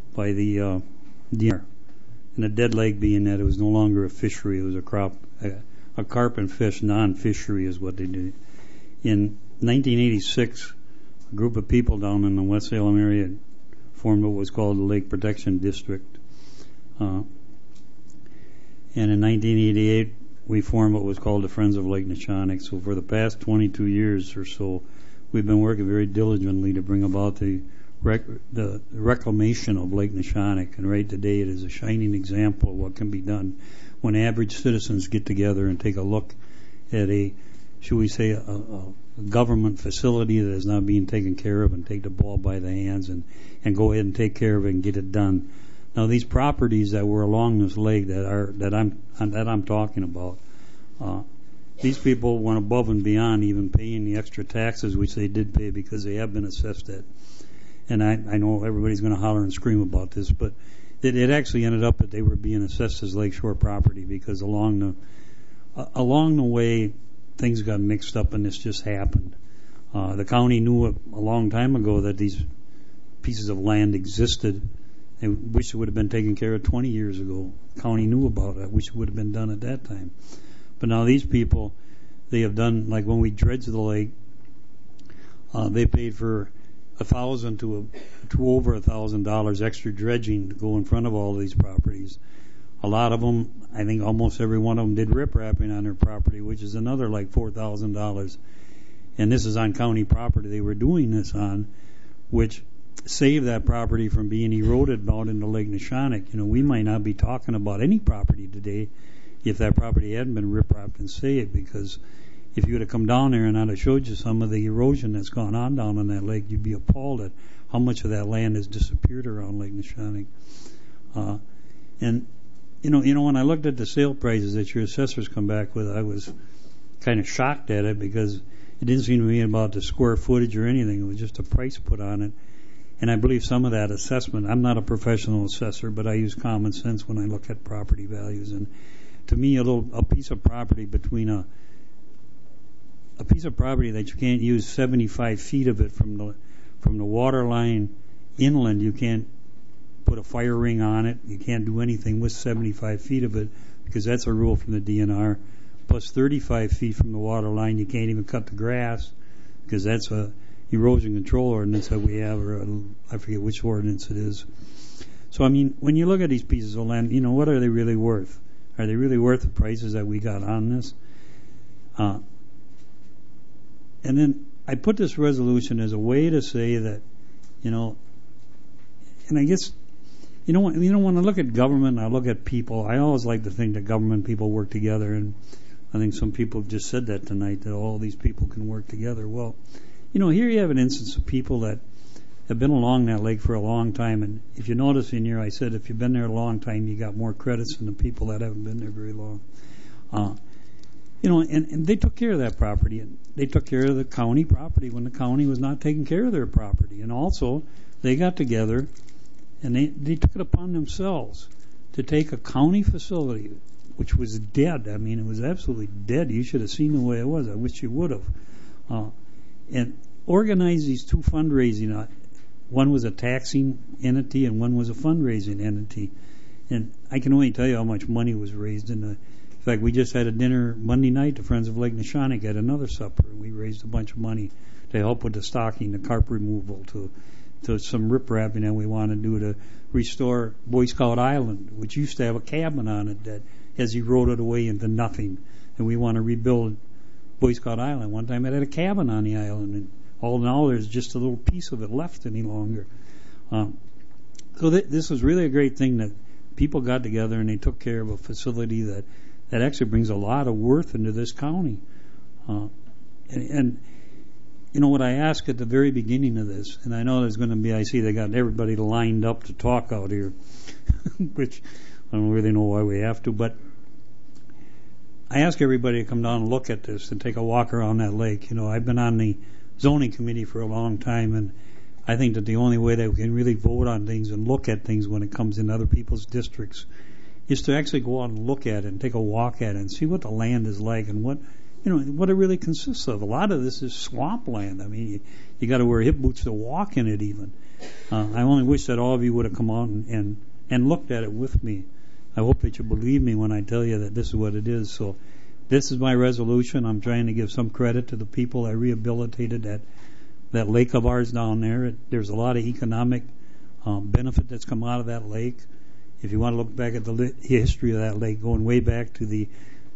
DNR. And a dead lake being that it was no longer a fishery, it was a carp and fish non-fishery is what they did. In 1986, a group of people down in the West Salem area formed what was called the Lake Protection District. And in 1988, we formed what was called the Friends of Lake Neshonoc. So for the past 22 years or so, we've been working very diligently to bring about the reclamation of Lake Neshonoc. And right today, it is a shining example of what can be done when average citizens get together and take a look at a government facility that is not being taken care of and take the ball by the hands and go ahead and take care of it and get it done. Now, these properties that were along this lake that I'm talking about, these people went above and beyond even paying the extra taxes, which they did pay because they have been assessed at. And I know everybody's going to holler and scream about this, but it actually ended up that they were being assessed as lakeshore property because along the way things got mixed up and this just happened. The county knew a long time ago that these pieces of land existed. They wish it would have been taken care of 20 years ago. The county knew about it. I wish it would have been done at that time. But now these people, they have done, like when we dredged the lake, they paid for $1,000 to over $1,000 extra dredging to go in front of all these properties. A lot of them, I think almost every one of them did riprapping on their property, which is another like $4,000. And this is on county property they were doing this on, which saved that property from being eroded out into Lake Neshonoc. You know, we might not be talking about any property today if that property hadn't been riprapped and saved, because if you would have come down there and I'd have showed you some of the erosion that's gone on down in that lake, you'd be appalled at how much of that land has disappeared around Lake Neshonoc. And you know, when I looked at the sale prices that your assessors come back with, I was kind of shocked at it because it didn't seem to me about the square footage or anything. It was just a price put on it. And I believe some of that assessment, I'm not a professional assessor, but I use common sense when I look at property values. And to me, a piece of property between a piece of property that you can't use 75 feet of it from the water line inland, you can't put a fire ring on it. You can't do anything with 75 feet of it because that's a rule from the DNR. Plus 35 feet from the water line, you can't even cut the grass because that's a erosion control ordinance that we have, or I forget which ordinance it is. So, I mean, when you look at these pieces of land, you know, what are they really worth? Are they really worth the prices that we got on this? And then I put this resolution as a way to say that, you know, and I guess, when I look at government, I look at people, I always like to think that government people work together, and I think some people have just said that tonight, that all these people can work together. Well, you know, here you have an instance of people that have been along that lake for a long time, and if you notice in here, I said if you've been there a long time, you got more credits than the people that haven't been there very long. You know, and they took care of that property, and they took care of the county property when the county was not taking care of their property. And also, they got together, and they took it upon themselves to take a county facility, which was dead. I mean, it was absolutely dead. You should have seen the way it was. I wish you would have. And organize these two fundraising. One was a taxing entity, and one was a fundraising entity. And I can only tell you how much money was raised in fact, we just had a dinner Monday night. The Friends of Lake Neshonoc had another supper, and we raised a bunch of money to help with the stocking, the carp removal, to some riprapping that we want to do to restore Boy Scout Island, which used to have a cabin on it that has eroded away into nothing. And we want to rebuild Boy Scout Island. One time it had a cabin on the island, and all in all, there's just a little piece of it left any longer. So this was really a great thing that people got together and they took care of a facility that actually brings a lot of worth into this county. And you know what I asked at the very beginning of this, and I know there's going to be, I see they got everybody lined up to talk out here, which I don't really know why we have to, but I ask everybody to come down and look at this and take a walk around that lake. I've been on the zoning committee for a long time, and I think that the only way that we can really vote on things and look at things when it comes in other people's districts is to actually go out and look at it and take a walk at it and see what the land is like and what it really consists of. A lot of this is swampland. I mean, you got to wear hip boots to walk in it even. I only wish that all of you would have come out and looked at it with me. I hope that you believe me when I tell you that this is what it is. So this is my resolution. I'm trying to give some credit to the people that rehabilitated that lake of ours down there. There's a lot of economic benefit that's come out of that lake. If you want to look back at the history of that lake, going way back to the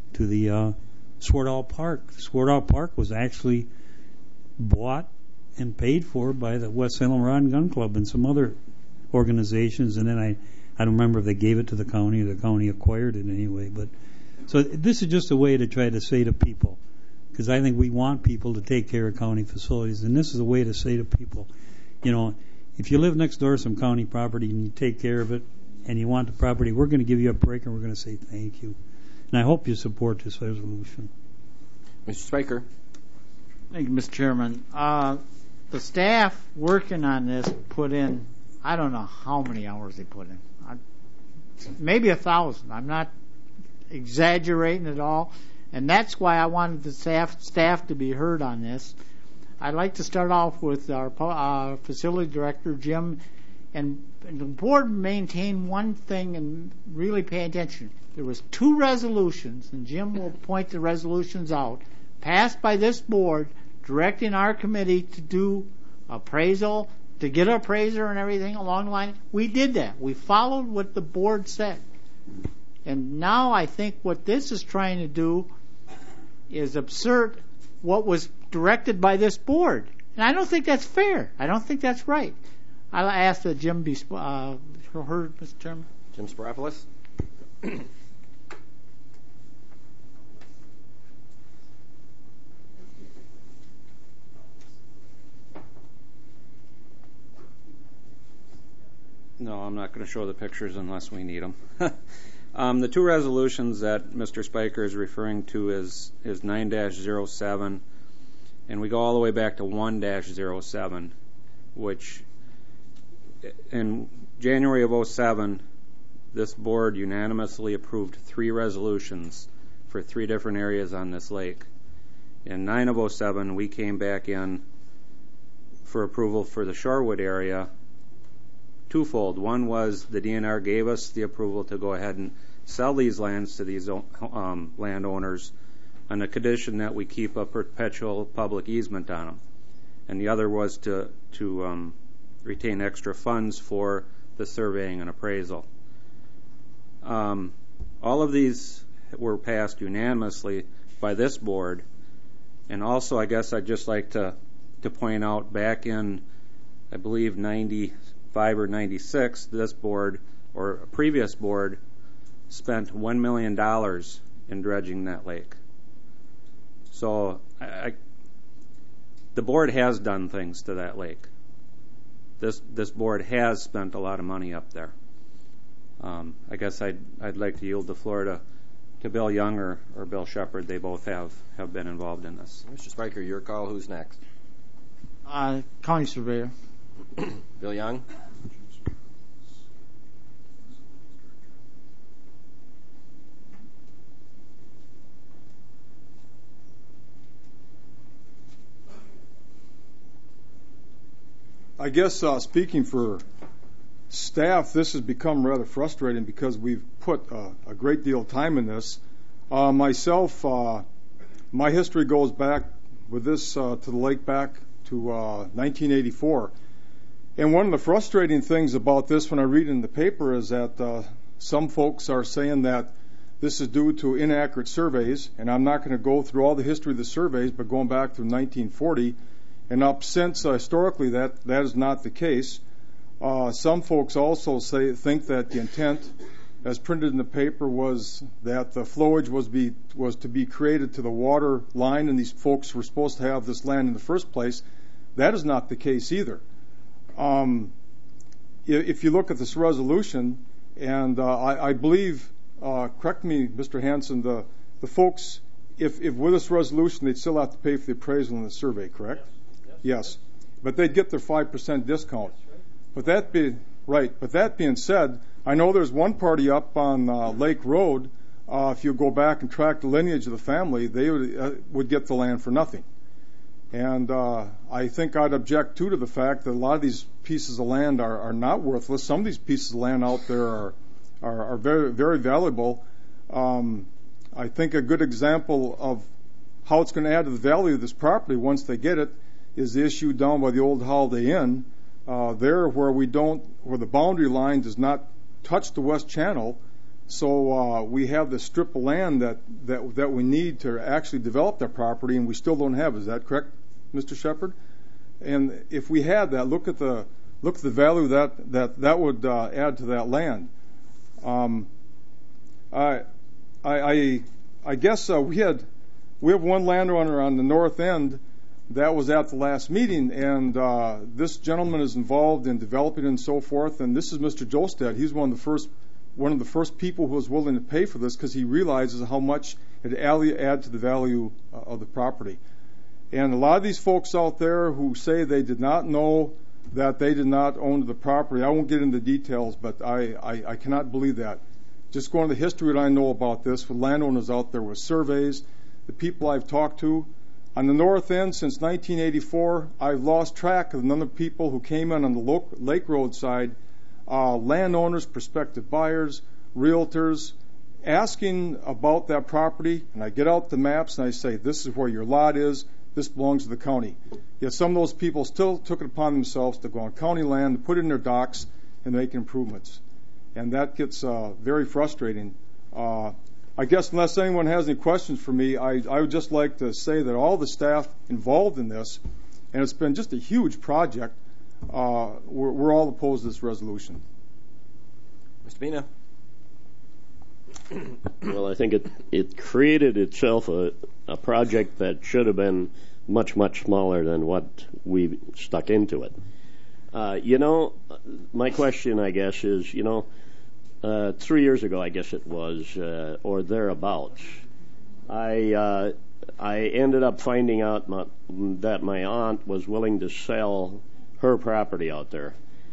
Swartall Park. Swartall Park was actually bought and paid for by the West Salem Rod and Gun Club and some other organizations, and then I don't remember if they gave it to the county or the county acquired it anyway. But so this is just a way to try to say to people, because I think we want people to take care of county facilities, and this is a way to say to people, if you live next door to some county property and you take care of it and you want the property, we're going to give you a break and we're going to say thank you. And I hope you support this resolution. Mr. Spiker. Thank you, Mr. Chairman. The staff working on this put in, I don't know how many hours they put in. Maybe 1,000. I'm not exaggerating at all. And that's why I wanted the staff to be heard on this. I'd like to start off with our facility director, Jim, and the board maintain one thing and really pay attention. There was 2 resolutions, and Jim will point the resolutions out, passed by this board directing our committee to do appraisal, to get an appraiser and everything along the line. We did that. We followed what the board said. And now I think what this is trying to do is assert what was directed by this board. And I don't think that's fair. I don't think that's right. I'll ask that Jim be heard, Mr. Chairman. Jim Sparopoulos. No, I'm not going to show the pictures unless we need them. The 2 resolutions that Mr. Spiker is referring to is 9-07, and we go all the way back to 1-07, which in January of 07, this board unanimously approved 3 resolutions for 3 different areas on this lake. In 9 of 07, we came back in for approval for the Shorewood area twofold. One was the DNR gave us the approval to go ahead and sell these lands to these landowners on the condition that we keep a perpetual public easement on them. And the other was to retain extra funds for the surveying and appraisal. All of these were passed unanimously by this board. And also, I guess I'd just like to point out back in, I believe, 95 or 96, this board, or a previous board, spent $1 million in dredging that lake. So the board has done things to that lake. This board has spent a lot of money up there. I guess I'd like to yield the floor to Bill Young or Bill Shepard. They both have been involved in this. Mr. Spiker, your call. Who's next? County Surveyor. Bill Young. I guess speaking for staff, this has become rather frustrating because we've put a great deal of time in this. Myself, my history goes back with this to the lake back to 1984. And one of the frustrating things about this when I read in the paper is that some folks are saying that this is due to inaccurate surveys, and I'm not going to go through all the history of the surveys, but going back to 1940 and up since, historically, that is not the case. Some folks also think that the intent, as printed in the paper, was that the flowage was to be created to the water line, and these folks were supposed to have this land in the first place. That is not the case either. If you look at this resolution, and I believe, correct me, Mr. Hanson, the folks, if with this resolution, they'd still have to pay for the appraisal and the survey, correct? Yes. But they'd get their 5% discount. But that being said, I know there's one party up on Lake Road. If you go back and track the lineage of the family, they would get the land for nothing. And I think I'd object to the fact that a lot of these pieces of land are not worthless. Some of these pieces of land out there are very, very valuable. I think a good example of how it's going to add to the value of this property once they get it is the issue down by the old Holiday Inn, there where the boundary line does not touch the West Channel. So we have this strip of land that we need to actually develop that property, and we still don't have. Is that correct, Mr. Shepard? And if we had that, look at the value that would add to that land. I guess we have one landowner on the north end that was at the last meeting, and this gentleman is involved in developing and so forth. And this is Mr. Jolstad. He's one of the first people who was willing to pay for this because he realizes how much it adds to the value of the property. And a lot of these folks out there who say they did not know that they did not own the property, I won't get into details, but I cannot believe that. Just going to the history that I know about this with landowners out there with surveys, the people I've talked to. On the north end since 1984, I've lost track of the number of people who came in on the Lake Road side, landowners, prospective buyers, realtors, asking about that property. And I get out the maps and I say, this is where your lot is. This belongs to the county. Yet some of those people still took it upon themselves to go on county land, to put it in their docks, and make improvements. And that gets very frustrating. I guess unless anyone has any questions for me, I would just like to say that all the staff involved in this, and it's been just a huge project, we're all opposed to this resolution. Mr. Bina. Well, I think it created itself a project that should have been much, much smaller than what we stuck into it. My question, I guess, is, 3 years ago, I guess it was, or thereabouts, I ended up finding out that my aunt was willing to sell her property out there.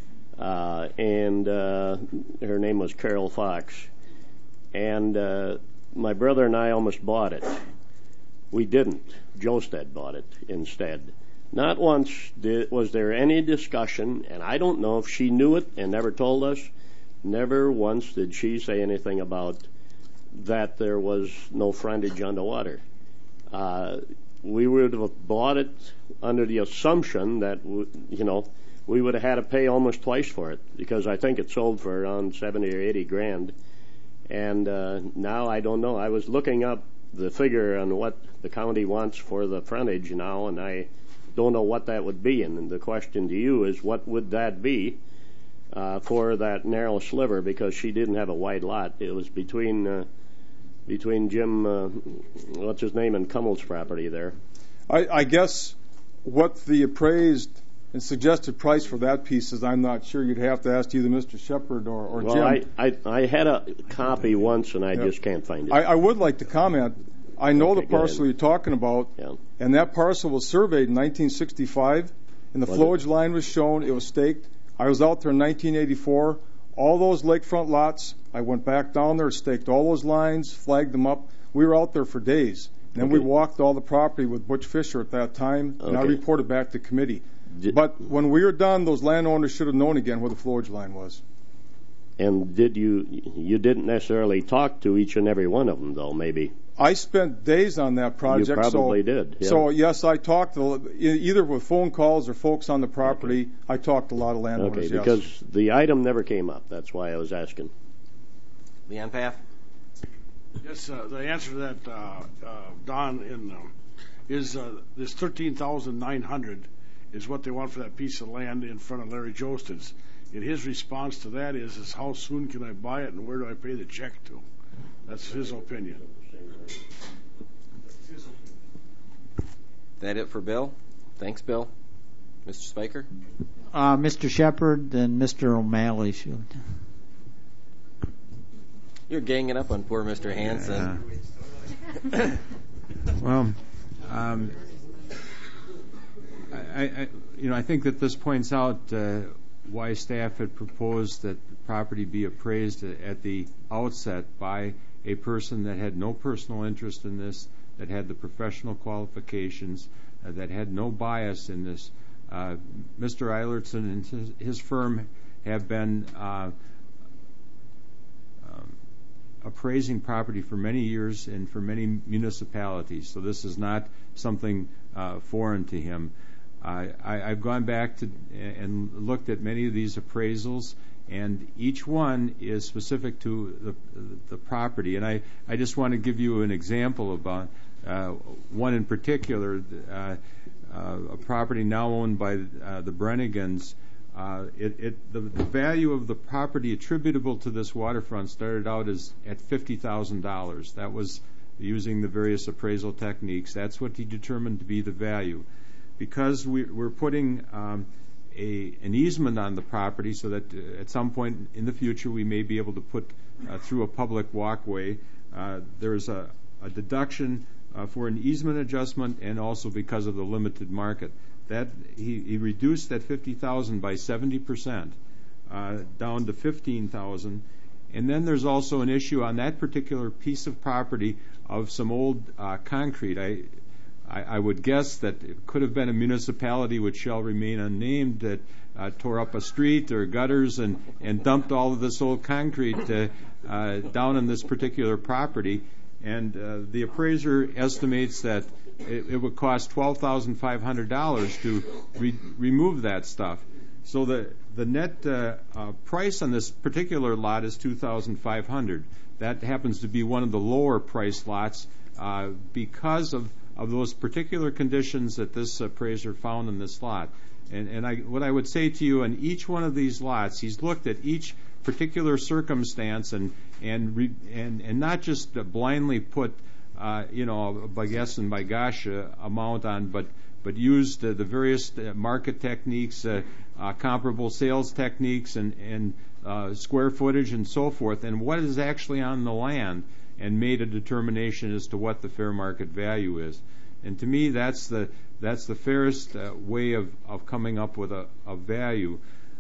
And her name was Carol Fox. And my brother and I almost bought it. We didn't. Jolstad bought it instead. Not once was there any discussion, and I don't know if she knew it and never told us. Never once did she say anything about that there was no frontage on the water. We would have bought it under the assumption that, we would have had to pay almost twice for it, because I think it sold for around 70 or 80 grand. And now I don't know. I was looking up the figure on what the county wants for the frontage now, and I don't know what that would be. And the question to you is, what would that be for that narrow sliver? Because she didn't have a wide lot. It was between Jim, what's his name, and Kummel's property there. I guess what the appraised and suggested price for that piece is, I'm not sure. You'd have to ask either Mr. Shepard or Jim. I had a copy once, and I just can't find it. I would like to comment. I know the parcel you're talking about, and that parcel was surveyed in 1965, and the flowage line was shown. It was staked. I was out there in 1984. All those lakefront lots, I went back down there, staked all those lines, flagged them up. We were out there for days. And then we walked all the property with Butch Fisher at that time, and I reported back to committee. But when we were done, those landowners should have known again where the flowage line was. And you didn't necessarily talk to each and every one of them, though, maybe? I spent days on that project. You probably did. Yeah. So, yes, I talked either with phone calls or folks on the property. I talked to a lot of landowners, yes. Because the item never came up. That's why I was asking. Leon Paff? Yes, the answer to that, Don, is this $13,900 is what they want for that piece of land in front of Larry Jolstad's. And his response to that is how soon can I buy it and where do I pay the check to? That's his opinion. That it for Bill? Thanks, Bill. Mr. Spiker? Mr. Shepard and Mr. O'Malley should. You're ganging up on poor Mr. Hansen. Well, I think that this points out why staff had proposed that the property be appraised at the outset by a person that had no personal interest in this, that had the professional qualifications, that had no bias in this. Mr. Eilertson and his firm have been appraising property for many years and for many municipalities, so this is not something foreign to him. I've gone back and looked at many of these appraisals, and each one is specific to the property. And I just want to give you an example about one in particular, a property now owned by the Brennigans. The value of the property attributable to this waterfront started out at $50,000. That was using the various appraisal techniques. That's what he determined to be the value. Because we're putting an easement on the property so that at some point in the future we may be able to put through a public walkway, there's a deduction for an easement adjustment, and also because of the limited market. That he reduced that $50,000 by 70%, down to $15,000. And then there's also an issue on that particular piece of property of some old concrete. I would guess that it could have been a municipality which shall remain unnamed that tore up a street or gutters and dumped all of this old concrete down on this particular property. And the appraiser estimates that it would cost $12,500 to remove that stuff. So the net price on this particular lot is $2,500. That happens to be one of the lower priced lots because of those particular conditions that this appraiser found in this lot. And what I would say to you, on each one of these lots, he's looked at each particular circumstance and not just blindly put by guess and by gosh amount on, but used the various market techniques, comparable sales techniques, and square footage and so forth, and what is actually on the land, and made a determination as to what the fair market value is. And to me, that's the fairest way of coming up with a value.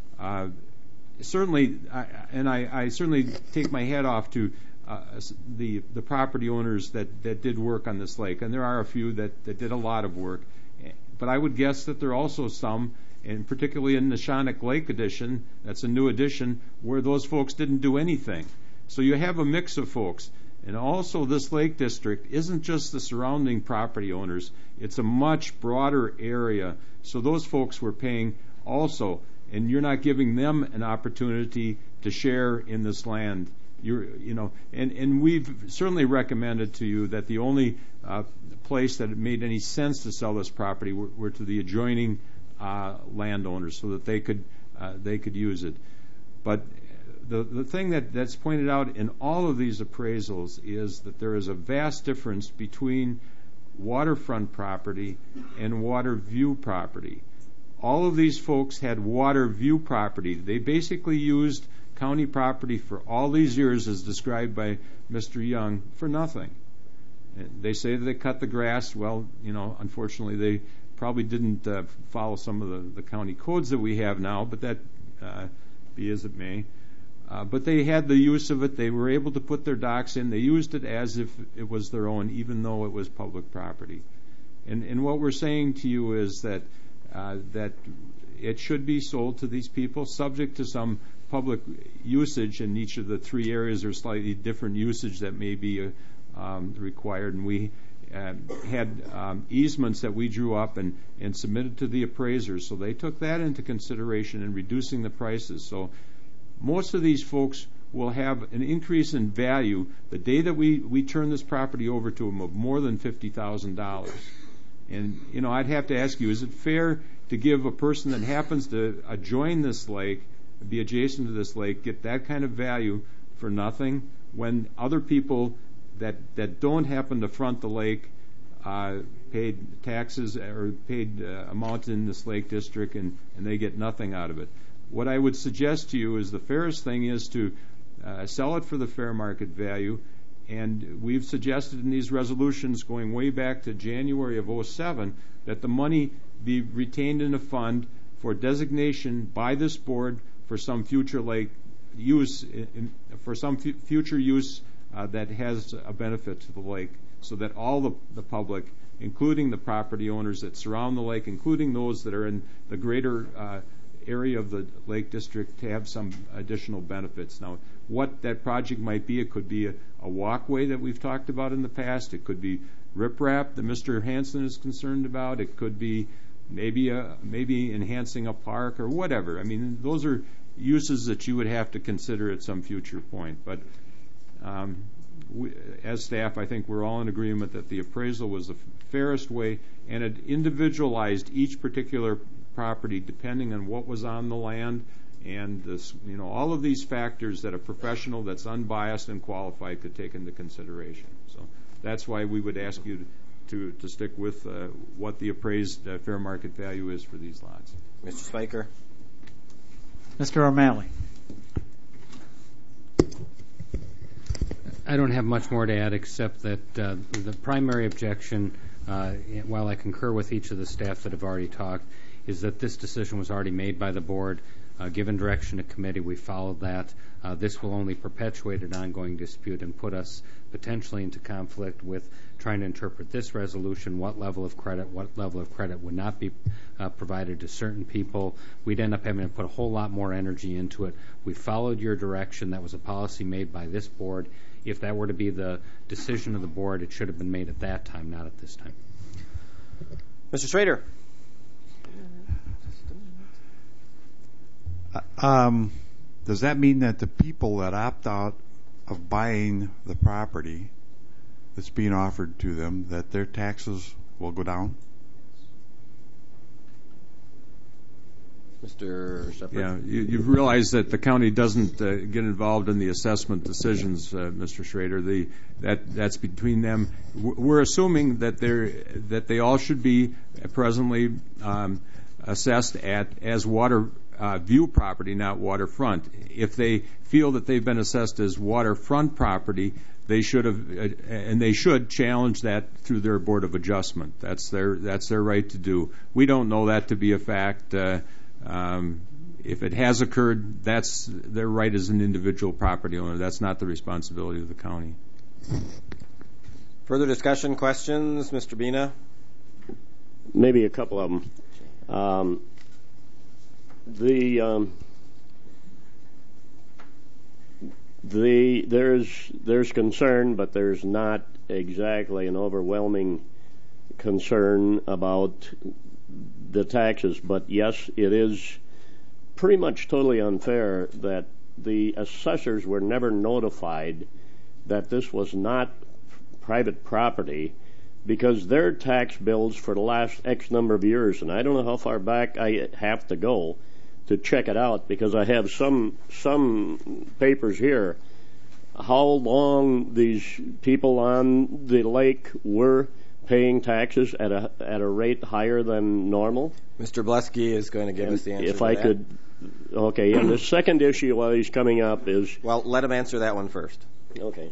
Certainly, I certainly take my hat off to the property owners that did work on this lake, and there are a few that did a lot of work. But I would guess that there are also some, and particularly in the Neshonoc Lake edition, that's a new edition, where those folks didn't do anything. So you have a mix of folks. And also, this lake district isn't just the surrounding property owners. It's a much broader area. So those folks were paying also, and you're not giving them an opportunity to share in this land. And we've certainly recommended to you that the only place that it made any sense to sell this property were to the adjoining landowners, so that they could use it. But the thing that's pointed out in all of these appraisals is that there is a vast difference between waterfront property and water view property. All of these folks had water view property. They basically used county property for all these years, as described by Mr. Young, for nothing. They say that they cut the grass. Well, unfortunately, they probably didn't follow some of the county codes that we have now, but that be as it may. But they had the use of it. They were able to put their docks in. They used it as if it was their own, even though it was public property. And what we're saying to you is that it should be sold to these people, subject to some public usage in each of the three areas, or slightly different usage that may be required. And we had easements that we drew up and submitted to the appraisers, so they took that into consideration in reducing the prices. So most of these folks will have an increase in value the day that we turn this property over to them of more than $50,000. And I'd have to ask you, is it fair to give a person that happens to adjoin this lake, be adjacent to this lake, get that kind of value for nothing, when other people that don't happen to front the lake paid taxes or paid amount in this lake district, and they get nothing out of it? What I would suggest to you is the fairest thing is to sell it for the fair market value, And we've suggested in these resolutions going way back to January of 2007 that the money be retained in a fund for designation by this board for some future lake use, future use that has a benefit to the lake, so that all the public, including the property owners that surround the lake, including those that are in the greater area of the Lake District, to have some additional benefits. Now, what that project might be, it could be a walkway that we've talked about in the past. It could be riprap that Mr. Hansen is concerned about. It could be maybe enhancing a park or whatever. I mean, those are uses that you would have to consider at some future point. But as staff, I think we're all in agreement that the appraisal was the fairest way, and it individualized each particular property depending on what was on the land, and this, all of these factors that a professional that's unbiased and qualified could take into consideration. So that's why we would ask you to stick with what the appraised fair market value is for these lots. Mr. Spiker. Mr. O'Malley. I don't have much more to add except that the primary objection, while I concur with each of the staff that have already talked, is that this decision was already made by the board. Given direction to committee, we followed that. This will only perpetuate an ongoing dispute and put us potentially into conflict with trying to interpret this resolution, what level of credit would not be provided to certain people. We'd end up having to put a whole lot more energy into it. We followed your direction. That was a policy made by this board. If that were to be the decision of the board, it should have been made at that time, not at this time. Mr. Schrader. Does that mean that the people that opt out of buying the property that's being offered to them, that their taxes will go down? Mr. Shepherd? Yeah, you've realized that the county doesn't get involved in the assessment decisions, Mr. Schrader. That's between them. We're assuming that they all should be presently assessed as water view property, not waterfront. If they feel that they've been assessed as waterfront property, they should have, and they should challenge that through their board of adjustment. That's their right to do. We don't know that to be a fact. If it has occurred, that's their right as an individual property owner. That's not the responsibility of the county. Further discussion, questions, Mr. Bina? Maybe a couple of them. There's concern, but there's not exactly an overwhelming concern about the taxes. But yes, it is pretty much totally unfair that the assessors were never notified that this was not private property, because their tax bills for the last X number of years, and I don't know how far back I have to go to check it out, because I have some papers here, how long these people on the lake were paying taxes at a rate higher than normal. Mr. Blesky is going to give us the answer if to I that. could. Okay, and the second issue while he's coming up is... Well, let him answer that one first. Okay.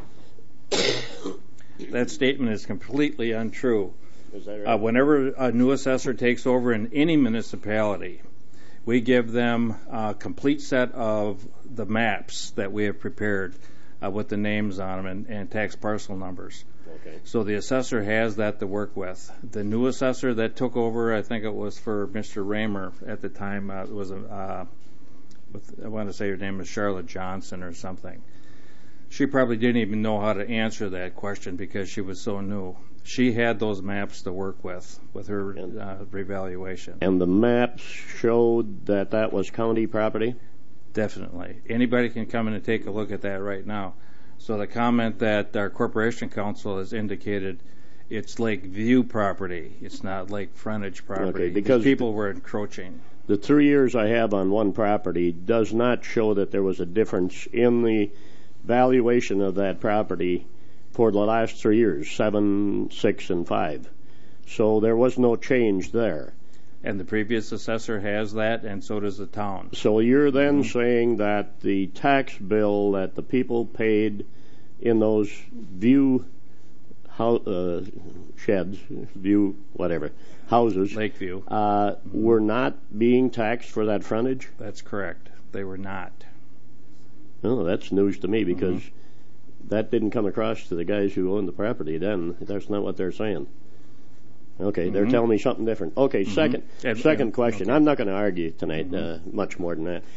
That statement is completely untrue. Is that right? Whenever a new assessor takes over in any municipality, we give them a complete set of the maps that we have prepared with the names on them and tax parcel numbers. Okay. So the assessor has that to work with. The new assessor that took over, I think it was for Mr. Raymer at the time, I want to say her name was Charlotte Johnson or something. She probably didn't even know how to answer that question because she was so new. She had those maps to work with her revaluation. And the maps showed that was county property? Definitely. Anybody can come in and take a look at that right now. So the comment that our Corporation Council has indicated, it's lake view property. It's not lake frontage property. Okay, because people were encroaching. The 3 years I have on one property does not show that there was a difference in the valuation of that property for the last 3 years, 7, 6, and 5. So there was no change there. And the previous assessor has that, and so does the town. So you're then saying that the tax bill that the people paid in those view sheds, view whatever, houses, Lakeview, were not being taxed for that frontage? That's correct. They were not. Oh, that's news to me because that didn't come across to the guys who owned the property then. That's not what they're saying. Okay, they're telling me something different. Okay, second question. Okay. I'm not going to argue tonight much more than that.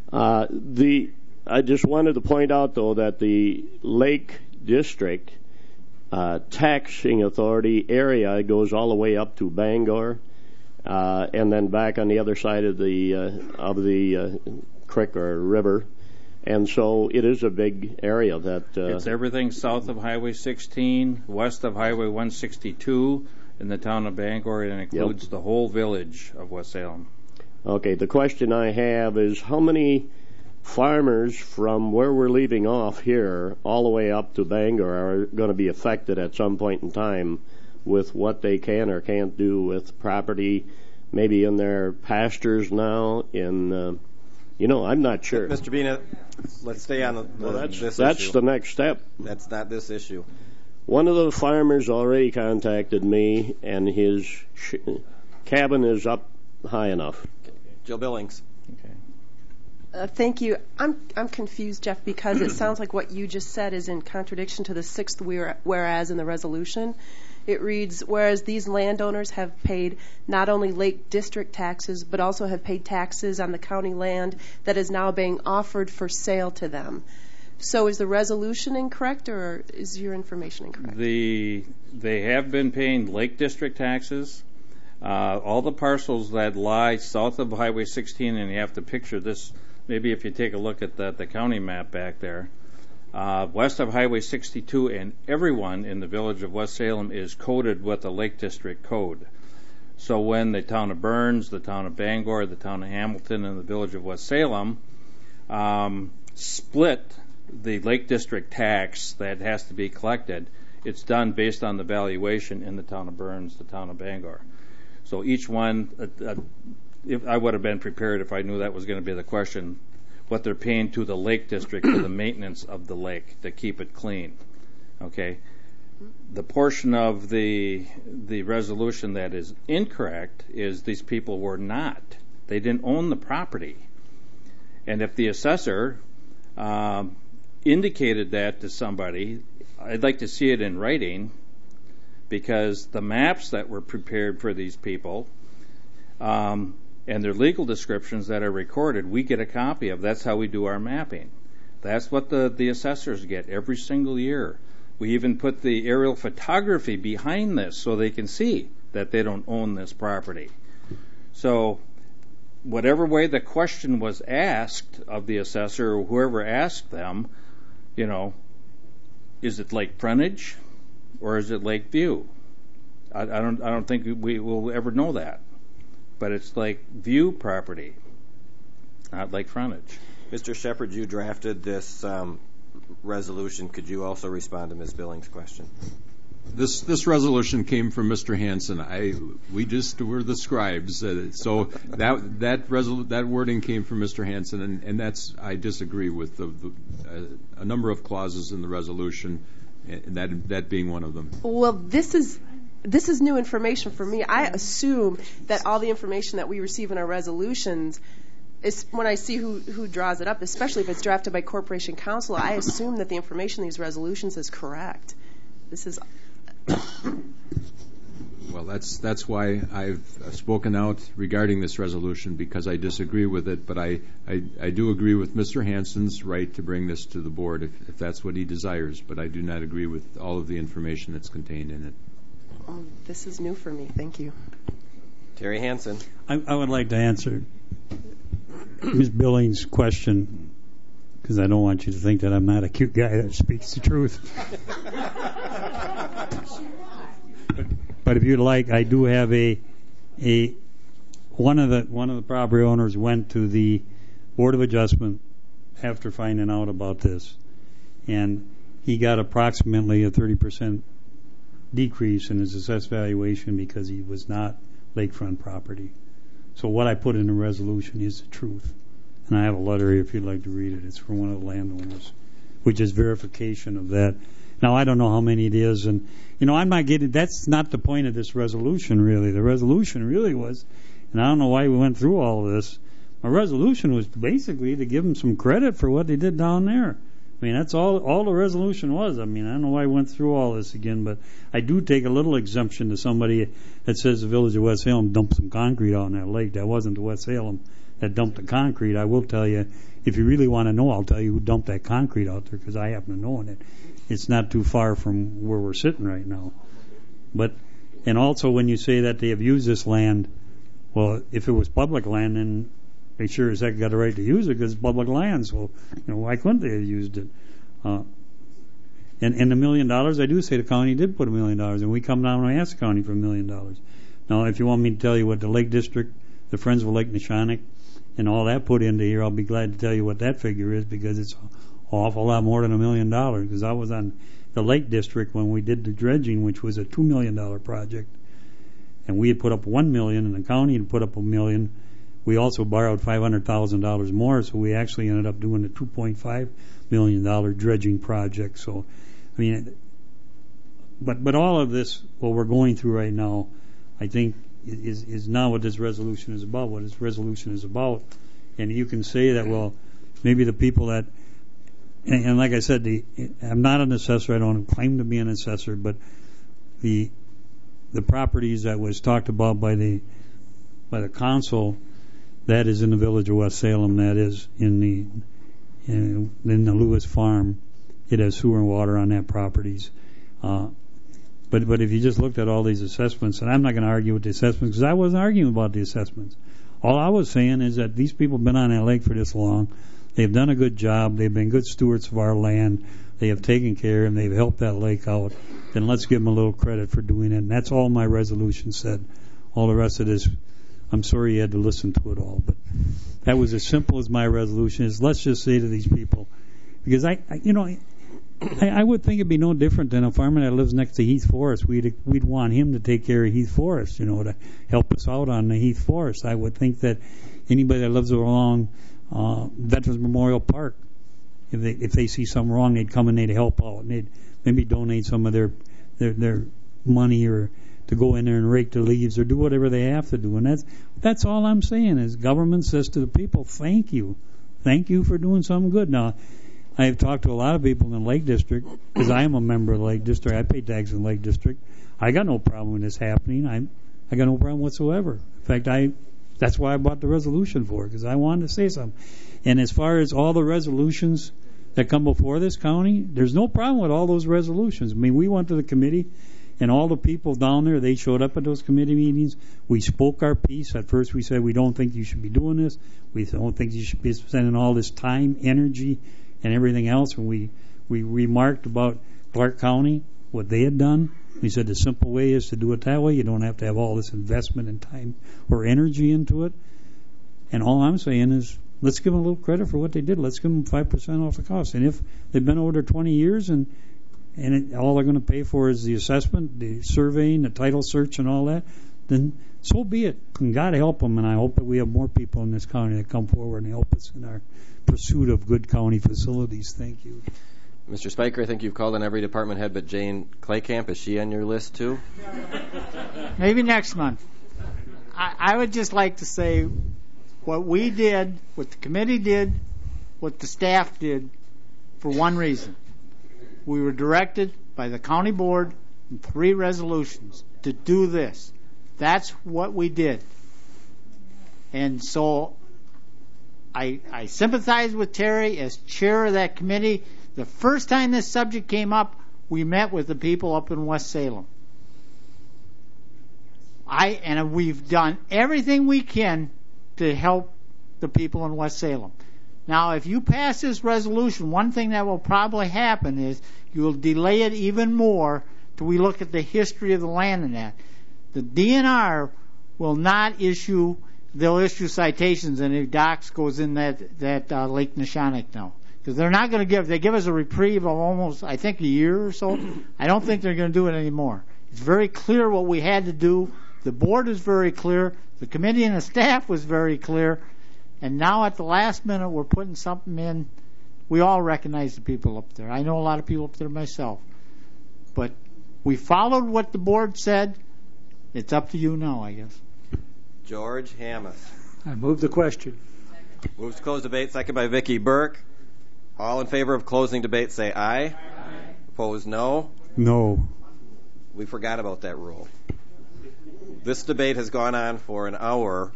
I just wanted to point out, though, that the Lake District taxing authority area goes all the way up to Bangor, and then back on the other side of the creek or river. And so it is a big area that... it's everything south of Highway 16, west of Highway 162, in the town of Bangor, and includes the whole village of West Salem. Okay, the question I have is how many farmers from where we're leaving off here all the way up to Bangor are going to be affected at some point in time with what they can or can't do with property, maybe in their pastures now, in... I'm not sure. Mr. Bina, let's stay on this issue. That's the next step. That's not this issue. One of the farmers already contacted me, and his cabin is up high enough. Okay. Jill Billings. Okay. Thank you. I'm confused, Jeff, because it sounds like what you just said is in contradiction to the sixth whereas in the resolution. It reads, whereas these landowners have paid not only Lake District taxes, but also have paid taxes on the county land that is now being offered for sale to them. So is the resolution incorrect, or is your information incorrect? They have been paying Lake District taxes. All the parcels that lie south of Highway 16, and you have to picture this, maybe if you take a look at the county map back there, west of Highway 62, and everyone in the village of West Salem is coded with the Lake District code. So when the town of Burns, the town of Bangor, the town of Hamilton, and the village of West Salem split the Lake District tax that has to be collected, it's done based on the valuation in the town of Burns, the town of Bangor. So each one, if I would have been prepared if I knew that was going to be the question, what they're paying to the Lake District for the maintenance of the lake to keep it clean. Okay, the portion of the resolution that is incorrect is these people were not. They didn't own the property, and if the assessor indicated that to somebody, I'd like to see it in writing, because the maps that were prepared for these people and their legal descriptions that are recorded, we get a copy of. That's how we do our mapping. That's what the assessors get every single year. We even put the aerial photography behind this so they can see that they don't own this property. So whatever way the question was asked of the assessor or whoever asked them, is it lake frontage or is it lake view? I don't think we will ever know that. But it's like view property, not like frontage. Mr. Shepard, you drafted this resolution. Could you also respond to Ms. Billings' question? This resolution came from Mr. Hansen. We just were the scribes, so that wording came from Mr. Hansen, and that's, I disagree with a number of clauses in the resolution, and that being one of them. Well, this is new information for me. I assume that all the information that we receive in our resolutions is, when I see who draws it up, especially if it's drafted by Corporation Counsel, I assume that the information in these resolutions is correct. This is... Well, that's why I've spoken out regarding this resolution, because I disagree with it, but I do agree with Mr. Hansen's right to bring this to the board if that's what he desires, but I do not agree with all of the information that's contained in it. This is new for me. Thank you. Terry Hansen. I would like to answer Ms. Billings' question, because I don't want you to think that I'm not a cute guy that speaks the truth. But if you'd like, I do have one of the property owners went to the Board of Adjustment after finding out about this, and he got approximately a 30% decrease in his assessed valuation because he was not lakefront property. So what I put in the resolution is the truth. And I have a letter here if you'd like to read it. It's from one of the landowners. which is verification of that. Now, I don't know how many it is, and, I'm not getting, that's not the point of this resolution, really. The resolution really was, and I don't know why we went through all of this, my resolution was basically to give them some credit for what they did down there. I mean, that's all the resolution was. I mean, I don't know why I went through all this again, but I do take a little exemption to somebody that says the Village of West Salem dumped some concrete out in that lake. That wasn't the West Salem that dumped the concrete. I will tell you, if you really want to know, I'll tell you who dumped that concrete out there, because I happen to know it. It's not too far from where we're sitting right now. But, and also when you say that they have used this land, well, if it was public land, then they sure as heck got a right to use it because it's public land. So, why couldn't they have used it? And the $1 million, I do say the county did put $1 million, and we come down and ask the county for $1 million. Now, if you want me to tell you what the Lake District, the Friends of Lake Neshonoc, and all that put into here, I'll be glad to tell you what that figure is, because it's an awful lot more than $1 million. Because I was on the Lake District when we did the dredging, which was a $2 million project, and we had put up $1 million, and the county had put up $1 million. We also borrowed $500,000 more, so we actually ended up doing a $2.5 million dredging project. So, I mean, but all of this, what we're going through right now, I think is not what this resolution is about. What this resolution is about, and you can say that, well, maybe the people that, and like I said, I'm not an assessor. I don't claim to be an assessor, but the properties that was talked about by the council. That is in the Village of West Salem. That is in the Lewis Farm. It has sewer and water on that properties. But if you just looked at all these assessments, and I'm not going to argue with the assessments because I wasn't arguing about the assessments. All I was saying is that these people have been on that lake for this long. They've done a good job. They've been good stewards of our land. They have taken care and they've helped that lake out. Then let's give them a little credit for doing it. And that's all my resolution said. All the rest of this, I'm sorry you had to listen to it all, but that was as simple as my resolution is. Let's just say to these people, because I would think it'd be no different than a farmer that lives next to Heath Forest. We'd want him to take care of Heath Forest, to help us out on the Heath Forest. I would think that anybody that lives along Veterans Memorial Park, if they see something wrong, they'd come and they'd help out, and they'd maybe donate some of their money or to go in there and rake the leaves or do whatever they have to do. And that's all I'm saying is government says to the people, thank you for doing something good. Now, I have talked to a lot of people in the Lake District because I am a member of the Lake District. I pay taxes in the Lake District. I got no problem with this happening. I got no problem whatsoever. In fact, that's why I bought the resolution for it, because I wanted to say something. And as far as all the resolutions that come before this county, there's no problem with all those resolutions. I mean, we went to the committee, and all the people down there, they showed up at those committee meetings. We spoke our piece. At first we said, we don't think you should be doing this. We don't think you should be spending all this time, energy, and everything else. And we remarked about Clark County, what they had done. We said the simple way is to do it that way. You don't have to have all this investment in time or energy into it. And all I'm saying is, let's give them a little credit for what they did. Let's give them 5% off the cost. And if they've been over there 20 years and all they're going to pay for is the assessment, the surveying, the title search, and all that, then so be it. And God help them, and I hope that we have more people in this county that come forward and help us in our pursuit of good county facilities. Thank you. Mr. Spiker, I think you've called on every department head but Jane Claycamp. Is she on your list, too? Maybe next month. I would just like to say what we did, what the committee did, what the staff did, for one reason. We were directed by the county board in 3 resolutions to do this. That's what we did. And so I sympathize with Terry as chair of that committee. The first time this subject came up, we met with the people up in West Salem. And we've done everything we can to help the people in West Salem. Now, if you pass this resolution, one thing that will probably happen is you'll delay it even more till we look at the history of the land in that. The DNR will not issue, they'll issue citations, and if docks goes in that Lake Neshonoc now. Because they're not going to they give us a reprieve of almost, I think, a year or so. I don't think they're going to do it anymore. It's very clear what we had to do. The board is very clear. The committee and the staff was very clear. And now at the last minute, we're putting something in we all recognize the people up there. I know a lot of people up there myself. But we followed what the board said. It's up to you now, I guess. George Hamas. I move the question. Moves to close debate, second by Vicki Burke. All in favor of closing debate, say aye. Aye. Opposed, no. No. We forgot about that rule. This debate has gone on for an hour.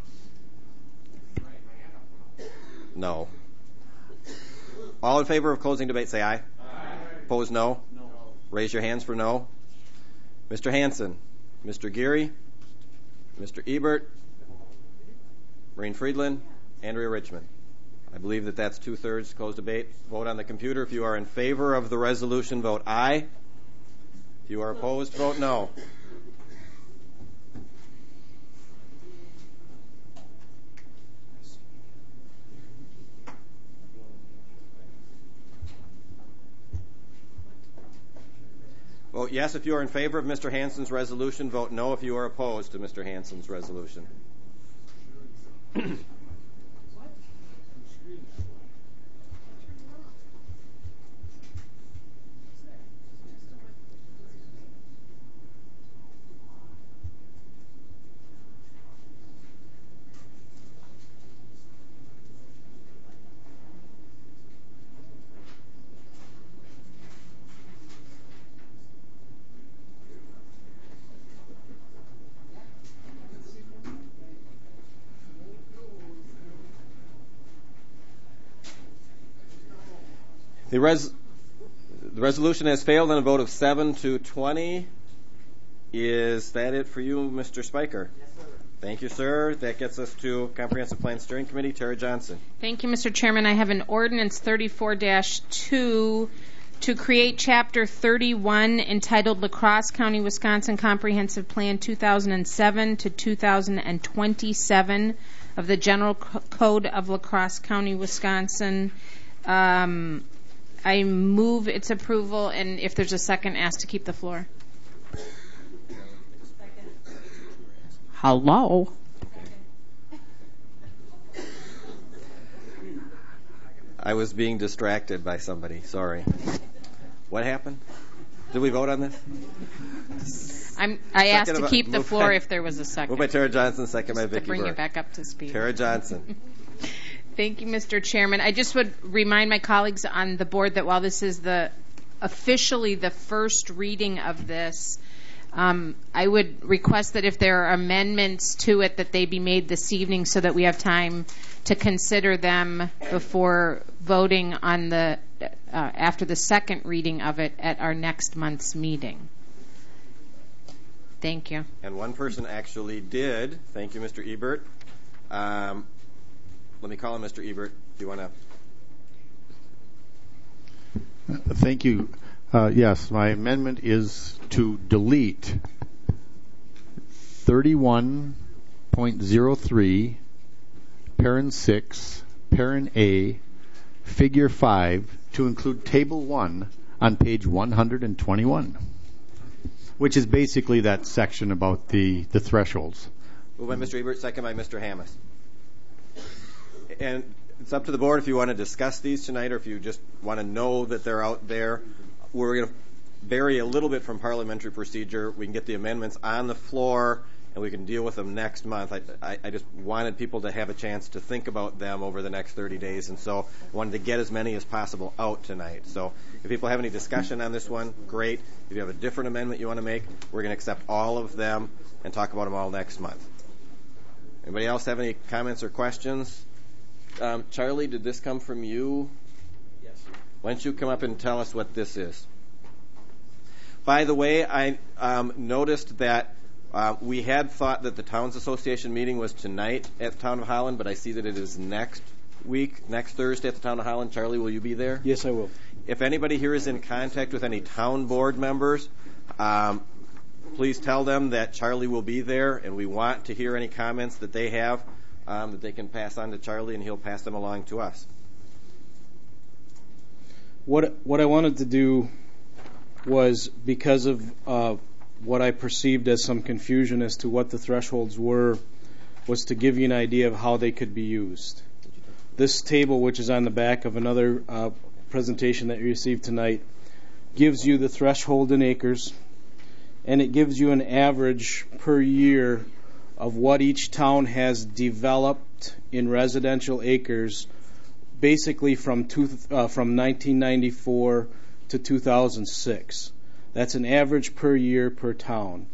No. All in favor of closing debate, say aye. Aye. Opposed, no. No. Raise your hands for no. Mr. Hansen, Mr. Geary, Mr. Ebert, Maureen Friedland, Andrea Richmond. I believe that that's 2/3 closed debate. Vote on the computer. If you are in favor of the resolution, vote aye. If you are opposed, vote no. Vote yes if you are in favor of Mr. Hansen's resolution. Vote no if you are opposed to Mr. Hansen's resolution. The resolution has failed on a vote of 7-20. Is that it for you, Mr. Spiker? Yes, sir. Thank you, sir. That gets us to Comprehensive Plan Steering Committee. Tara Johnson. Thank you, Mr. Chairman. I have an ordinance 34-2 to create Chapter 31 entitled La Crosse County, Wisconsin Comprehensive Plan 2007 to 2027 of the General Code of La Crosse County, Wisconsin. I move its approval, and if there's a second, ask to keep the floor. Hello? I was being distracted by somebody. Sorry. What happened? Did we vote on this? I asked to keep the floor if there was a second. Moved by Tara Johnson, second by Vicki to bring Burke. you back up to speed. Tara Johnson. Thank you, Mr. Chairman. I just would remind my colleagues on the board that while this is officially the first reading of this, I would request that if there are amendments to it, that they be made this evening so that we have time to consider them before voting on after the second reading of it at our next month's meeting. Thank you. And one person actually did. Thank you, Mr. Ebert. Let me call him Mr. Ebert. Do you want to? Thank you. Yes, my amendment is to delete 31.03, parent 6, parent A, figure 5, to include table 1 on page 121, which is basically that section about the thresholds. Moved by Mr. Ebert, second by Mr. Hamas. And it's up to the board if you want to discuss these tonight or if you just want to know that they're out there. We're going to vary a little bit from parliamentary procedure. We can get the amendments on the floor and we can deal with them next month. I just wanted people to have a chance to think about them over the next 30 days, and so I wanted to get as many as possible out tonight. So if people have any discussion on this one, great. If you have a different amendment you want to make, we're going to accept all of them and talk about them all next month. Anybody else have any comments or questions? Charlie, did this come from you? Yes. Why don't you come up and tell us what this is? By the way, I noticed that we had thought that the Towns Association meeting was tonight at the Town of Holland, but I see that it is next week, next Thursday at the Town of Holland. Charlie, will you be there? Yes, I will. If anybody here is in contact with any town board members, please tell them that Charlie will be there, and we want to hear any comments that they have that they can pass on to Charlie, and he'll pass them along to us. What I wanted to do was, because of what I perceived as some confusion as to what the thresholds were, was to give you an idea of how they could be used. This table, which is on the back of another presentation that you received tonight gives you the threshold in acres, and it gives you an average per year of what each town has developed in residential acres, basically from 1994 to 2006. That's an average per year per town.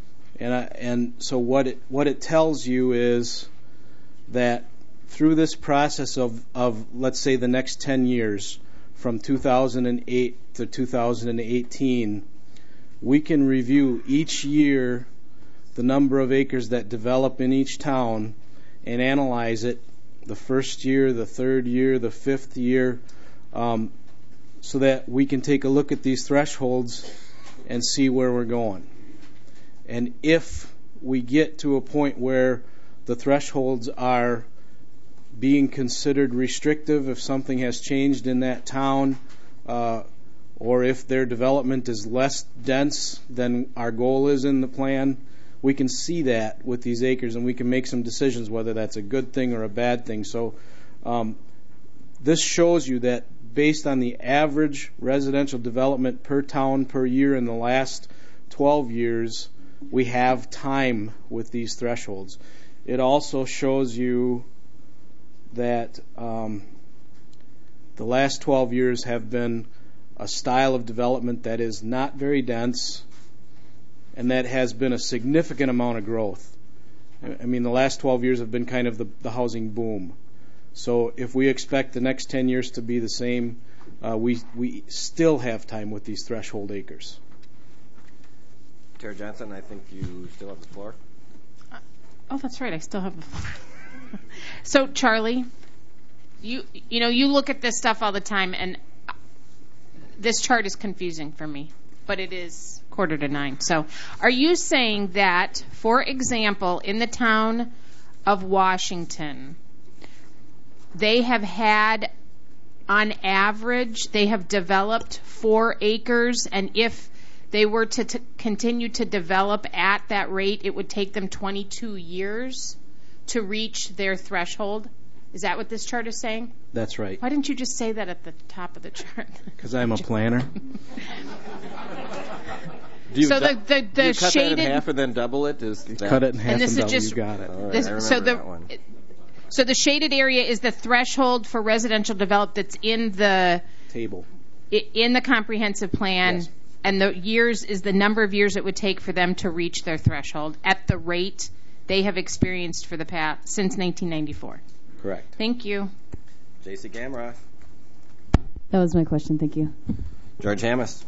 And so what it tells you is that through this process of let's say the next 10 years, from 2008 to 2018, we can review each year the number of acres that develop in each town and analyze it the first year, the third year, the fifth year, so that we can take a look at these thresholds and see where we're going. And if we get to a point where the thresholds are being considered restrictive, if something has changed in that town, or if their development is less dense than our goal is in the plan, we can see that with these acres, and we can make some decisions whether that's a good thing or a bad thing. So this shows you that based on the average residential development per town per year in the last 12 years, we have time with these thresholds. It also shows you that the last 12 years have been a style of development that is not very dense, and that has been a significant amount of growth. I mean, the last 12 years have been kind of the housing boom. So if we expect the next 10 years to be the same, we still have time with these threshold acres. Tara Johnson, I think you still have the floor. Oh, that's right. I still have the floor. So, Charlie, you look at this stuff all the time, and this chart is confusing for me, but it is 8:45. So, are you saying that, for example, in the town of Washington, they have had, on average, they have developed 4 acres, and if they were to continue to develop at that rate, it would take them 22 years to reach their threshold? Is that what this chart is saying? That's right. Why didn't you just say that at the top of the chart? Because I'm a planner. Do you so the cut shaded, that in half and then double it? Cut it in half and double. You got it. Right, that one. So the shaded area is the threshold for residential development that's in the table, in the comprehensive plan. Yes. And the years is the number of years it would take for them to reach their threshold at the rate they have experienced for the past since 1994. Correct. Thank you. J.C. Gamroth. That was my question. Thank you. George Hamas.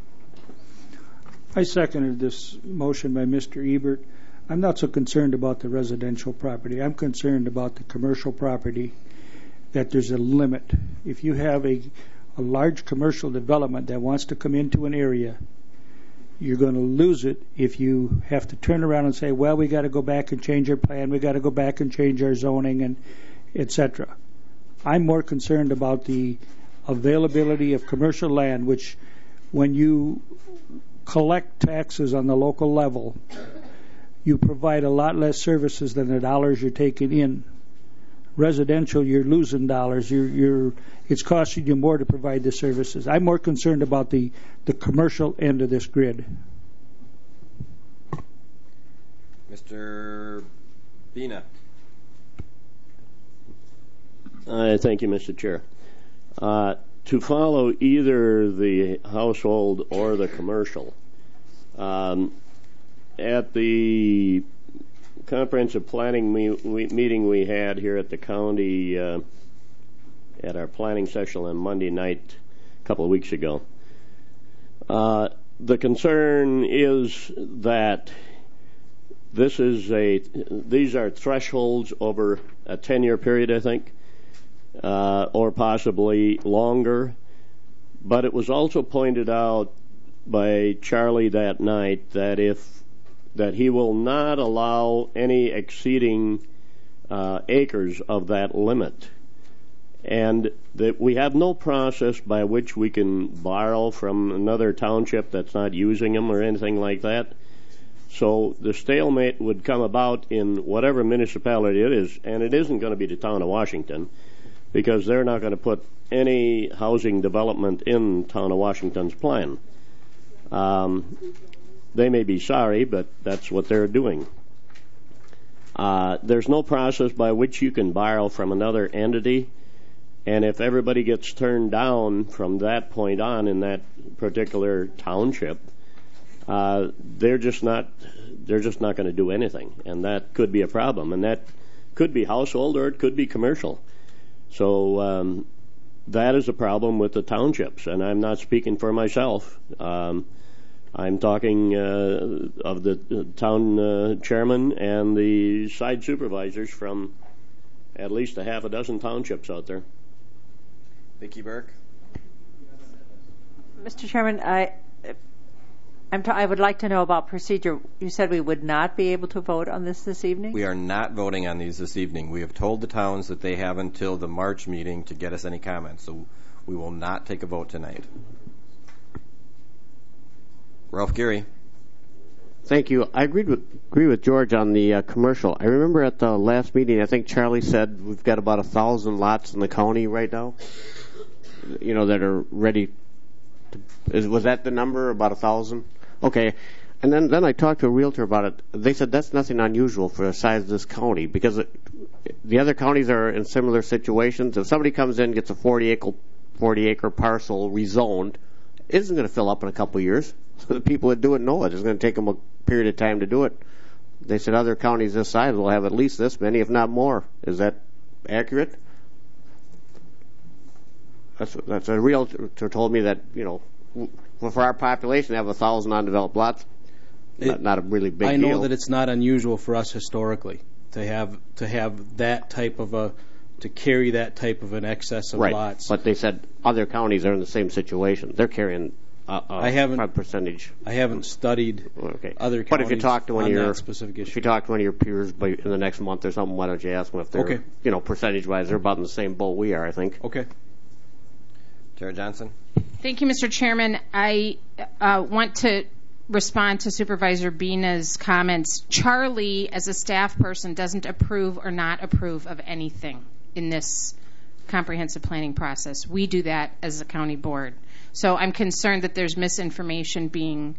I seconded this motion by Mr. Ebert. I'm not so concerned about the residential property. I'm concerned about the commercial property, that there's a limit. If you have a large commercial development that wants to come into an area, you're going to lose it if you have to turn around and say, well, we got to go back and change our plan, we got to go back and change our zoning, and etc. I'm more concerned about the availability of commercial land, which when you collect taxes on the local level, you provide a lot less services than the dollars you're taking in. Residential, you're losing dollars. It's costing you more to provide the services. I'm more concerned about the commercial end of this grid. Mr. Bina. Thank you, Mr. Chair. To follow either the household or the commercial, at the comprehensive planning meeting we had here at the county at our planning session on Monday night a couple of weeks ago, the concern is that these are thresholds over a 10-year period, I think, or possibly longer. But it was also pointed out by Charlie that night that he will not allow any exceeding acres of that limit, and that we have no process by which we can borrow from another township that's not using them or anything like that. So the stalemate would come about in whatever municipality it is, and it isn't going to be the town of Washington. because they're not going to put any housing development in town of Washington's plan. They may be sorry, but that's what they're doing. There's no process by which you can borrow from another entity, and if everybody gets turned down from that point on in that particular township, they're just not going to do anything, and that could be a problem, and that could be household or it could be commercial. So that is a problem with the townships, and I'm not speaking for myself. I'm talking of the town chairman and the side supervisors from at least a half a dozen townships out there. Vicki Burke. Mr. Chairman, I would like to know about procedure. You said we would not be able to vote on this evening? We are not voting on these this evening. We have told the towns that they have until the March meeting to get us any comments, so we will not take a vote tonight. Ralph Geary. Thank you. I agree with George on the commercial. I remember at the last meeting, I think Charlie said we've got about 1,000 lots in the county right now, that are ready. Was that the number, about 1,000? Okay. And then I talked to a realtor about it. They said that's nothing unusual for the size of this county, because the other counties are in similar situations. If somebody comes in and gets a 40-acre parcel rezoned, it isn't going to fill up in a couple of years. So the people that do it know it. It's going to take them a period of time to do it. They said other counties this size will have at least this many, if not more. Is that accurate? That's a realtor told me that, for our population to have 1,000 undeveloped lots, not a really big deal. I know that it's not unusual for us historically to have that type of to carry that type of an excess of lots. But they said other counties are in the same situation. They're carrying a percentage. I haven't studied other counties. But if you talk to one of your specific issue, if you talk to one of your peers in the next month or something, why don't you ask them if they're percentage-wise they're about in the same boat we are? I think. Okay. Tara Johnson. Thank you, Mr. Chairman. I want to respond to Supervisor Bina's comments. Charlie, as a staff person, doesn't approve or not approve of anything in this comprehensive planning process. We do that as a county board. So I'm concerned that there's misinformation being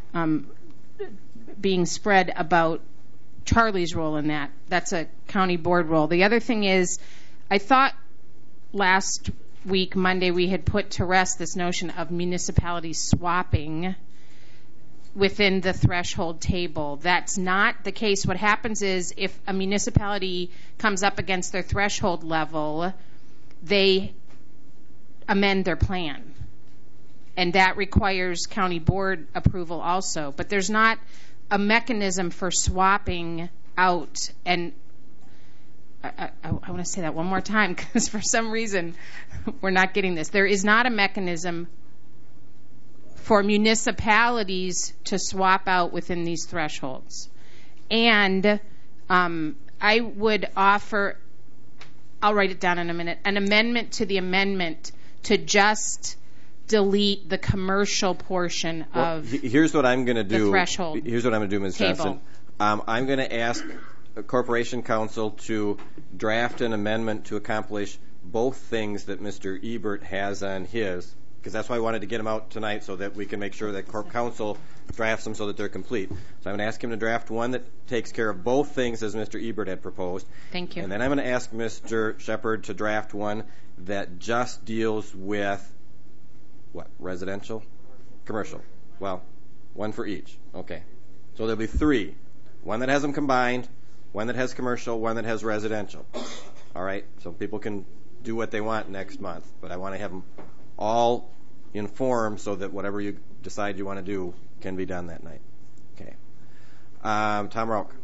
spread about Charlie's role in that. That's a county board role. The other thing is, I thought last week, Monday, we had put to rest this notion of municipalities swapping within the threshold table. That's not the case. What happens is if a municipality comes up against their threshold level, they amend their plan. And that requires county board approval also. But there's not a mechanism for swapping out. And I want to say that one more time, because for some reason we're not getting this. There is not a mechanism for municipalities to swap out within these thresholds. And I would offer, I'll write it down in a minute, an amendment to the amendment to just delete the commercial portion of here's what I'm going to do. The threshold. Here's what I'm going to do, Ms. Johnson. I'm going to ask Corporation Counsel to draft an amendment to accomplish both things that Mr. Ebert has on his, because that's why I wanted to get them out tonight so that we can make sure that Corp Counsel drafts them so that they're complete. So I'm going to ask him to draft one that takes care of both things as Mr. Ebert had proposed. Thank you. And then I'm going to ask Mr. Shepard to draft one that just deals with what? Residential? Commercial. Well, one for each. Okay. So there'll be three. One that has them combined, one that has commercial, one that has residential. All right? So people can do what they want next month, but I want to have them all informed so that whatever you decide you want to do can be done that night. Okay. Tom Rauch.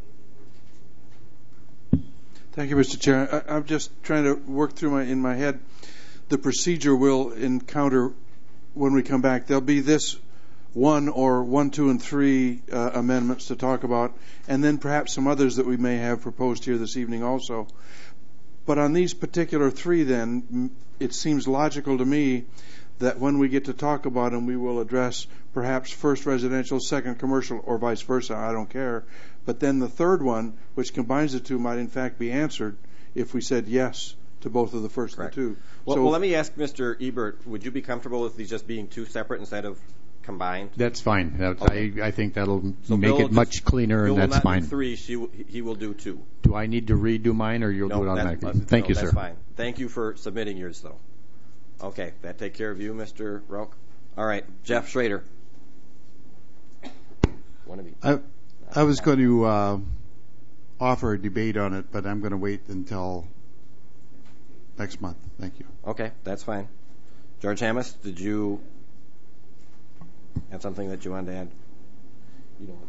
Thank you, Mr. Chair. I'm just trying to work through in my head the procedure we'll encounter when we come back. There'll be this 1, 2, and 3 amendments to talk about, and then perhaps some others that we may have proposed here this evening also. But on these particular 3, then, it seems logical to me that when we get to talk about them, we will address perhaps first residential, second commercial, or vice versa. I don't care. But then the third one, which combines the two, might in fact be answered if we said yes to both of the first Correct. and two. Well, let me ask Mr. Ebert, would you be comfortable with these just being two separate instead of combined? That's fine. Okay. I think that'll So make Bill it much cleaner, Bill and that's will not fine. do three, he will do two. Do I need to redo mine, or you'll do it automatically? Thank you, that's sir. fine. Thank you for submitting yours, though. Okay, that take care of you, Mr. Roque? All right, Jeff Schrader. One of you. I was going to offer a debate on it, but I'm going to wait until next month. Thank you. Okay, that's fine. George Hammes, did you have something that you wanted to add? You don't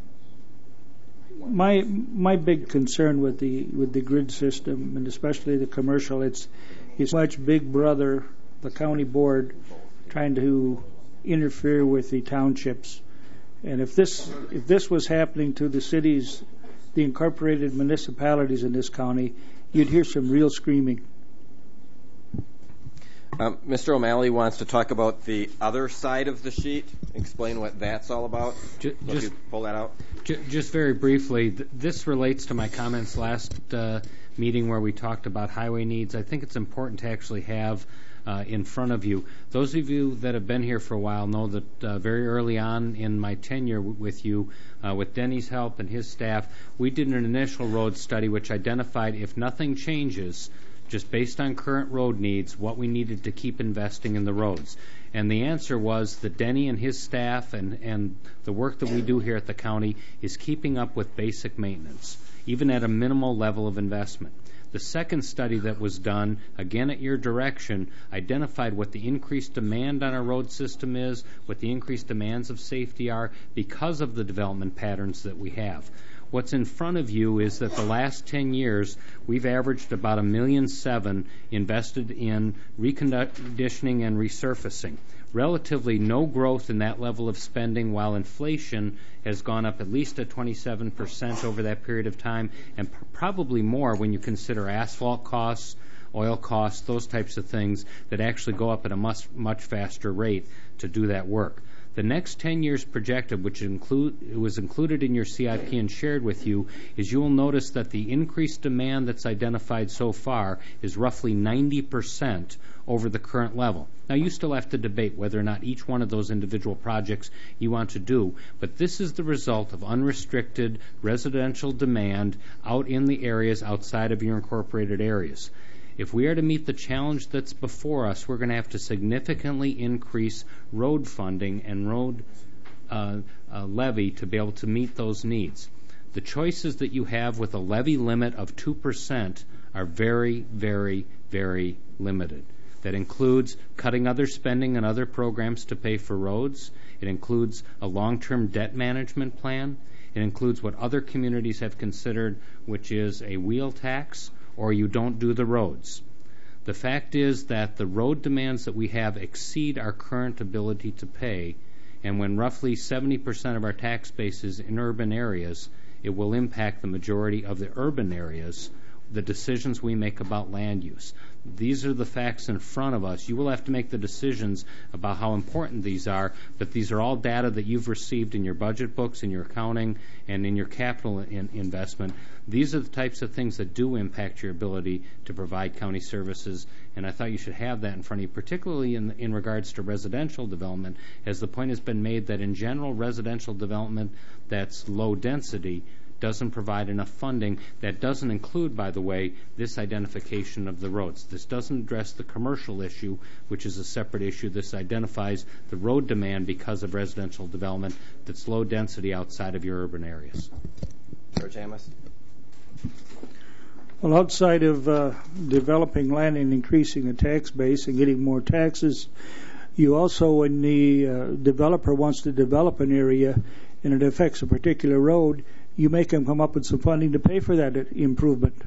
My big concern with the grid system, and especially the commercial, it's much Big Brother, the county board, trying to interfere with the townships. And if this was happening to the cities, the incorporated municipalities in this county, you'd hear some real screaming. Mr. O'Malley wants to talk about the other side of the sheet. Explain what that's all about. If you pull that out. Just very briefly, this relates to my comments last meeting where we talked about highway needs. I think it's important to actually have in front of you. Those of you that have been here for a while know that very early on in my tenure with you, with Denny's help and his staff, we did an initial road study which identified if nothing changes, just based on current road needs, what we needed to keep investing in the roads. And the answer was that Denny and his staff and the work that we do here at the county is keeping up with basic maintenance, even at a minimal level of investment. The second study that was done, again at your direction, identified what the increased demand on our road system is, what the increased demands of safety are because of the development patterns that we have. What's in front of you is that the last 10 years, we've averaged about $1.7 million invested in reconditioning and resurfacing. Relatively no growth in that level of spending, while inflation has gone up at least at 27% over that period of time, and probably more when you consider asphalt costs, oil costs, those types of things that actually go up at a much faster rate to do that work. The next 10 years projected, which was included in your CIP and shared with you, is you will notice that the increased demand that's identified so far is roughly 90% over the current level. Now, you still have to debate whether or not each one of those individual projects you want to do, but this is the result of unrestricted residential demand out in the areas outside of your incorporated areas. If we are to meet the challenge that's before us, we're going to have to significantly increase road funding and road levy to be able to meet those needs. The choices that you have with a levy limit of 2% are very, very, very limited. That includes cutting other spending and other programs to pay for roads. It includes a long-term debt management plan. It includes what other communities have considered, which is a wheel tax, or you don't do the roads. The fact is that the road demands that we have exceed our current ability to pay, and when roughly 70% of our tax base is in urban areas, it will impact the majority of the urban areas, the decisions we make about land use. These are the facts in front of us. You will have to make the decisions about how important these are, but these are all data that you've received in your budget books, in your accounting, and in your capital investment. These are the types of things that do impact your ability to provide county services, and I thought you should have that in front of you, particularly in regards to residential development, as the point has been made that in general residential development that's low density doesn't provide enough funding. That doesn't include, by the way, this identification of the roads. This doesn't address the commercial issue, which is a separate issue. This identifies the road demand because of residential development that's low density outside of your urban areas. George Hammes. Well, outside of developing land and increasing the tax base and getting more taxes, you also, when the developer wants to develop an area and it affects a particular road, you make them come up with some funding to pay for that improvement.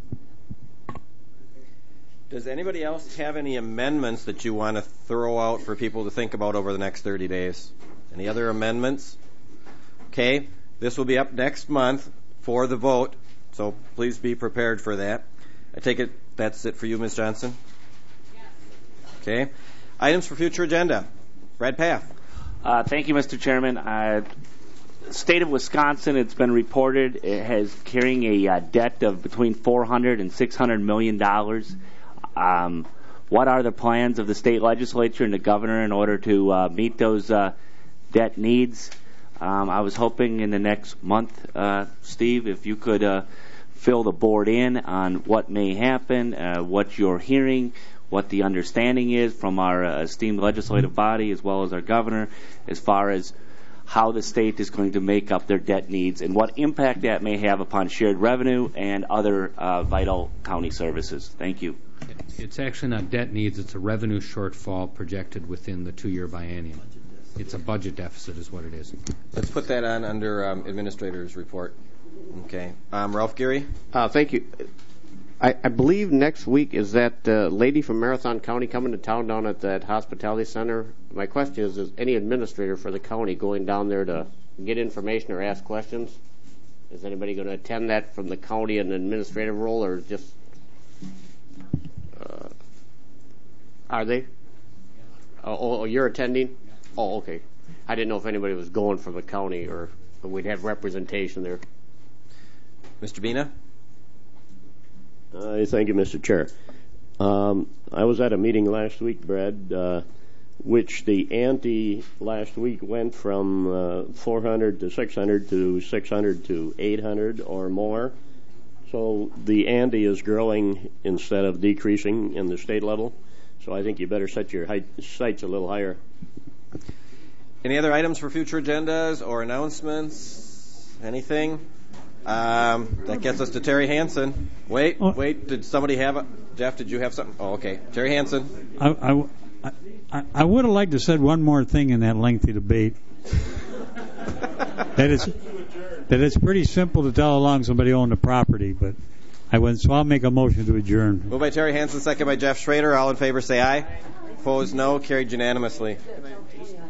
Does anybody else have any amendments that you want to throw out for people to think about over the next 30 days? Any other amendments? Okay, this will be up next month for the vote, so please be prepared for that. I take it that's it for you, Ms. Johnson? Yes. Okay. Items for future agenda. Brad Paff. Thank you, Mr. Chairman. State of Wisconsin, it's been reported, it has carrying a debt of between $400 and $600 million. What are the plans of the state legislature and the governor in order to meet those debt needs? I was hoping in the next month, Steve, if you could fill the board in on what may happen, what you're hearing, what the understanding is from our esteemed legislative body as well as our governor as far as how the state is going to make up their debt needs and what impact that may have upon shared revenue and other vital county services. Thank you. It's actually not debt needs, it's a revenue shortfall projected within the 2-year biennium. It's a budget deficit is what it is. Let's put that on under administrator's report. Okay. Ralph Geary? Thank you. I believe next week is that lady from Marathon County coming to town down at that hospitality center. My question is any administrator for the county going down there to get information or ask questions? Is anybody going to attend that from the county in an administrative role, or just are they? Oh, you're attending? Oh, okay. I didn't know if anybody was going from the county or we'd have representation there. Mr. Bina? Thank you, Mr. Chair. I was at a meeting last week, Brad, which the ante last week went from 400 to 600 to 600 to 800 or more. So the ante is growing instead of decreasing in the state level. So I think you better set your sights a little higher. Any other items for future agendas or announcements? Anything? That gets us to Terry Hansen. Wait, did somebody have a... Jeff, did you have something? Oh, okay. Terry Hansen. I would have liked to said one more thing in that lengthy debate. that it's pretty simple to tell how long somebody owned the property, but I wouldn't, so I'll make a motion to adjourn. Moved by Terry Hansen, second by Jeff Schrader. All in favor say aye. Opposed, no. Carried unanimously.